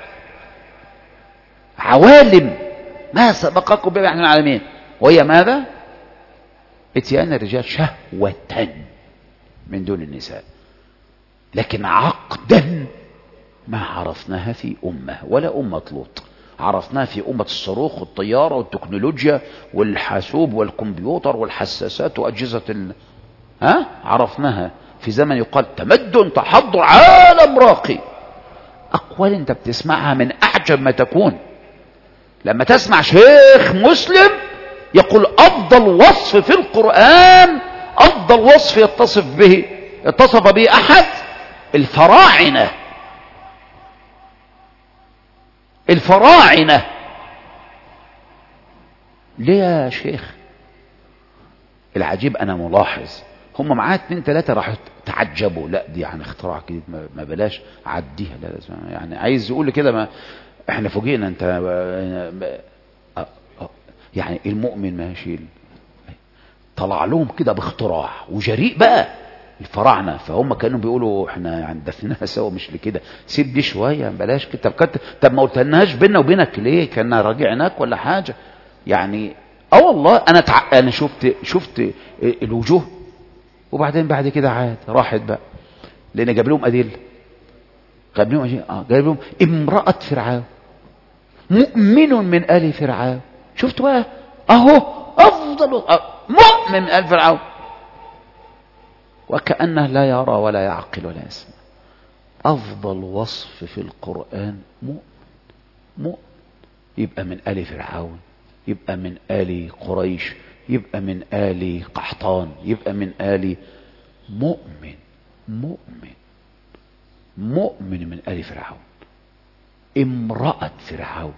عوالم. ما سبقكم بها من العالمين، وهي ماذا؟ اتيان الرجال شهوة من دون النساء. لكن عقدا ما عرفناها في أمة ولا أمة لوط، عرفناها في أمة الصاروخ والطيارة والتكنولوجيا والحاسوب والكمبيوتر والحساسات وأجهزة عرفناها في زمن يقال تمدن تحضر عالم راقي. أقوال أنت بتسمعها من أعجب ما تكون. لما تسمع شيخ مسلم يقول أفضل وصف في القرآن، أفضل وصف اتصف به أحد الفراعنة. الفراعنة ليه يا شيخ؟ العجيب أنا ملاحظ هم معاه 2 3 راحوا تعجبوا، لا دي يعني اختراع جديد، ما بلاش عديها، لا لازم يعني عايز يقول كده، ما احنا فوجئنا انت يعني المؤمن ماشي طلع لهم كده باختراع وجريء بقى الفراعنه. فهم كانوا بيقولوا احنا يعني دفناها سوا، مش لكده، سيب دي شويه بلاش كده. طب ما قلتلناش بينا وبينك ليه؟ كان راجعناك ولا حاجه يعني؟ والله انا شفت الوجوه، وبعدين بعد كده عاد راحت بقى، لان جاب لهم ادله، جاب لهم امراه فرعون، مؤمن من ال فرعون. شفت بقى اهو افضل مؤمن من ال فرعون، وكأنه لا يرى ولا يعقل ولا يسمع. أفضل وصف في القرآن مؤمن. يبقى من آل فرعون، يبقى من آل قريش، يبقى من آل قحطان، يبقى من آل مؤمن من آل فرعون. امرأة فرعون.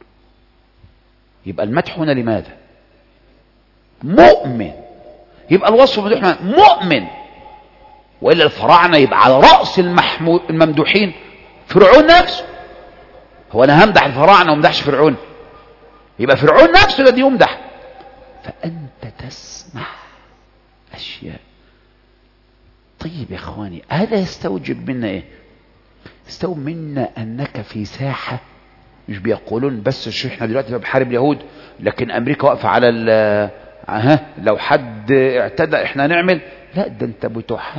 يبقى المدح هنا لماذا؟ مؤمن. يبقى الوصف مؤمن. وإلا الفراعنة يبقى على رأس الممدوحين فرعون نفسه. هو أنا همدح الفراعنة ومدحش فرعون؟ يبقى فرعون نفسه الذي يمدح. فأنت تسمع أشياء. طيب يا إخواني، هذا يستوجب منا إيه؟ يستوجب منا أنك في ساحة، مش بيقولون بس احنا دلوقتي بنحارب اليهود، لكن أمريكا واقفة على لو حد اعتدى احنا نعمل. لا، ده انت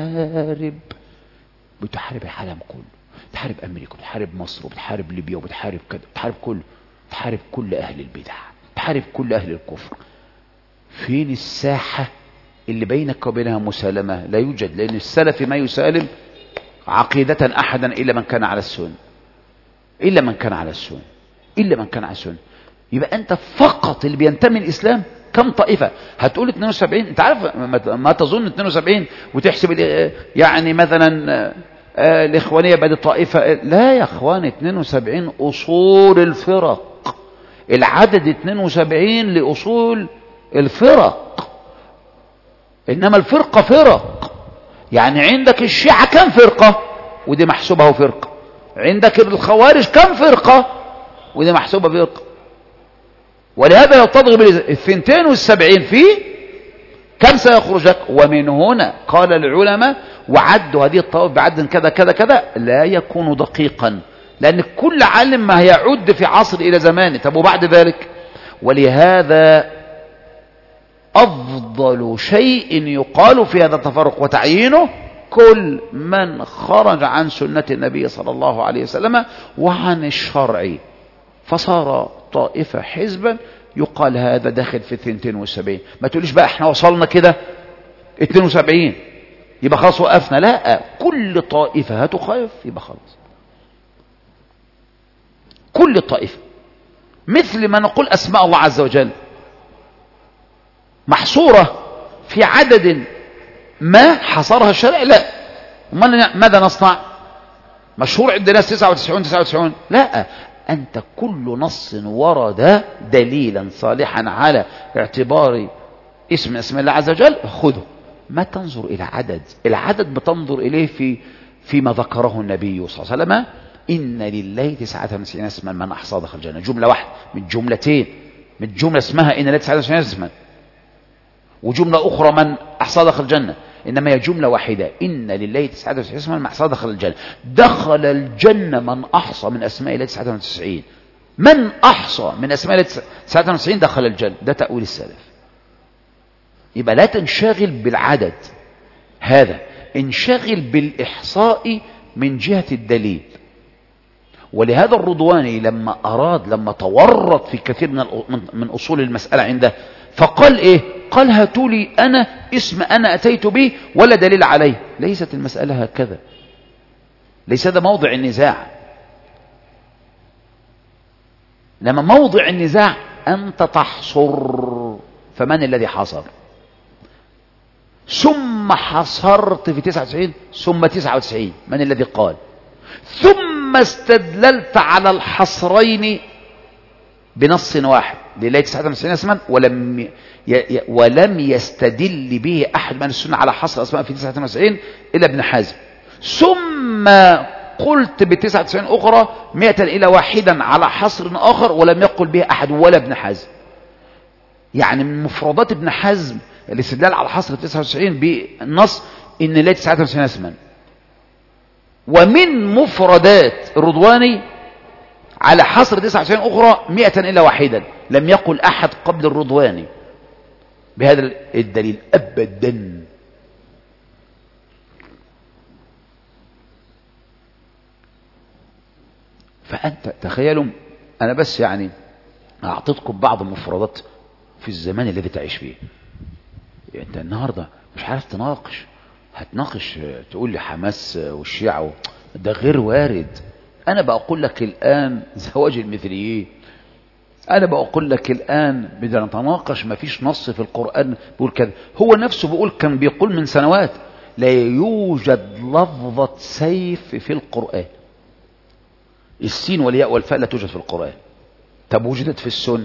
بتحارب العالم كله. بتحارب أمريكا، بتحارب مصر، وبتحارب ليبيا، وبتحارب كده، بتحارب كله. بتحارب كل أهل البدع، بتحارب كل أهل الكفر. فين الساحة اللي بينك وبينها مسالمة؟ لا يوجد، لأن السلف ما يسالم عقيدة أحدا إلا من كان على السنة، إلا من كان على السنة. يبقى أنت فقط اللي بينتمي الإسلام. كم طائفة؟ هتقول 72. أنت عارف ما تظن 72 وتحسب يعني مثلا الإخوانية بعد الطائفة. لا يا أخوان، 72 أصول الفرق. العدد 72 لأصول الفرق. إنما الفرقة فرق. يعني عندك الشيعة كم فرقة ودي محسوبة فرقة، عندك الخوارج كم فرقة ودي محسوبة فرقة. ولهذا لو تضرب 72 فيه كم سيخرجك؟ ومن هنا قال العلماء وعدوا هذه الطوائف بعد كذا كذا كذا، لا يكون دقيقا، لأن كل عالم ما يعد في عصر إلى زمانه. طب وبعد ذلك؟ ولهذا أفضل شيء يقال في هذا التفرق وتعيينه كل من خرج عن سنة النبي صلى الله عليه وسلم وعن الشرع، فصار طائفة حزبا يقال هذا داخل في 72. ما تقوليش بقى احنا وصلنا كده 72 يبقى خلاص وقفنا. لا، كل طائفة هتخالف يبقى خلاص. كل طائفة، مثل ما نقول أسماء الله عز وجل محصورة في عدد ما حصرها الشرع. لا، ماذا نصنع؟ مشهور عند الناس 99. لا، أنت كل نص ورد دليلا صالحا على اعتبار اسم اسم الله عز وجل خذه. ما تنظر إلى العدد بتنظر إليه فيما ذكره النبي صلى الله عليه وسلم: إن لله 99 اسما من أحصى دخل الجنة. جملة واحدة من جملتين، من جملة اسمها إن لله 99 اسما، وجملة أخرى من أحصى دخل الجنة. إنما هي جملة واحدة: إن لله 99 اسما من أحصى دخل الجنة. دخل الجنة من أحصى من أسماء الله 99. من أحصى من أسماء الله 99 دخل الجنة. ده تأويل السلف. يبقى لا تنشغل بالعدد هذا، انشغل بالإحصاء من جهة الدليل. ولهذا الرضواني لما تورط في كثير من أصول المسألة عنده، فقال إيه؟ قال: هاتوا لي أنا اسم أنا أتيت به ولا دليل عليه. ليست المسألة هكذا، ليس هذا موضع النزاع. لما موضع النزاع أنت تحصر. فمن الذي حصر؟ ثم حصرت في 99 ثم 99. من الذي قال؟ ثم استدللت على الحصرين بنص واحد: لله 99 اسما، ولم يستدل به أحد من السنة على حصر أسماء في 99 إلا ابن حزم. ثم قلت ب99 أخرى 100 إلى واحدا على حصر آخر ولم يقل به أحد ولا ابن حزم. يعني من مفردات ابن حزم الاستدلال على حصر 99 بالنص إن لله 99 اسما. ومن مفردات الرضواني على حصر 99 أخرى 100 إلا واحدا لم يقل أحد قبل الرضواني بهذا الدليل أبدا. فأنت تخيلوا، أنا بس يعني أعطيتكم بعض المفردات في الزمان الذي تعيش فيه. يعني أنت النهاردة مش عارف تناقش، هتناقش تقول لي حماس والشيعة ده غير وارد. أنا بقول لك الآن زواج المثليين، أنا بقول لك الآن بدنا نتناقش، ما فيش نص في القرآن بيقول كذا. هو نفسه كان بيقول من سنوات لا يوجد لفظة سيف في القرآن. السين والياء والفاء لا توجد في القرآن. طب وجدت في السنة،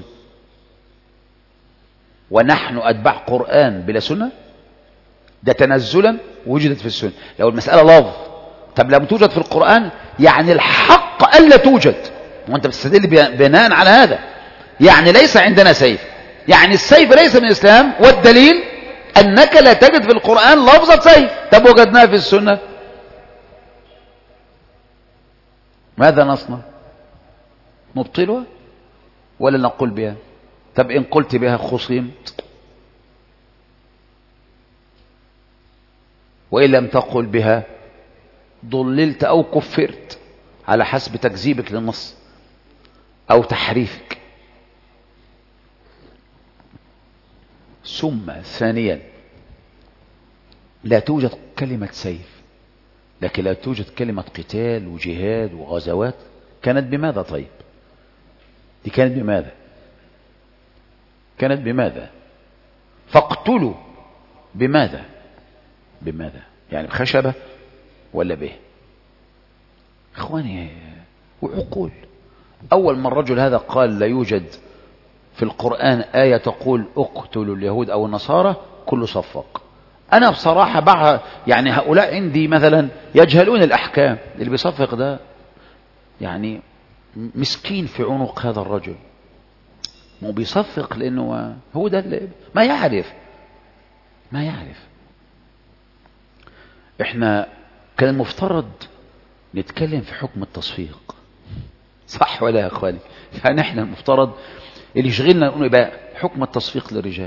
ونحن أتباع قرآن بلا سنة؟ ده تنزلا وجدت في السنة. لو المسألة لفظ، طب لم توجد في القرآن يعني الحق ألا توجد، وانت بتستدل بناء على هذا. يعني ليس عندنا سيف، يعني السيف ليس من الإسلام، والدليل أنك لا تجد في القرآن لفظة سيف. طب وجدناها في السنة، ماذا نصنع؟ نبطلها ولا نقول بها؟ طب إن قلت بها خصمت، وإن لم تقل بها ضللت أو كفرت على حسب تكذيبك للنص أو تحريفك. ثم ثانيا لا توجد كلمة سيف، لكن لا توجد كلمة قتال وجهاد وغزوات. كانت بماذا طيب؟ دي كانت بماذا؟ كانت بماذا؟ فاقتلوا بماذا؟ بماذا؟ يعني بخشبة ولا به؟ اخواني وعقول. اول ما الرجل هذا قال لا يوجد في القرآن آية تقول اقتلوا اليهود او النصارى، كله صفق. انا بصراحة يعني هؤلاء عندي مثلا يجهلون الاحكام. اللي بيصفق ده يعني مسكين في عنق هذا الرجل، مو بيصفق لانه هو ده اللي ما يعرف. احنا كان المفترض نتكلم في حكم التصفيق، صح ولا يا اخواني؟ يعني احنا المفترض اللي يشغلنا نقول بقى حكم التصفيق للرجال.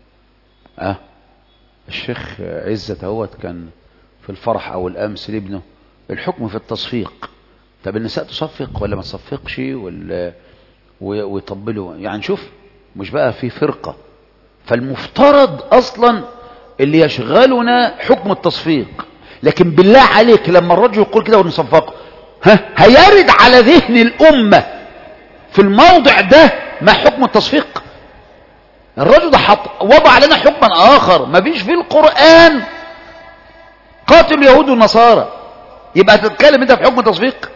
الشيخ عزت اهوت كان في الفرح او الامس لابنه الحكم في التصفيق. طب النساء تصفق ولا ما تصفقش ويطبلوا؟ يعني شوف، مش بقى في فرقة. فالمفترض اصلا اللي يشغلنا حكم التصفيق. لكن بالله عليك لما الرجل يقول كده ونصفقه، هيرد على ذهن الأمة في الموضع ده ما حكم التصفيق؟ الرجل ده وضع لنا حكما آخر ما فيش في القرآن قاتل اليهود والنصارى. يبقى هتتكلم انت في حكم التصفيق؟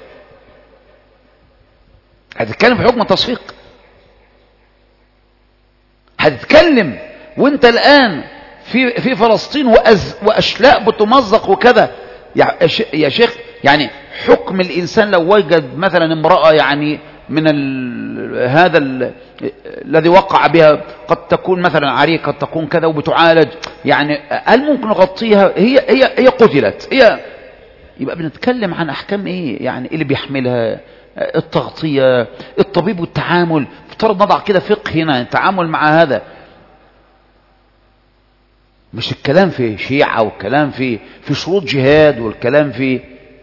هتتكلم في حكم التصفيق؟ هتتكلم وانت الآن في فلسطين وأشلاء بتمزق وكذا؟ يا شيخ يعني حكم الإنسان لو وجد مثلا امرأة يعني من هذا الذي وقع بها، قد تكون مثلا عرية، قد تكون كذا وبتعالج، يعني هل ممكن نغطيها؟ هي قتلت، يبقى بنتكلم عن أحكام ايه؟ يعني اللي بيحملها التغطية، الطبيب والتعامل. افترض نضع كده فقه هنا التعامل مع هذا، مش الكلام في شيعة والكلام في شروط جهاد والكلام في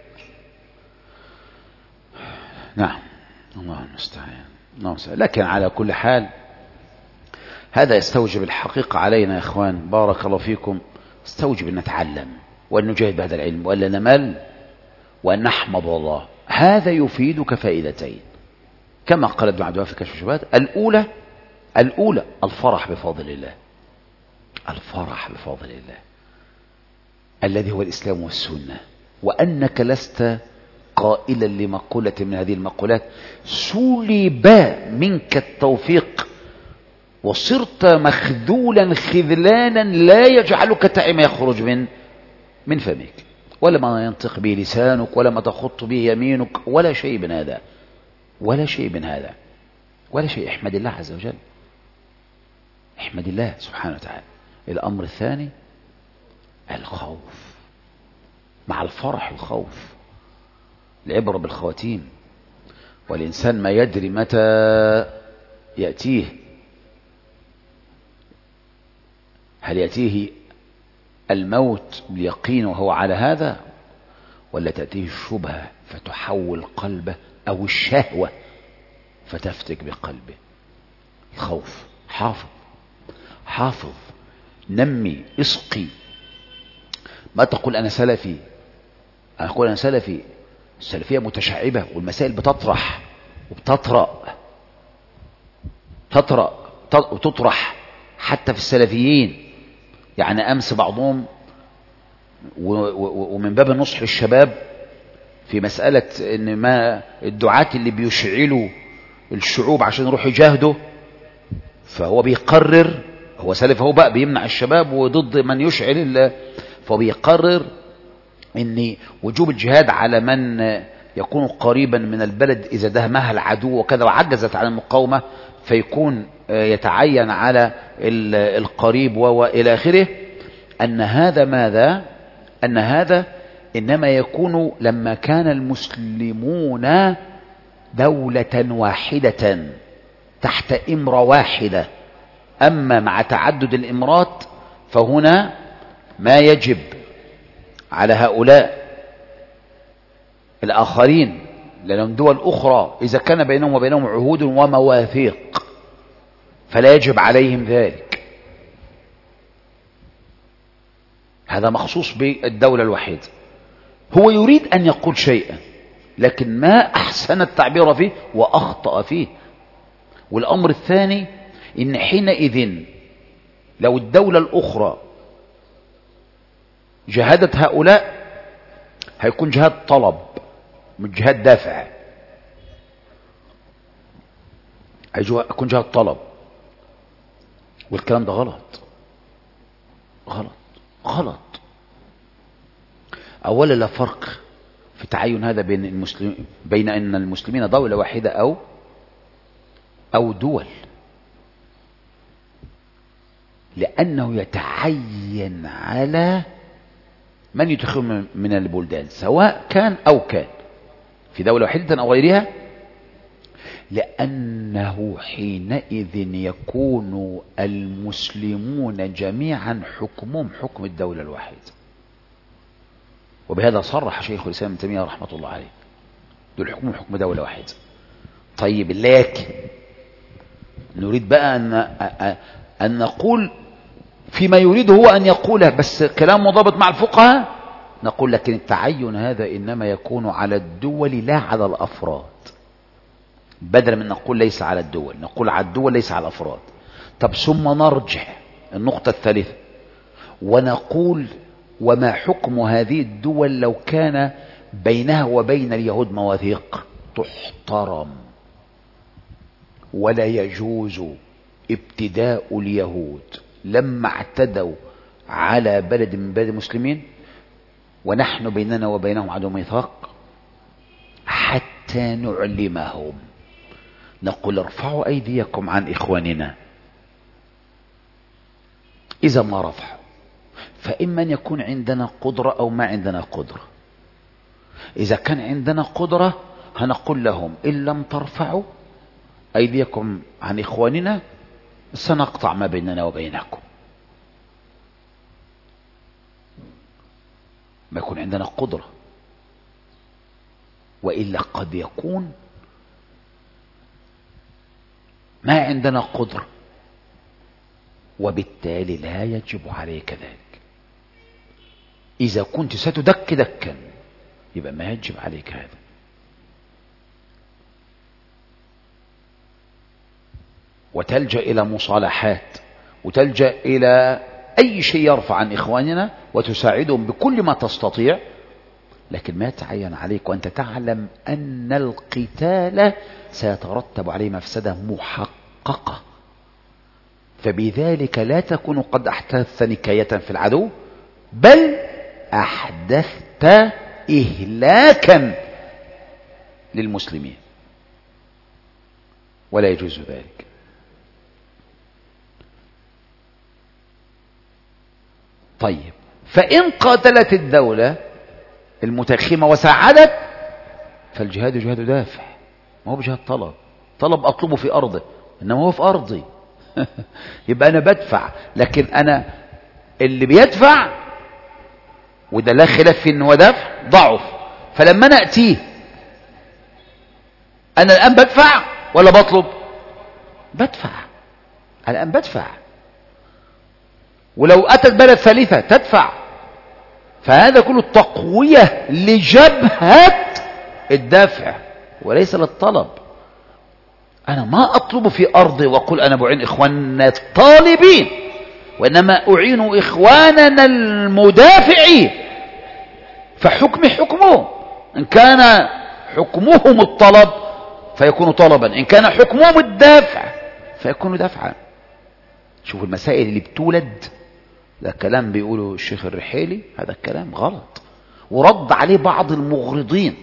نعم الله المستعان. لكن على كل حال هذا يستوجب الحقيقة علينا يا اخوان بارك الله فيكم، يستوجب ان نتعلم وان نجاهد بهذا العلم ولا نمل وان نحمد الله. هذا يفيدك فائدتين كما قال ابن عبد الوهاب في كشف الشبهات. الأولى الفرح بفضل الله، الفرح بفضل الله الذي هو الإسلام والسنة، وأنك لست قائلا لمقولة من هذه المقولات سلب منك التوفيق وصرت مخذولا خذلانا لا يجعلك تعي ما يخرج من فمك، ولا ما ينطق به لسانك، ولا ما تخط به يمينك، ولا شيء من هذا، ولا شيء من هذا، ولا شيء. احمد الله عز وجل، احمد الله سبحانه وتعالى. الأمر الثاني الخوف، مع الفرح الخوف. العبرة بالخواتيم، والإنسان ما يدري متى يأتيه، هل يأتيه الموت باليقين وهو على هذا، ولا تأتيه الشبهة فتحول قلبه، أو الشهوة فتفتك بقلبه. الخوف. حافظ نمي اسقي. ما تقول أنا سلفي، أنا أقول أنا سلفي السلفية متشعبة والمسائل بتطرح وتطرح حتى في السلفيين. يعني أمس بعضهم ومن باب النصح للشباب في مسألة إن ما الدعاة اللي بيشعلوا الشعوب عشان يروحوا يجاهدوا، فهو بيقرر، هو سلف هو بقى بيمنع الشباب وضد من يشعل، فبيقرر ان وجوب الجهاد على من يكون قريبا من البلد اذا دهمها العدو وكذا وعجزت عن المقاومة، فيكون يتعين على القريب والى اخره. ان هذا ماذا؟ ان هذا انما يكون لما كان المسلمون دولة واحدة تحت إمرة واحدة. أما مع تعدد الإمرات فهنا ما يجب على هؤلاء الآخرين لأنهم دول أخرى إذا كان بينهم وبينهم عهود ومواثيق فلا يجب عليهم ذلك. هذا مخصوص بالدولة الوحيدة. هو يريد أن يقول شيئا لكن ما أحسن التعبير فيه وأخطأ فيه. والأمر الثاني إن حينئذ لو الدولة الأخرى جهدت هؤلاء هيكون جهاد طلب مش جهاد دافع، هيكون جهاد طلب، والكلام ده غلط غلط غلط. أولا لا فرق في تعين هذا بين أن المسلمين دولة واحدة أو دول، لأنه يتعين على من يدخل من البلدان سواء كان أو كان في دولة واحدة أو غيرها، لأنه حينئذ يكون المسلمون جميعا حكمهم حكم الدولة الواحدة. وبهذا صرح شيخ الإسلام ابن تيمية رحمة الله عليه، دول حكمهم حكم دولة واحدة. طيب لكن نريد بقى أن نقول فيما يريده هو أن يقوله، بس كلام مضابط مع الفقهاء، نقول لكن التعين هذا إنما يكون على الدول لا على الأفراد، بدلا من نقول ليس على الدول نقول على الدول ليس على الأفراد. طب ثم نرجع النقطة الثالثة ونقول وما حكم هذه الدول لو كان بينها وبين اليهود مواثيق؟ تحترم، ولا يجوز ابتداء اليهود لما اعتدوا على بلد من بلاد المسلمين ونحن بيننا وبينهم عدو ميثاق حتى نعلمهم. نقول ارفعوا أيديكم عن إخواننا، إذا ما رفعوا فإما أن يكون عندنا قدرة أو ما عندنا قدرة. إذا كان عندنا قدرة هنقول لهم إن لم ترفعوا أيديكم عن إخواننا سنقطع ما بيننا وبينكم. ما يكون عندنا قدرة، وإلا قد يكون ما عندنا قدرة وبالتالي لا يجب عليك ذلك. إذا كنت ستدك دكا يبقى ما يجب عليك هذا. وتلجأ إلى مصالحات وتلجأ إلى أي شيء يرفع عن إخواننا وتساعدهم بكل ما تستطيع، لكن ما يتعين عليك وأنت تعلم أن القتال سيترتب عليه مفسدة محققة، فبذلك لا تكون قد أحدثت نكاية في العدو بل أحدثت إهلاكا للمسلمين، ولا يجوز ذلك. طيب فإن قاتلت الدولة المتخمة وساعدت فالجهاد جهاد دافع، ما هو بجهاد طلب أطلبه في أرضه، إنما هو في أرضي يبقى أنا بدفع، لكن أنا اللي بيدفع وده لا خلاف في إنه دفع ضعف، فلما أنا أتيه أنا الآن بدفع ولا بطلب؟ بدفع الآن بدفع، ولو أتت بلد ثالثة تدفع. فهذا كله تقوية لجبهة الدفع وليس للطلب. أنا ما أطلب في أرضي وأقول أنا بعين إخواننا الطالبين، وإنما أعين إخواننا المدافعين، فحكمي حكمه. إن كان حكمهم الطلب فيكون طلبا، إن كان حكمهم الدفع فيكون دفعا. شوف المسائل اللي بتولد، ده كلام بيقوله الشيخ الرحيلي، هذا الكلام غلط، ورد عليه بعض المغرضين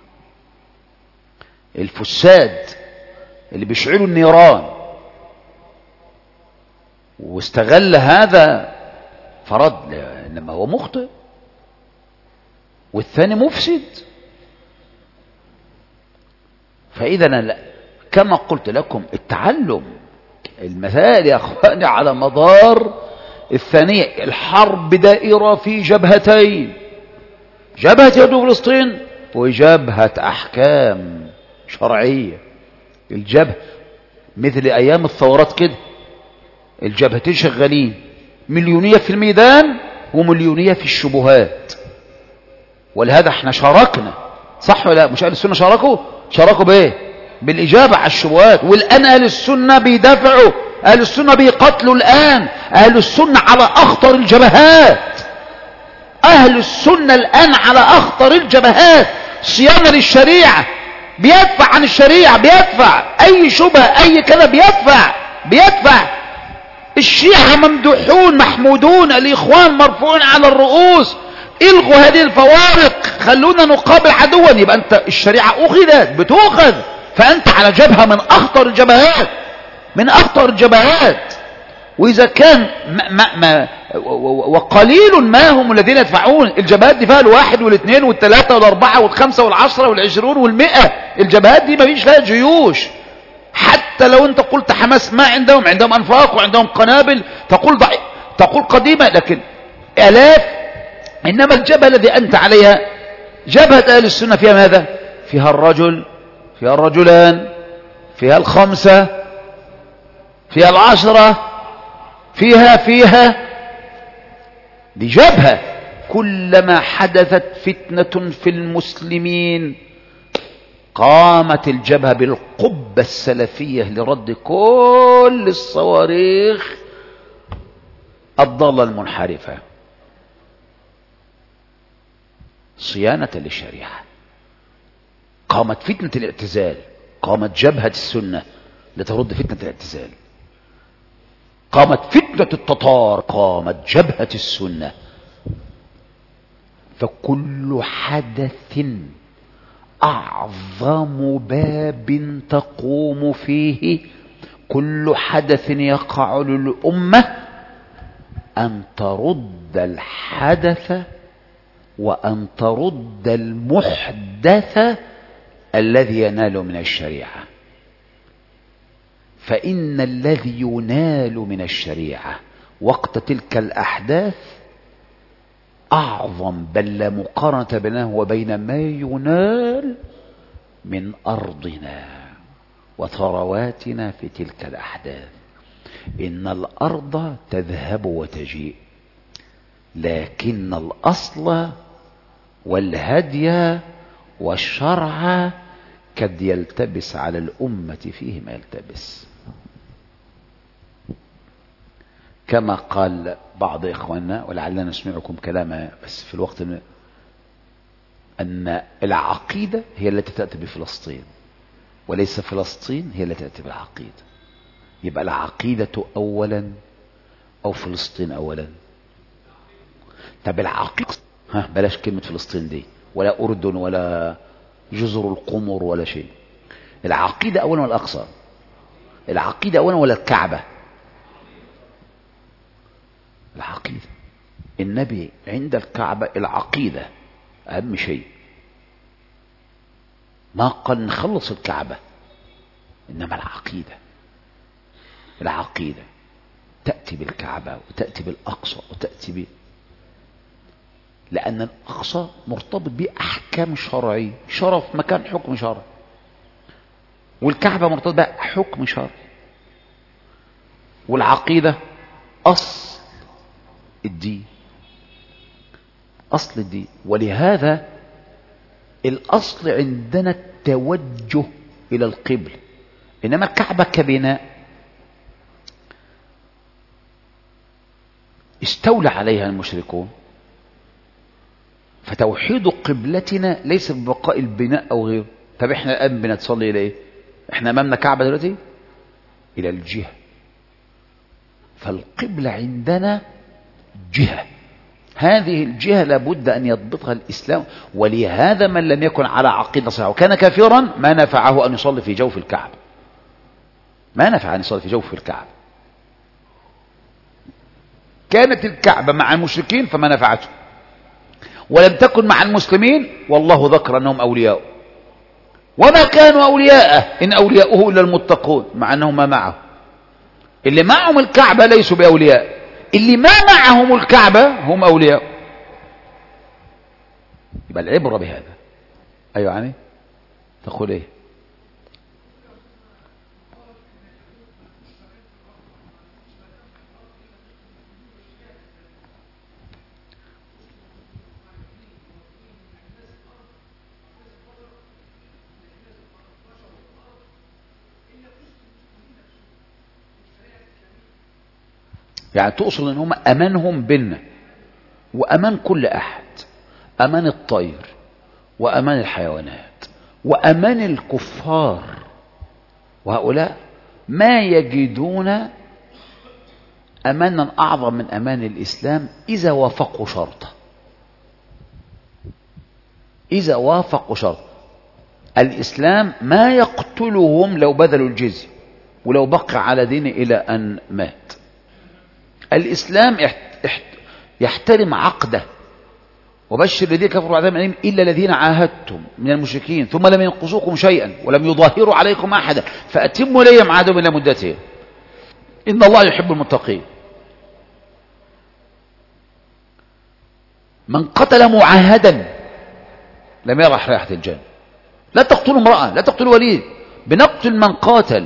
الفساد اللي بيشعلوا النيران، واستغل هذا فرد، انما هو مخطئ والثاني مفسد. فإذا كما قلت لكم التعلم المسائل يا أخواني على مدار الثانية. الحرب دائرة في جبهتين، جبهة يهود فلسطين وجبهة أحكام شرعية. الجبهة مثل أيام الثورات كده، الجبهتين شغالين، مليونية في الميدان ومليونية في الشبهات. ولهذا احنا شاركنا، صح ولا لا؟ مش أهل السنة شاركوا بايه؟ بالإجابة على الشبهات. والآن أهل السنة بيدافعوا، أهل السنة بيقتلوا الآن، أهل السنة على أخطر الجبهات، أهل السنة الآن على أخطر الجبهات، صيانة للشريعة، بيدفع عن الشريعة، بيدفع أي شبهة أي كذا، بيدفع. الشيعة ممدوحون محمودون، الإخوان مرفوعون على الرؤوس. الغوا هذه الفوارق، خلونا نقابل عدوا. يبقى أنت الشريعة بتؤخذ، فأنت على جبهة من أخطر الجبهات. وإذا كان وقليل ما هم الذين يدفعون الجبهات دي، فيها الواحد والاثنين والثلاثة والأربعة والخمسة والعشرة والعشرون والمئة. الجبهات دي ما فيش لها جيوش. حتى لو أنت قلت حماس ما عندهم أنفاق وعندهم قنابل، تقول قديمة، لكن آلاف. إنما الجبهة الذي أنت عليها جبهة أهل السنة، فيها ماذا؟ فيها الرجل، فيها الرجلان، فيها الخمسة، فيها العشرة، فيها دي جبهة. كلما حدثت فتنة في المسلمين قامت الجبهة بالقبة السلفية لرد كل الصواريخ الضالة المنحرفة، صيانة للشريعة. قامت فتنة الاعتزال، قامت جبهة السنة لترد فتنة الاعتزال. قامت فتنة التتار، قامت جبهة السنة. فكل حدث أعظم باب تقوم فيه، كل حدث يقع للأمة أن ترد الحدث وأن ترد المحدث الذي ينال من الشريعة. فإن الذي ينال من الشريعة وقت تلك الأحداث أعظم، بل لا مقارنة بينه وبين ما ينال من أرضنا وثرواتنا في تلك الأحداث. إن الأرض تذهب وتجيء، لكن الأصل والهدي والشرع قد يلتبس على الأمة فيه ما يلتبس. كما قال بعض إخواننا، ولعلنا نسمعكم كلامه بس في الوقت، أن العقيدة هي التي تأتي بفلسطين، وليس فلسطين هي التي تأتي بالعقيدة. يبقى العقيدة أولا أو فلسطين أولا؟ طب العقيدة، بلاش كلمة فلسطين دي، ولا أردن ولا جزر القمر ولا شيء. العقيدة أولا ولا الأقصى؟ العقيدة أولا ولا الكعبة؟ العقيدة. النبي عند الكعبة العقيدة أهم شيء، ما قال نخلص الكعبة، إنما العقيدة تأتي بالكعبة وتأتي بالأقصى وتأتي لأن الأقصى مرتبط بأحكام شرعية، شرف مكان حكم شرعي، والكعبة مرتبط بحكم شرعي. والعقيدة أصل الدين، ولهذا الأصل عندنا التوجه إلى القبل، إنما الكعبة كبناء استولى عليها المشركون، فتوحيد قبلتنا ليس ببقاء البناء أو غيره. طب احنا الآن بنتصلي إلى إيه؟ احنا أمامنا كعبة دلوقتي إلى الجهة، فالقبلة عندنا جهة، هذه الجهة لابد أن يضبطها الإسلام. ولهذا من لم يكن على عقيدة صحيحة وكان كافرا ما نفعه أن يصلي في جوف الكعبة، ما نفع أن يصلي في جوف الكعبة. كانت الكعبة مع المشركين فما نفعته، ولم تكن مع المسلمين والله ذكر أنهم أولياء، وما كانوا أولياءه إن أولياؤه إلا المتقون، مع أنهم ما معه. اللي معهم الكعبة ليسوا بأولياء، اللي ما معهم الكعبة هم أولياء. يبقى العبرة بهذا. أيوة يعني تقول إيه؟ يعني تقصد ان هم امانهم بيننا وامان كل احد، امان الطير وامان الحيوانات وامان الكفار، وهؤلاء ما يجدون امانا اعظم من امان الاسلام اذا وافقوا شرطه. اذا وافقوا شرطه الاسلام ما يقتلهم لو بذلوا الجزية ولو بقى على دينه الى ان مات. الإسلام يحترم عقده، وبشر الذين كفروا عذاب أليم إلا الذين عاهدتم من المشركين ثم لم ينقصوكم شيئا ولم يظاهروا عليكم أحدا فأتموا إليهم عهدهم إلى مدتهم إن الله يحب المتقين. من قتل معاهدا لم يرى رائحة الجنة. لا تقتلوا امرأة، لا تقتلوا وليد، بنقتل من قاتل.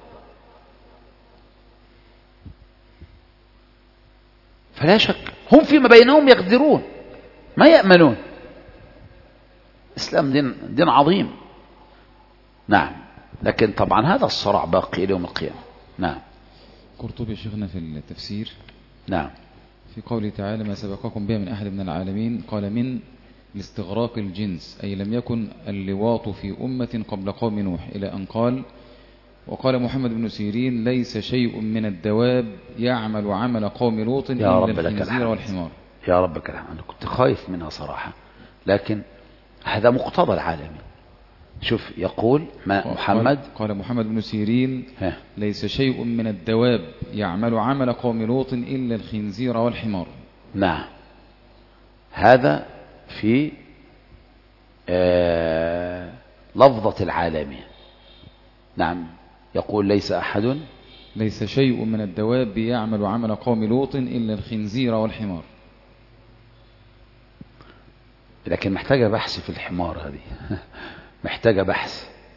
فلا شك هم فيما بينهم يقدرون ما يأمنون. الإسلام دين عظيم. نعم، لكن طبعا هذا الصراع باقي إلى يوم القيامة. نعم. قرطبي شيخنا في التفسير نعم في قوله تعالى ما سبقكم بها من أحد من العالمين، قال من لاستغراق الجنس، أي لم يكن اللواط في أمة قبل قوم نوح، إلى أن قال وقال محمد بن سيرين ليس شيء من الدواب يعمل عمل قوم لوط إلا الخنزير والحمار. يا رب لك الحمد. أنا كنت خايف منها صراحة، لكن هذا مقتضى العالمين. شوف يقول ما محمد قال محمد بن سيرين ليس شيء من الدواب يعمل عمل قوم لوط إلا الخنزير والحمار. نعم، هذا في لفظة العالمين. نعم، يقول ليس شيء من الدواب يعمل عمل قوم لوط إلا الخنزير والحمار. لكن محتاجة بحث في الحمار هذه محتاجة بحث.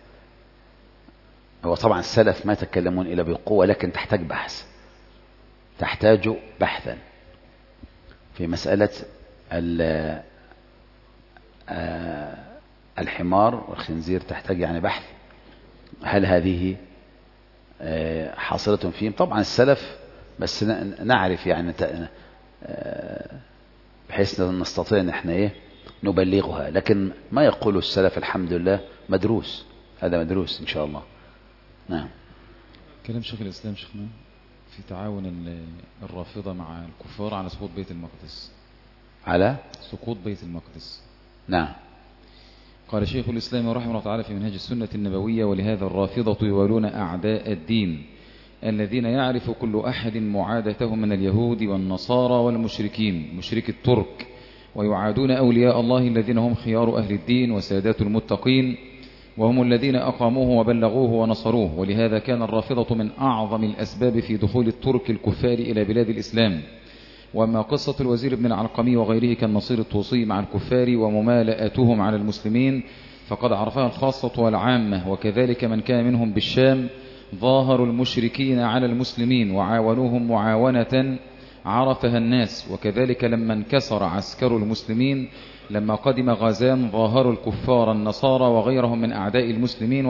هو طبعا السلف ما يتكلمون إلا بالقوة، لكن تحتاج بحثا في مسألة الحمار والخنزير. تحتاج يعني بحث هل هذه حاصلة فيهم. طبعا السلف بس نعرف يعني بحيث نستطيع ان احنا نبلغها، لكن ما يقوله السلف الحمد لله مدروس، هذا مدروس ان شاء الله. نعم. كلام شيخ الاسلام شيخنا في تعاون الرافضة مع الكفار على سقوط بيت المقدس، على سقوط بيت المقدس. نعم. قال شيخ الإسلام رحمه الله تعالى في منهج السنة النبوية ولهذا الرافضة يوالون أعداء الدين الذين يعرف كل أحد معادتهم من اليهود والنصارى والمشركين مشرك الترك، ويعادون أولياء الله الذين هم خيار أهل الدين وسادات المتقين وهم الذين أقاموه وبلغوه ونصروه. ولهذا كان الرافضة من أعظم الأسباب في دخول الترك الكفار إلى بلاد الإسلام. وأما قصة الوزير بن العلقمي وغيره كالنصير الطوسي مع الكفار وممالأتهم على المسلمين فقد عرفها الخاصة والعامة، وكذلك من كان منهم بالشام ظاهروا المشركين على المسلمين وعاونوهم معاونة عرفها الناس، وكذلك لما انكسر عسكر المسلمين لما قدم غازان ظاهروا الكفار النصارى وغيرهم من أعداء المسلمين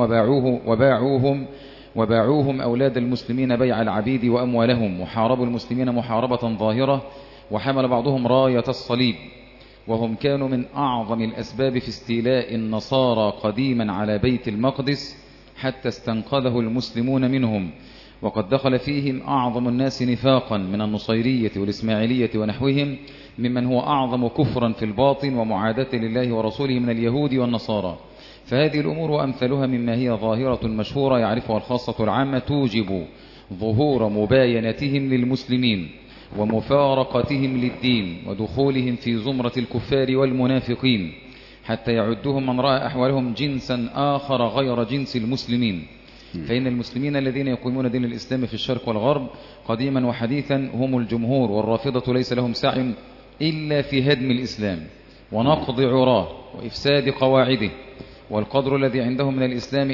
وباعوهم أولاد المسلمين بيع العبيد وأموالهم، وحاربوا المسلمين محاربة ظاهرة، وحمل بعضهم راية الصليب، وهم كانوا من أعظم الأسباب في استيلاء النصارى قديما على بيت المقدس حتى استنقذه المسلمون منهم. وقد دخل فيهم أعظم الناس نفاقا من النصيرية والإسماعيلية ونحوهم، ممن هو أعظم كفرا في الباطن ومعاداة لله ورسوله من اليهود والنصارى. فهذه الأمور وأمثالها مما هي ظاهرة مشهورة يعرفها الخاصة العامة توجب ظهور مباينتهم للمسلمين ومفارقتهم للدين ودخولهم في زمرة الكفار والمنافقين، حتى يعدهم من رأى أحوالهم جنسا آخر غير جنس المسلمين. فإن المسلمين الذين يقيمون دين الإسلام في الشرق والغرب قديما وحديثا هم الجمهور، والرافضة ليس لهم سعي إلا في هدم الإسلام ونقض عراه وإفساد قواعده، والقدر الذي عندهم من الإسلام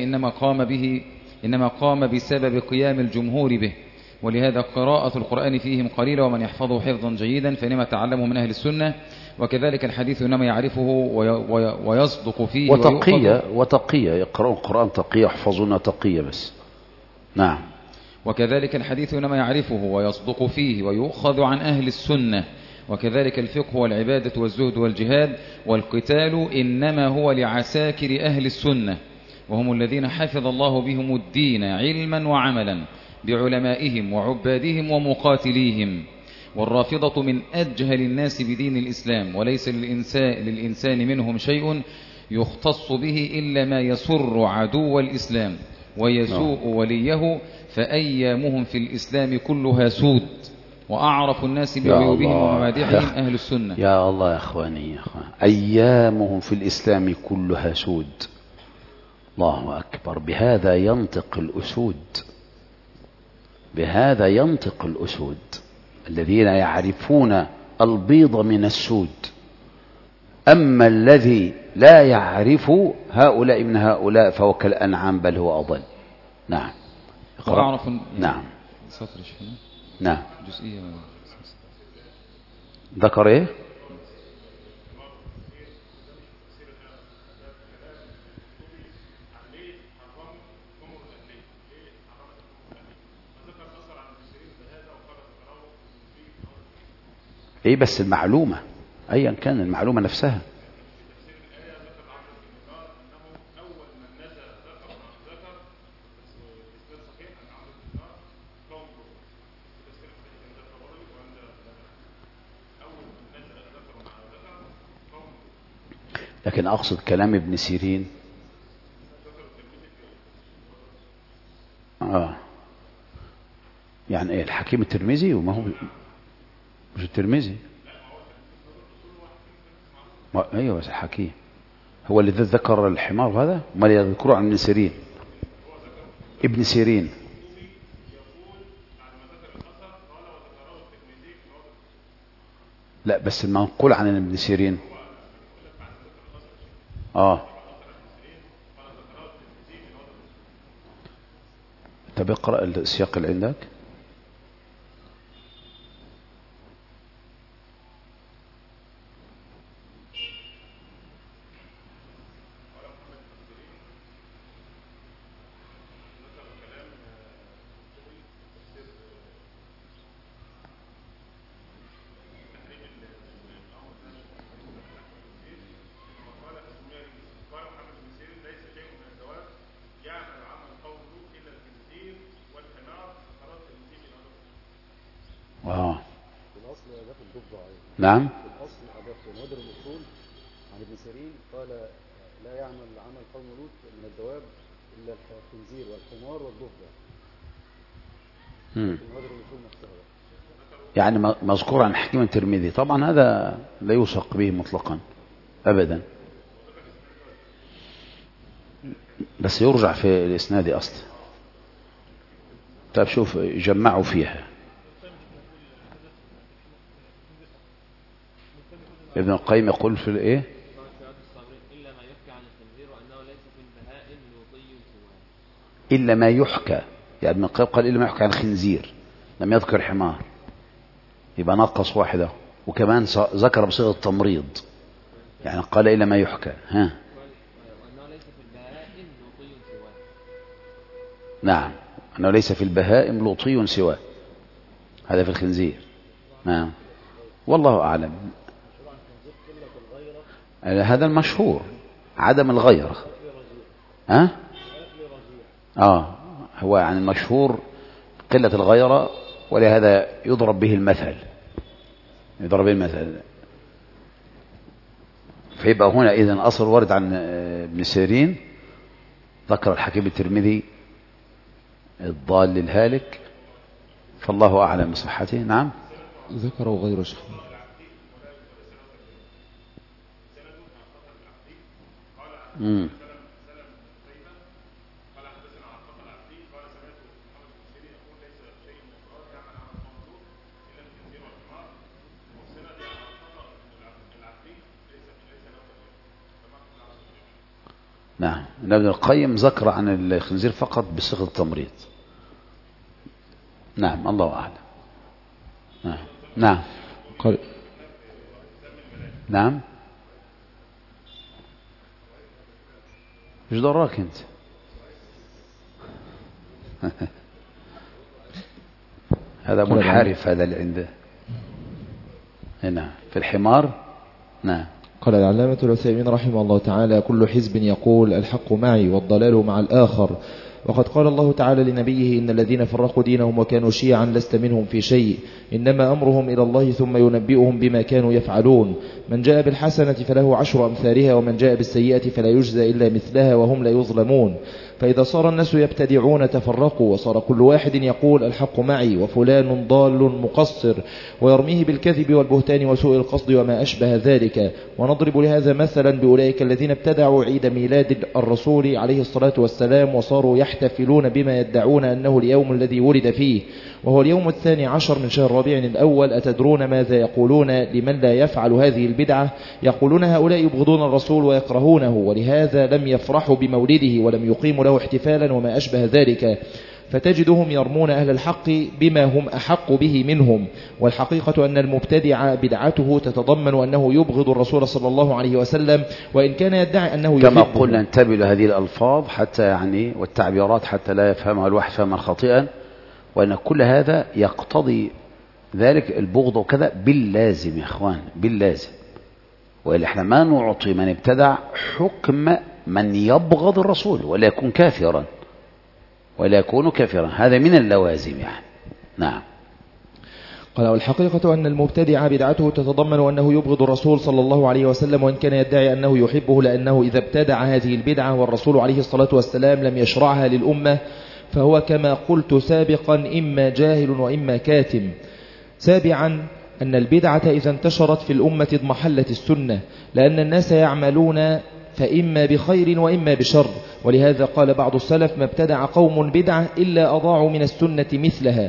إنما قام بسبب قيام الجمهور به. ولهذا قراءة القرآن فيهم قليلة، ومن يحفظه حفظا جيدا فإنما تعلمه من أهل السنة. وكذلك الحديث إنما يعرفه ويصدق فيه وتقية يقرأون القرآن تقية يحفظون تقية بس. نعم. وكذلك الحديث إنما يعرفه ويصدق فيه ويؤخذ عن أهل السنة. وكذلك الفقه والعبادة والزهد والجهاد والقتال إنما هو لعساكر أهل السنة، وهم الذين حفظ الله بهم الدين علما وعملا بعلمائهم وعبادهم ومقاتليهم. والرافضة من أجهل الناس بدين الإسلام، وليس للإنسان منهم شيء يختص به إلا ما يسر عدو الإسلام ويسوء وليه، فأيامهم في الإسلام كلها سود، وأعرف الناس بعيوبهم وممادحهم أهل السنة. يا الله يا أخواني، أيامهم في الإسلام كلها سود. الله أكبر. بهذا ينطق الأسود الذين يعرفون البيض من السود. أما الذي لا يعرف هؤلاء من هؤلاء فهو كالأنعام بل هو أضل. نعم. نعم. نعم. جزئية ذكر ايه؟ ايه بس المعلومة ايا كان المعلومة نفسها. لكن أقصد كلام ابن سيرين. يعني ايه الحكيم الترمذي؟ وما هو مش الترمذي. ايوه بس الحكيم هو الذي ذكر الحمار هذا، ما يذكره عن ابن سيرين. ابن سيرين لا، بس المنقول عن ابن سيرين طب اقرأ السياق اللي عندك. نعم. الأصل أضاف نادر الأصول عن ابن سيرين قال لا يعمل عمل قوم لوط من الدواب إلا الخنزير والحمار والضفدع. نادر الأصول نفسها يعني مذكور عن حكيم الترمذي. طبعا هذا لا يوثق به مطلقا أبدا، بس يرجع في الإسناد أصلا. طيب شوف جمعوا فيها. ابن القيم يقول في الايه؟ إلا ما يحكى. يعني ابن القيم قال إلا ما يحكى عن خنزير، لم يذكر حمار، يبقى نقص واحدة. وكمان ذكر بصيغة التمريض يعني قال إلى ما يحكى. ها نعم، أنه ليس في البهائم لوطي سواه، هذا في الخنزير. نعم والله أعلم. هذا المشهور عدم الغيرة. هو يعني المشهور قلة الغيرة، ولهذا يضرب به المثل. فيبقى هنا إذن أصل ورد عن ابن سيرين، ذكر الحكيم الترمذي الضال الهالك، فالله أعلم بصحته. نعم ذكره غير شيخ. نعم، ابن القيم ذكر عن الخنزير فقط بصيغة التمريض. نعم الله أعلم. نعم نعم ايش دراك انت؟ هذا منحرف، هذا اللي عنده هنا في الحمار. نعم. قال العلامة العثيمين رحمه الله تعالى: كل حزب يقول الحق معي والضلال مع الآخر، وقد قال الله تعالى لنبيه: إن الذين فرقوا دينهم وكانوا شيعا لست منهم في شيء، إنما أمرهم إلى الله ثم ينبئهم بما كانوا يفعلون. من جاء بالحسنة فله 10 أمثالها، ومن جاء بالسيئة فلا يجزى إلا مثلها وهم لا يظلمون. فإذا صار الناس يبتدعون تفرقوا، وصار كل واحد يقول الحق معي وفلان ضال مقصر، ويرميه بالكذب والبهتان وسوء القصد وما أشبه ذلك. ونضرب لهذا مثلا بأولئك الذين ابتدعوا عيد ميلاد الرسول عليه الصلاة والسلام، وصاروا يحتفلون بما يدعون أنه اليوم الذي ولد فيه، وهو اليوم 12 من شهر ربيع الأول. أتدرون ماذا يقولون لمن لا يفعل هذه البدعة؟ يقولون هؤلاء يبغضون الرسول ويكرهونه، ولهذا لم يفرحوا بمولده ولم يقيموا له احتفالا وما أشبه ذلك. فتجدهم يرمون أهل الحق بما هم أحق به منهم. والحقيقة أن المبتدع بدعته تتضمن أنه يبغض الرسول صلى الله عليه وسلم، وإن كان يدعي أنه يحبه. كما قلنا انتبه لهذه الألفاظ حتى يعني والتعبيرات حتى لا يفهمها الواحد فهما خاطئا، وأن كل هذا يقتضي ذلك البغض وكذا باللازم يا إخوان، باللازم. وإلا احنا ما نعطي من ابتدع حكم من يبغض الرسول ولا يكون كافرا، ولا يكون كافرا، هذا من اللوازم يعني. نعم. قال: والحقيقة أن المبتدع بدعته تتضمن أنه يبغض الرسول صلى الله عليه وسلم، وإن كان يدعي أنه يحبه، لأنه إذا ابتدع هذه البدعة والرسول عليه الصلاة والسلام لم يشرعها للأمة فهو كما قلت سابقا إما جاهل وإما كاتم. سابعا أن البدعة إذا انتشرت في الأمة اضمحلت السنة، لأن الناس يعملون فإما بخير وإما بشر. ولهذا قال بعض السلف: ما ابتدع قوم بدعة إلا أضاعوا من السنة مثلها،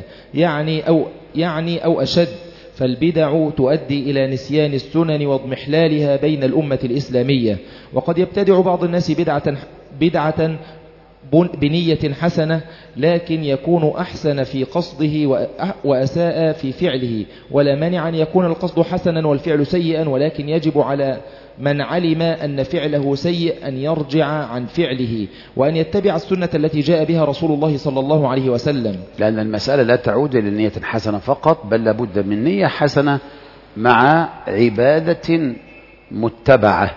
يعني أو أشد. فالبدع تؤدي إلى نسيان السنن واضمحلالها بين الأمة الإسلامية. وقد يبتدع بعض الناس بدعة بنية حسنة، لكن يكون أحسن في قصده وأساء في فعله. ولا مانع أن يكون القصد حسنا والفعل سيئا، ولكن يجب على من علم أن فعله سيء أن يرجع عن فعله وأن يتبع السنة التي جاء بها رسول الله صلى الله عليه وسلم. لأن المسألة لا تعود إلى نية حسنة فقط، بل لابد من نية حسنة مع عبادة متبعة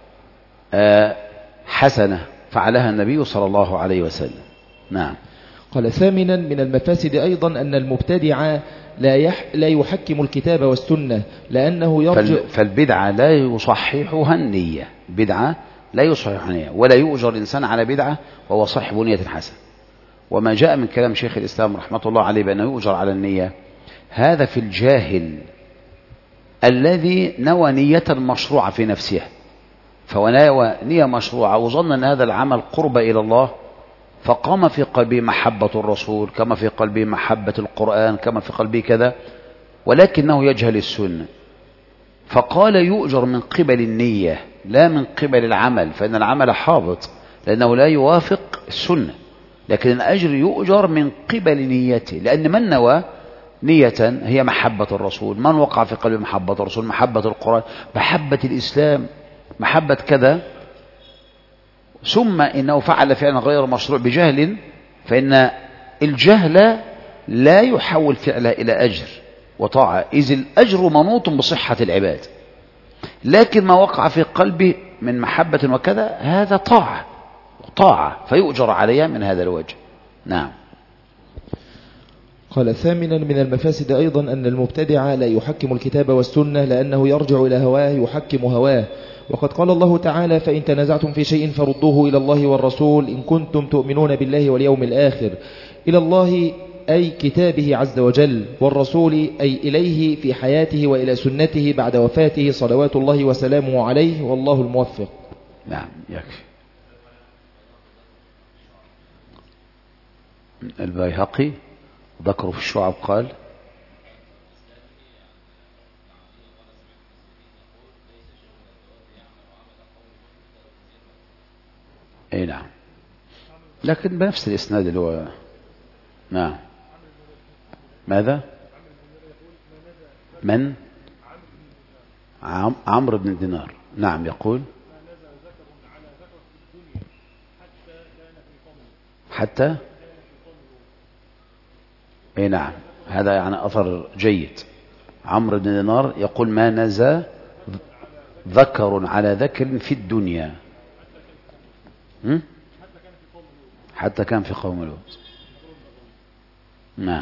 حسنة فعلها النبي صلى الله عليه وسلم. نعم. قال: ثامنا من المفاسد أيضا أن المبتدع لا يحكم الكتاب والسنة، لأنه يرجع. فالبدعة لا يصححها النية، بدعة لا يصححها النية، ولا يؤجر الإنسان على بدعة وهو صاحب نية حسنة. وما جاء من كلام شيخ الإسلام رحمة الله عليه بأنه يؤجر على النية، هذا في الجاهل الذي نوى نية مشروعة في نفسه، فنوى نية مشروعة وظن أن هذا العمل قرب إلى الله، فقام في قلبه محبة الرسول، كما في قلبه محبة القرآن، كما في قلبه كذا، ولكنه يجهل السنة، فقال يؤجر من قبل النية لا من قبل العمل، فإن العمل حابط لأنه لا يوافق السنة، لكن الأجر يؤجر من قبل نيته، لأن من نوى نية هي محبة الرسول، من وقع في قلبه محبة الرسول، محبة القرآن، محبة الإسلام، محبة كذا ثم إنه فعل فعلا غير مشروع بجهل، فإن الجهل لا يحول فعله إلى أجر وطاعة، إذ الأجر منوط بصحة العباد، لكن ما وقع في قلبه من محبة وكذا هذا طاعة فيؤجر عليها من هذا الوجه. نعم. قال ثامنا من المفاسد أيضا أن المبتدع لا يحكم الكتاب والسنة، لأنه يرجع إلى هواه يحكم هواه، وقد قال الله تعالى: فإن تنازعتم في شيء فردوه إلى الله والرسول إن كنتم تؤمنون بالله واليوم الآخر. إلى الله أي كتابه عز وجل، والرسول أي إليه في حياته وإلى سنته بعد وفاته صلوات الله وسلامه عليه، والله الموفق. نعم يكفي. البيهقي ذكره في الشعب قال: اي نعم، لكن بنفس الاسناد اللي هو نعم. ماذا؟ من؟ عمرو بن دينار. نعم يقول: حتى اي نعم، هذا يعني اثر جيد. عمرو بن دينار يقول: ما نزى ذكر على ذكر في الدنيا حتى كان في قوم لوط. نعم،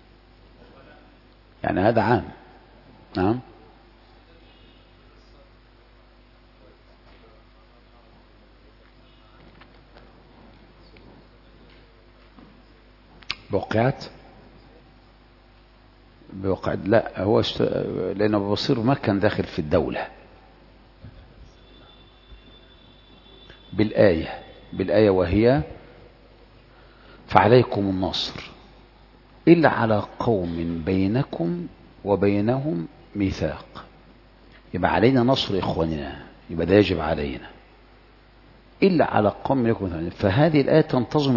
يعني هذا عام. نعم. بوقعت لا، هو لأن أبو بصير ما كان داخل في الدولة بالآية وهي: فعليكم النصر إلا على قوم بينكم وبينهم ميثاق. يبقى علينا نصر إخواننا، يبقى ده يجب علينا إلا على قوم بينكم. فهذه الآية تنتظم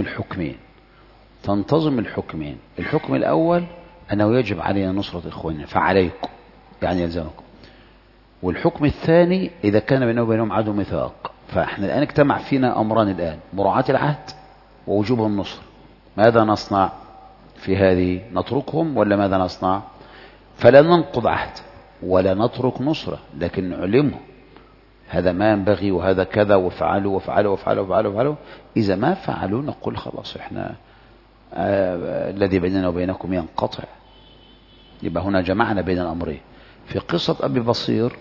الحكمين. الحكم الأول أنه يجب علينا نصرة إخواننا، فعليكم يعني يلزمكم. والحكم الثاني إذا كان بينه وبينهم عدو ميثاق. فإحنا الآن اجتمع فينا أمران الآن: مراعاة العهد ووجوب النصر. ماذا نصنع في هذه؟ نتركهم ولا ماذا نصنع؟ فلا ننقض عهد ولا نترك نصرة، لكن نعلمهم هذا ما ينبغي وهذا كذا، وفعلوا وفعلوا وفعلوا وفعلوا وفعلوا. إذا ما فعلوا نقول خلاص إحنا الذي بيننا وبينكم ينقطع. يبقى هنا جمعنا بين الأمرين. في قصة أبي بصير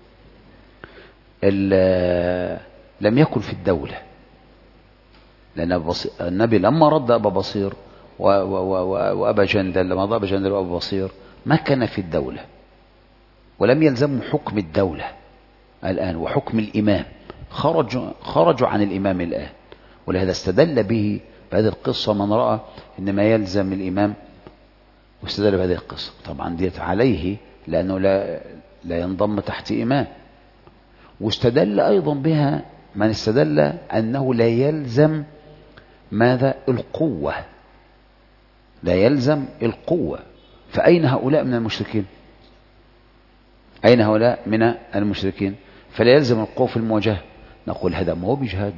لم يكن في الدولة، لأن النبي لما رد أبا بصير وأبا جندل، لما رد أبا جندل وأبا بصير ما كان في الدولة، ولم يلزموا حكم الدولة الآن وحكم الإمام، خرجوا عن الإمام الآن. ولهذا استدل به بهذه القصة من رأى إن ما يلزم الإمام، واستدل بهذه القصة. طبعا ديت عليه لأنه لا ينضم تحت إمام. واستدل أيضا بها من استدل أنه لا يلزم ماذا؟ القوة. لا يلزم القوة. فأين هؤلاء من المشركين؟ أين هؤلاء من المشركين؟ فلا يلزم القوة في المواجهة. نقول هذا ما هو بجهاد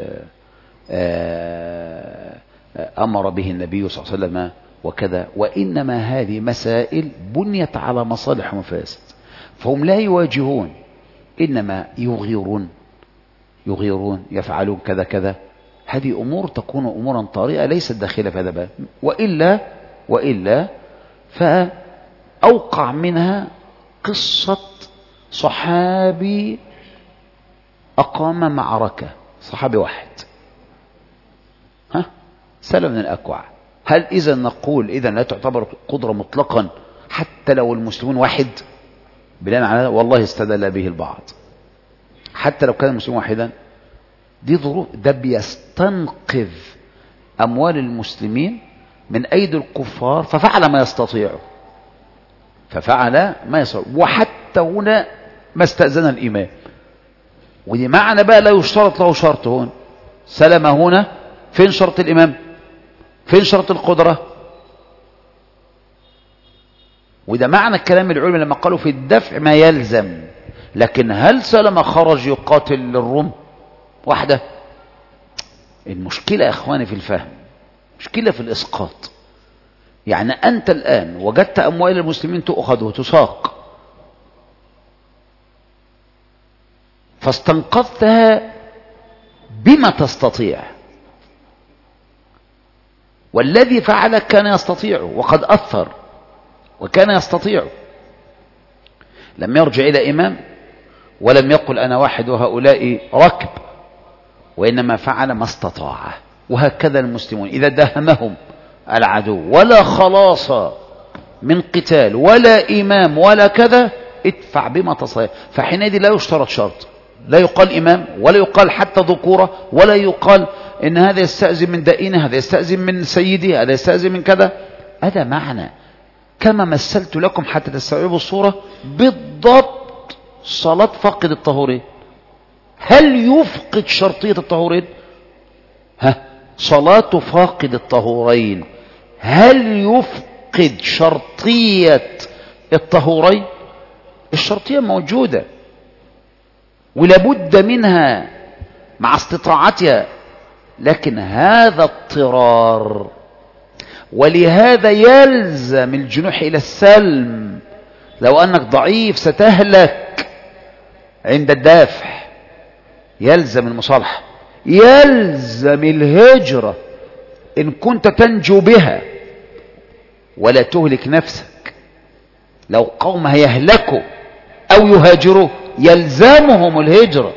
أمر به النبي صلى الله عليه وسلم وكذا، وإنما هذه مسائل بنيت على مصالح ومفاسد، فهم لا يواجهون، إنما يغيرون يفعلون كذا كذا. هذه أمور تكون أمورا طارئة ليست داخلة في هذا الباب، وإلا فأوقع منها قصة صحابي أقام معركة، صحابي واحد، سلم من الأكوع. هل إذا نقول إذا لا تعتبر قدرة مطلقا حتى لو المسلمون واحد؟ بناء على والله استدل به البعض حتى لو كان المسلمون واحدا. دي ظروف، ده بيستنقذ أموال المسلمين من أيدي الكفار، ففعل ما يستطيع. وحتى هنا ما استأذن الإمام. ودي معنى بقى لا يشترط له شرط. هون سلم، هنا فين شرط الإمام؟ فين شرط القدرة؟ وده معنى كلام العلماء لما قالوا في الدفع ما يلزم. لكن هل سلم خرج يقاتل الروم وحده؟ المشكلة يا اخواني في الفهم، مشكلة في الاسقاط. يعني انت الان وجدت اموال المسلمين تؤخذ وتساق، فاستنقذتها بما تستطيع، والذي فعل كان يستطيع وقد أثر وكان يستطيع، لم يرجع إلى إمام ولم يقل أنا واحد وهؤلاء ركب، وإنما فعل ما استطاع. وهكذا المسلمون إذا داهمهم العدو ولا خلاص من قتال ولا إمام ولا كذا، ادفع بما تستطيع. فحينئذ لا يشترط شرط، لا يقال إمام ولا يقال حتى ذكورة، ولا يقال إن هذا يستأذن من دائنه، هذا يستأذن من سيدي، هذا يستأذن من كذا. هذا معنى كما مثلت لكم حتى تستوعبوا الصورة بالضبط. صلاة فاقد الطهورين، هل يفقد شرطية الطهورين؟ صلاة فاقد الطهورين هل يفقد شرطية الطهورين؟ الشرطية موجودة ولابد منها مع استطاعتها، لكن هذا اضطرار. ولهذا يلزم الجنوح إلى السلم. لو أنك ضعيف ستهلك عند الدافع، يلزم المصالحة، يلزم الهجرة إن كنت تنجو بها ولا تهلك نفسك. لو قوم هيهلكوا أو يهاجروا يلزمهم الهجرة،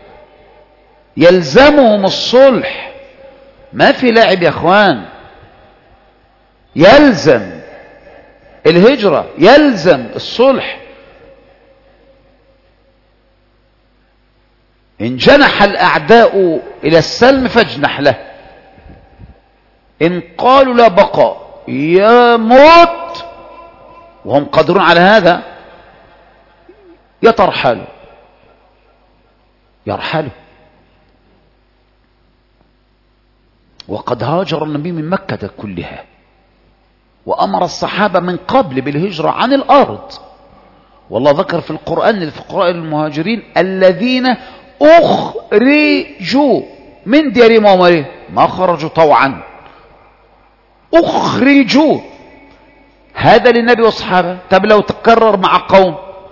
يلزمهم الصلح، ما في لعب يا اخوان. يلزم الهجرة، يلزم الصلح. إن جنح الأعداء إلى السلم فاجنح له، إن قالوا لا بقاء يا موت وهم قادرون على هذا يترحلوا، يرحلوا. وقد هاجر النبي من مكة كلها، وأمر الصحابة من قبل بالهجرة عن الأرض. والله ذكر في القرآن للفقراء المهاجرين الذين أخرجوا من ديارهم وأموالهم، ما خرجوا طوعا، أخرجوا. هذا للنبي والصحابة. طب لو تكرر مع قوم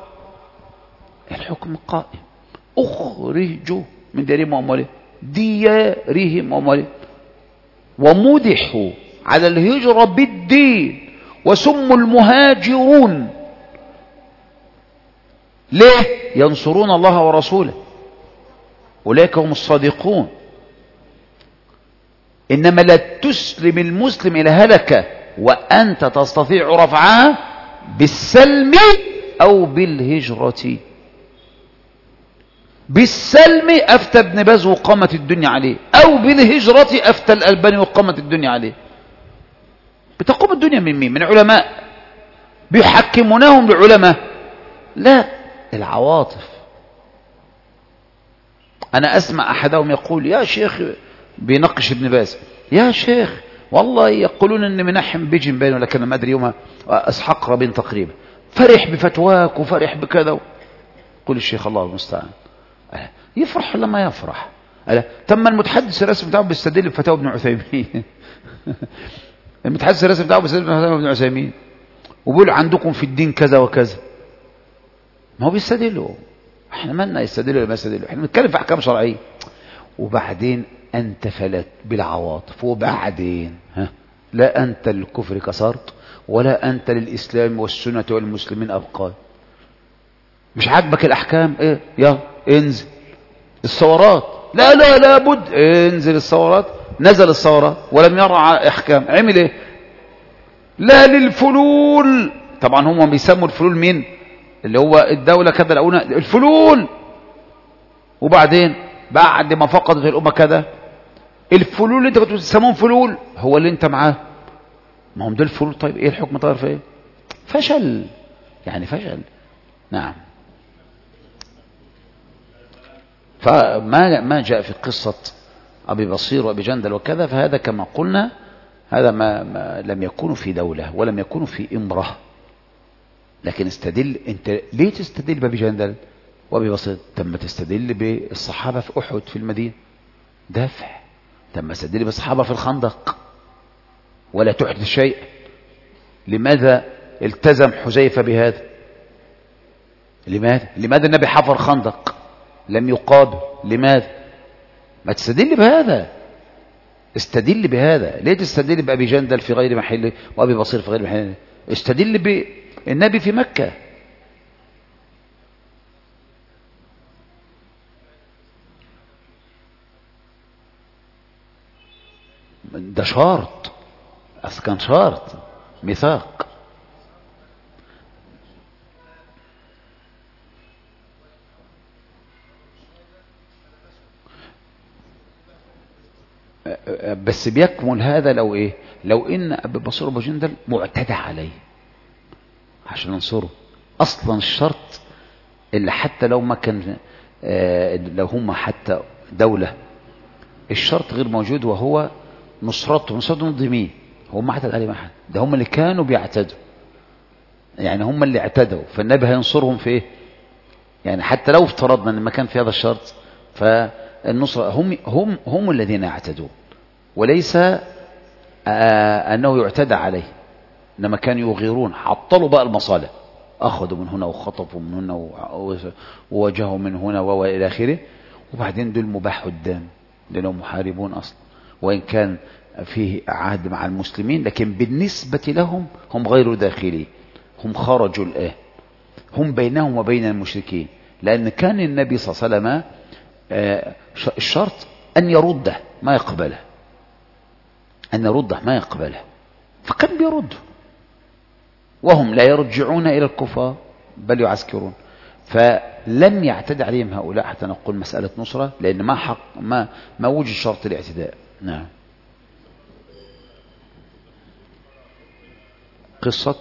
الحكم قائم، أخرجوا من ديارهم وأموالهم، ديارهم وأموالهم، ومدحوا على الهجرة بالدين وسموا المهاجرون. ليه؟ ينصرون الله ورسوله، أولئك هم الصادقون. إنما لا تسلم المسلم إلى هلكة وأنت تستطيع رفعها بالسلم أو بالهجرة. بالسلم أفتى ابن باز وقامت الدنيا عليه، أو بالهجرة أفتى الألباني وقامت الدنيا عليه. بتقوم الدنيا من مين؟ من علماء بيحكمونهم لعلماء؟ لا، العواطف. أنا أسمع أحدهم يقول يا شيخ، بينقش ابن باز، يا شيخ والله يقولون أن منحم بيجن بين، ولكن ما أدري يومها إسحاق رابين تقريبا فرح بفتواك وفرح بكذا. قل الشيخ الله المستعان، يفرح ولا ما يفرح؟ تم المتحدث الرسمي بتاعه بيستدل بفتاوى ابن عثيمين المتحدث الرسمي بتاعه بيستدل بفتاوى ابن عثيمين وبيقول عندكم في الدين كذا وكذا. ما هو بيستدلوا، احنا مالنا يستدلوا ولا ما يستدلوا؟ احنا بنتكلم في احكام شرعيه. وبعدين انت فلت بالعواطف، وبعدين لا انت للكفر كسرت ولا انت للاسلام والسنه والمسلمين ابقى. مش عاجبك الاحكام؟ ايه يلا انزل الثورات. لا لا لابد انزل الثورات. نزل الثورات ولم يرعى احكام، عمل ايه؟ لا للفلول. طبعا هم بيسموا الفلول مين؟ اللي هو الدولة كذا الأولى الفلول. وبعدين بعد ما فقدت الأمة كذا، الفلول اللي انت كنت بتسموهم فلول هو اللي انت معاه. ما هم دول الفلول. طيب ايه الحكم؟ طيب في ايه؟ فشل، يعني فشل. نعم. فما جاء في قصة أبي بصير وأبي جندل وكذا، فهذا كما قلنا هذا ما لم يكون في دولة ولم يكون في إمرة. لكن استدل. انت ليه تستدل بأبي جندل؟ وببساطة تم تستدل بالصحابة في أحد في المدينة دافع، تم تستدل بالصحابة في الخندق ولا تحدث شيء. لماذا التزم حذيفة بهذا؟ لماذا النبي حفر خندق لم يقاد؟ لماذا؟ ما تستدل بهذا، استدل بهذا. ليه تستدل بأبي جندل في غير محله وأبي بصير في غير محله؟ استدل بالنبي في مكة. ده شرط، كان شرط ميثاق. بس بيكمل هذا لو ايه؟ لو ان ابي بصير وابو جندل معتدى عليه عشان ننصره. اصلا الشرط اللي حتى لو ما كان لو هم حتى دولة الشرط غير موجود، وهو نصرتهم ضد مين؟ هم ما اعتدى عليه احد، ده هم اللي كانوا بيعتدوا، يعني هم اللي اعتدوا، فالنبي هينصرهم في ايه؟ يعني حتى لو افترضنا ان ما كان في هذا الشرط، فالنصر هم الذين اعتدوا، وليس انه يعتدى عليه، انما كانوا يغيرون، عطلوا بقى المصالح، اخذوا من هنا وخطفوا من هنا ووجهوا من هنا والى اخره. وبعدين دول مباح الدم لانهم محاربون اصلا، وان كان فيه عهد مع المسلمين، لكن بالنسبة لهم هم غير داخلين، هم خرجوا الآن، هم بينهم وبين المشركين. لأن كان النبي صلى الله عليه وسلم الشرط أن يرده ما يقبله، أن يرده ما يقبله، فكان بيرده وهم لا يرجعون إلى الكفار بل يعسكرون. فلم يعتد عليهم هؤلاء حتى نقول مسألة نصرة، لأن ما وجد شرط الاعتداء. نعم. قصة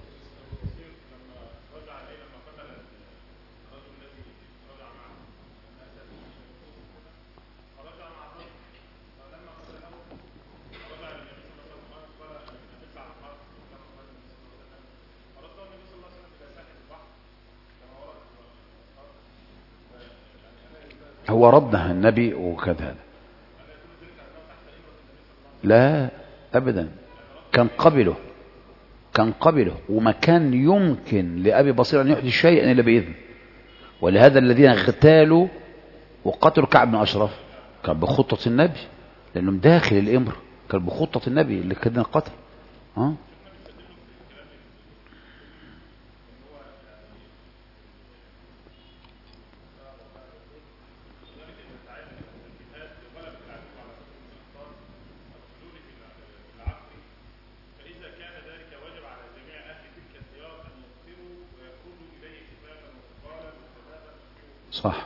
هو ردها النبي وكذا، لا أبدا، كان قبله وما كان يمكن لأبي بصير أن يحدث شيئا إلا بإذن. ولهذا الذين اغتالوا وقتلوا كعب بن أشرف كان بخطة النبي، لأنهم داخل الأمر، كان بخطة النبي اللي كان قتل. صح.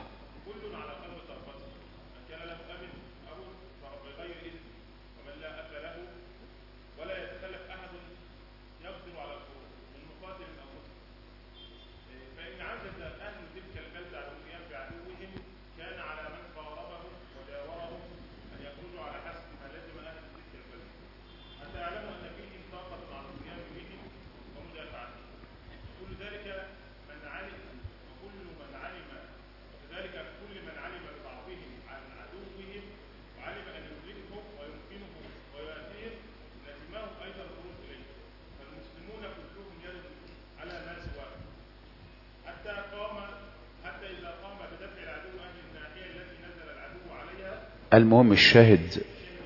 المهم الشاهد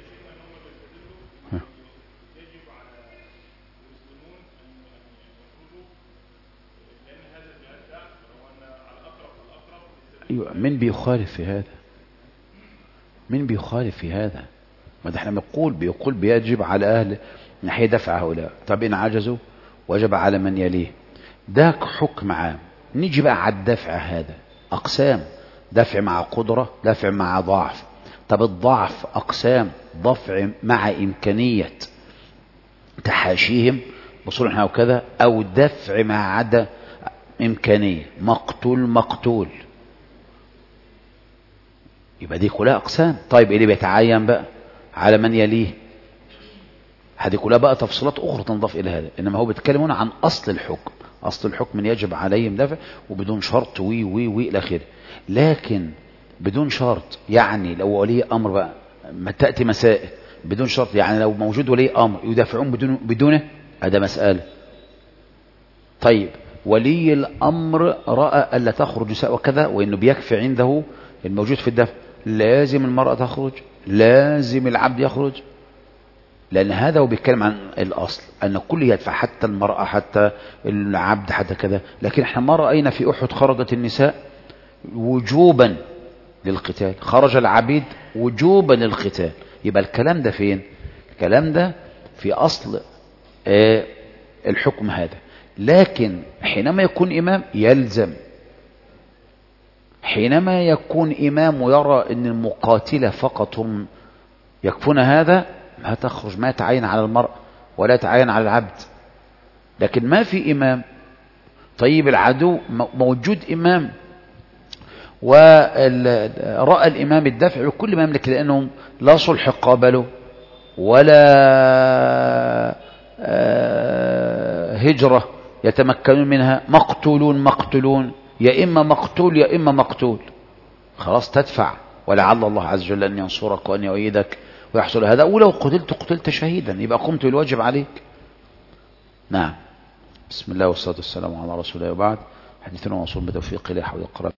أيوة. من بيخالف في هذا؟ من بيخالف في هذا؟ ما ده احنا بيقول بيجب على أهل ناحية دفع هؤلاء. طب إن عجزوا وجب على من يليه، ده حكم عام. نيجي بقى على الدفع، هذا أقسام: دفع مع قدرة، دفع مع ضعف. طب الضعف أقسام: دفع مع إمكانية تحاشيهم بصلح وكذا، أو دفع مع عدم إمكانية، مقتول. يبقى دي كلها أقسام. طيب اللي بيتعين بقى على من يليه، هذه كلها بقى تفصيلات أخرى تنضاف إلى هذا، إنما هو بيتكلم هنا عن أصل الحكم. أصل الحكم يجب عليهم دفع وبدون شرط وي إلى آخره. لكن بدون شرط يعني لو ولي أمر بقى ما تأتي مسائل بدون شرط، يعني لو موجود ولي أمر يدافعون بدونه هذا مسألة. طيب ولي الأمر رأى ألا تخرج نساء وكذا وإنه بيكفي عنده الموجود في الدفع، لازم المرأة تخرج، لازم العبد يخرج، لأن هذا هو بيتكلم عن الأصل أن كل يدفع، حتى المرأة حتى العبد حتى كذا. لكن احنا ما رأينا في أحد خرجت النساء وجوبا للقتال، خرج العبيد وجوبا للقتال. يبقى الكلام ده فين؟ الكلام ده في أصل الحكم هذا. لكن حينما يكون إمام يلزم، حينما يكون إمام ويرى أن المقاتلة فقط هم يكفون هذا ما تخرج، ما تعين على المرء ولا تعين على العبد. لكن ما في إمام، طيب العدو موجود إمام ورأى الإمام الدفع لكل ما يملك، لأنهم لا صلح قابله ولا هجرة يتمكنون منها، مقتولون يا إما مقتول يا إما مقتول، خلاص تدفع ولعل الله عز وجل أن ينصرك وأن يؤيدك ويحصل هذا. ولو قتلت شهيدا يبقى قمت بالواجب عليك. نعم. بسم الله والصلاة والسلام على رسول الله وبعد. حديثنا موصول بتوفيق الله حول القرآن.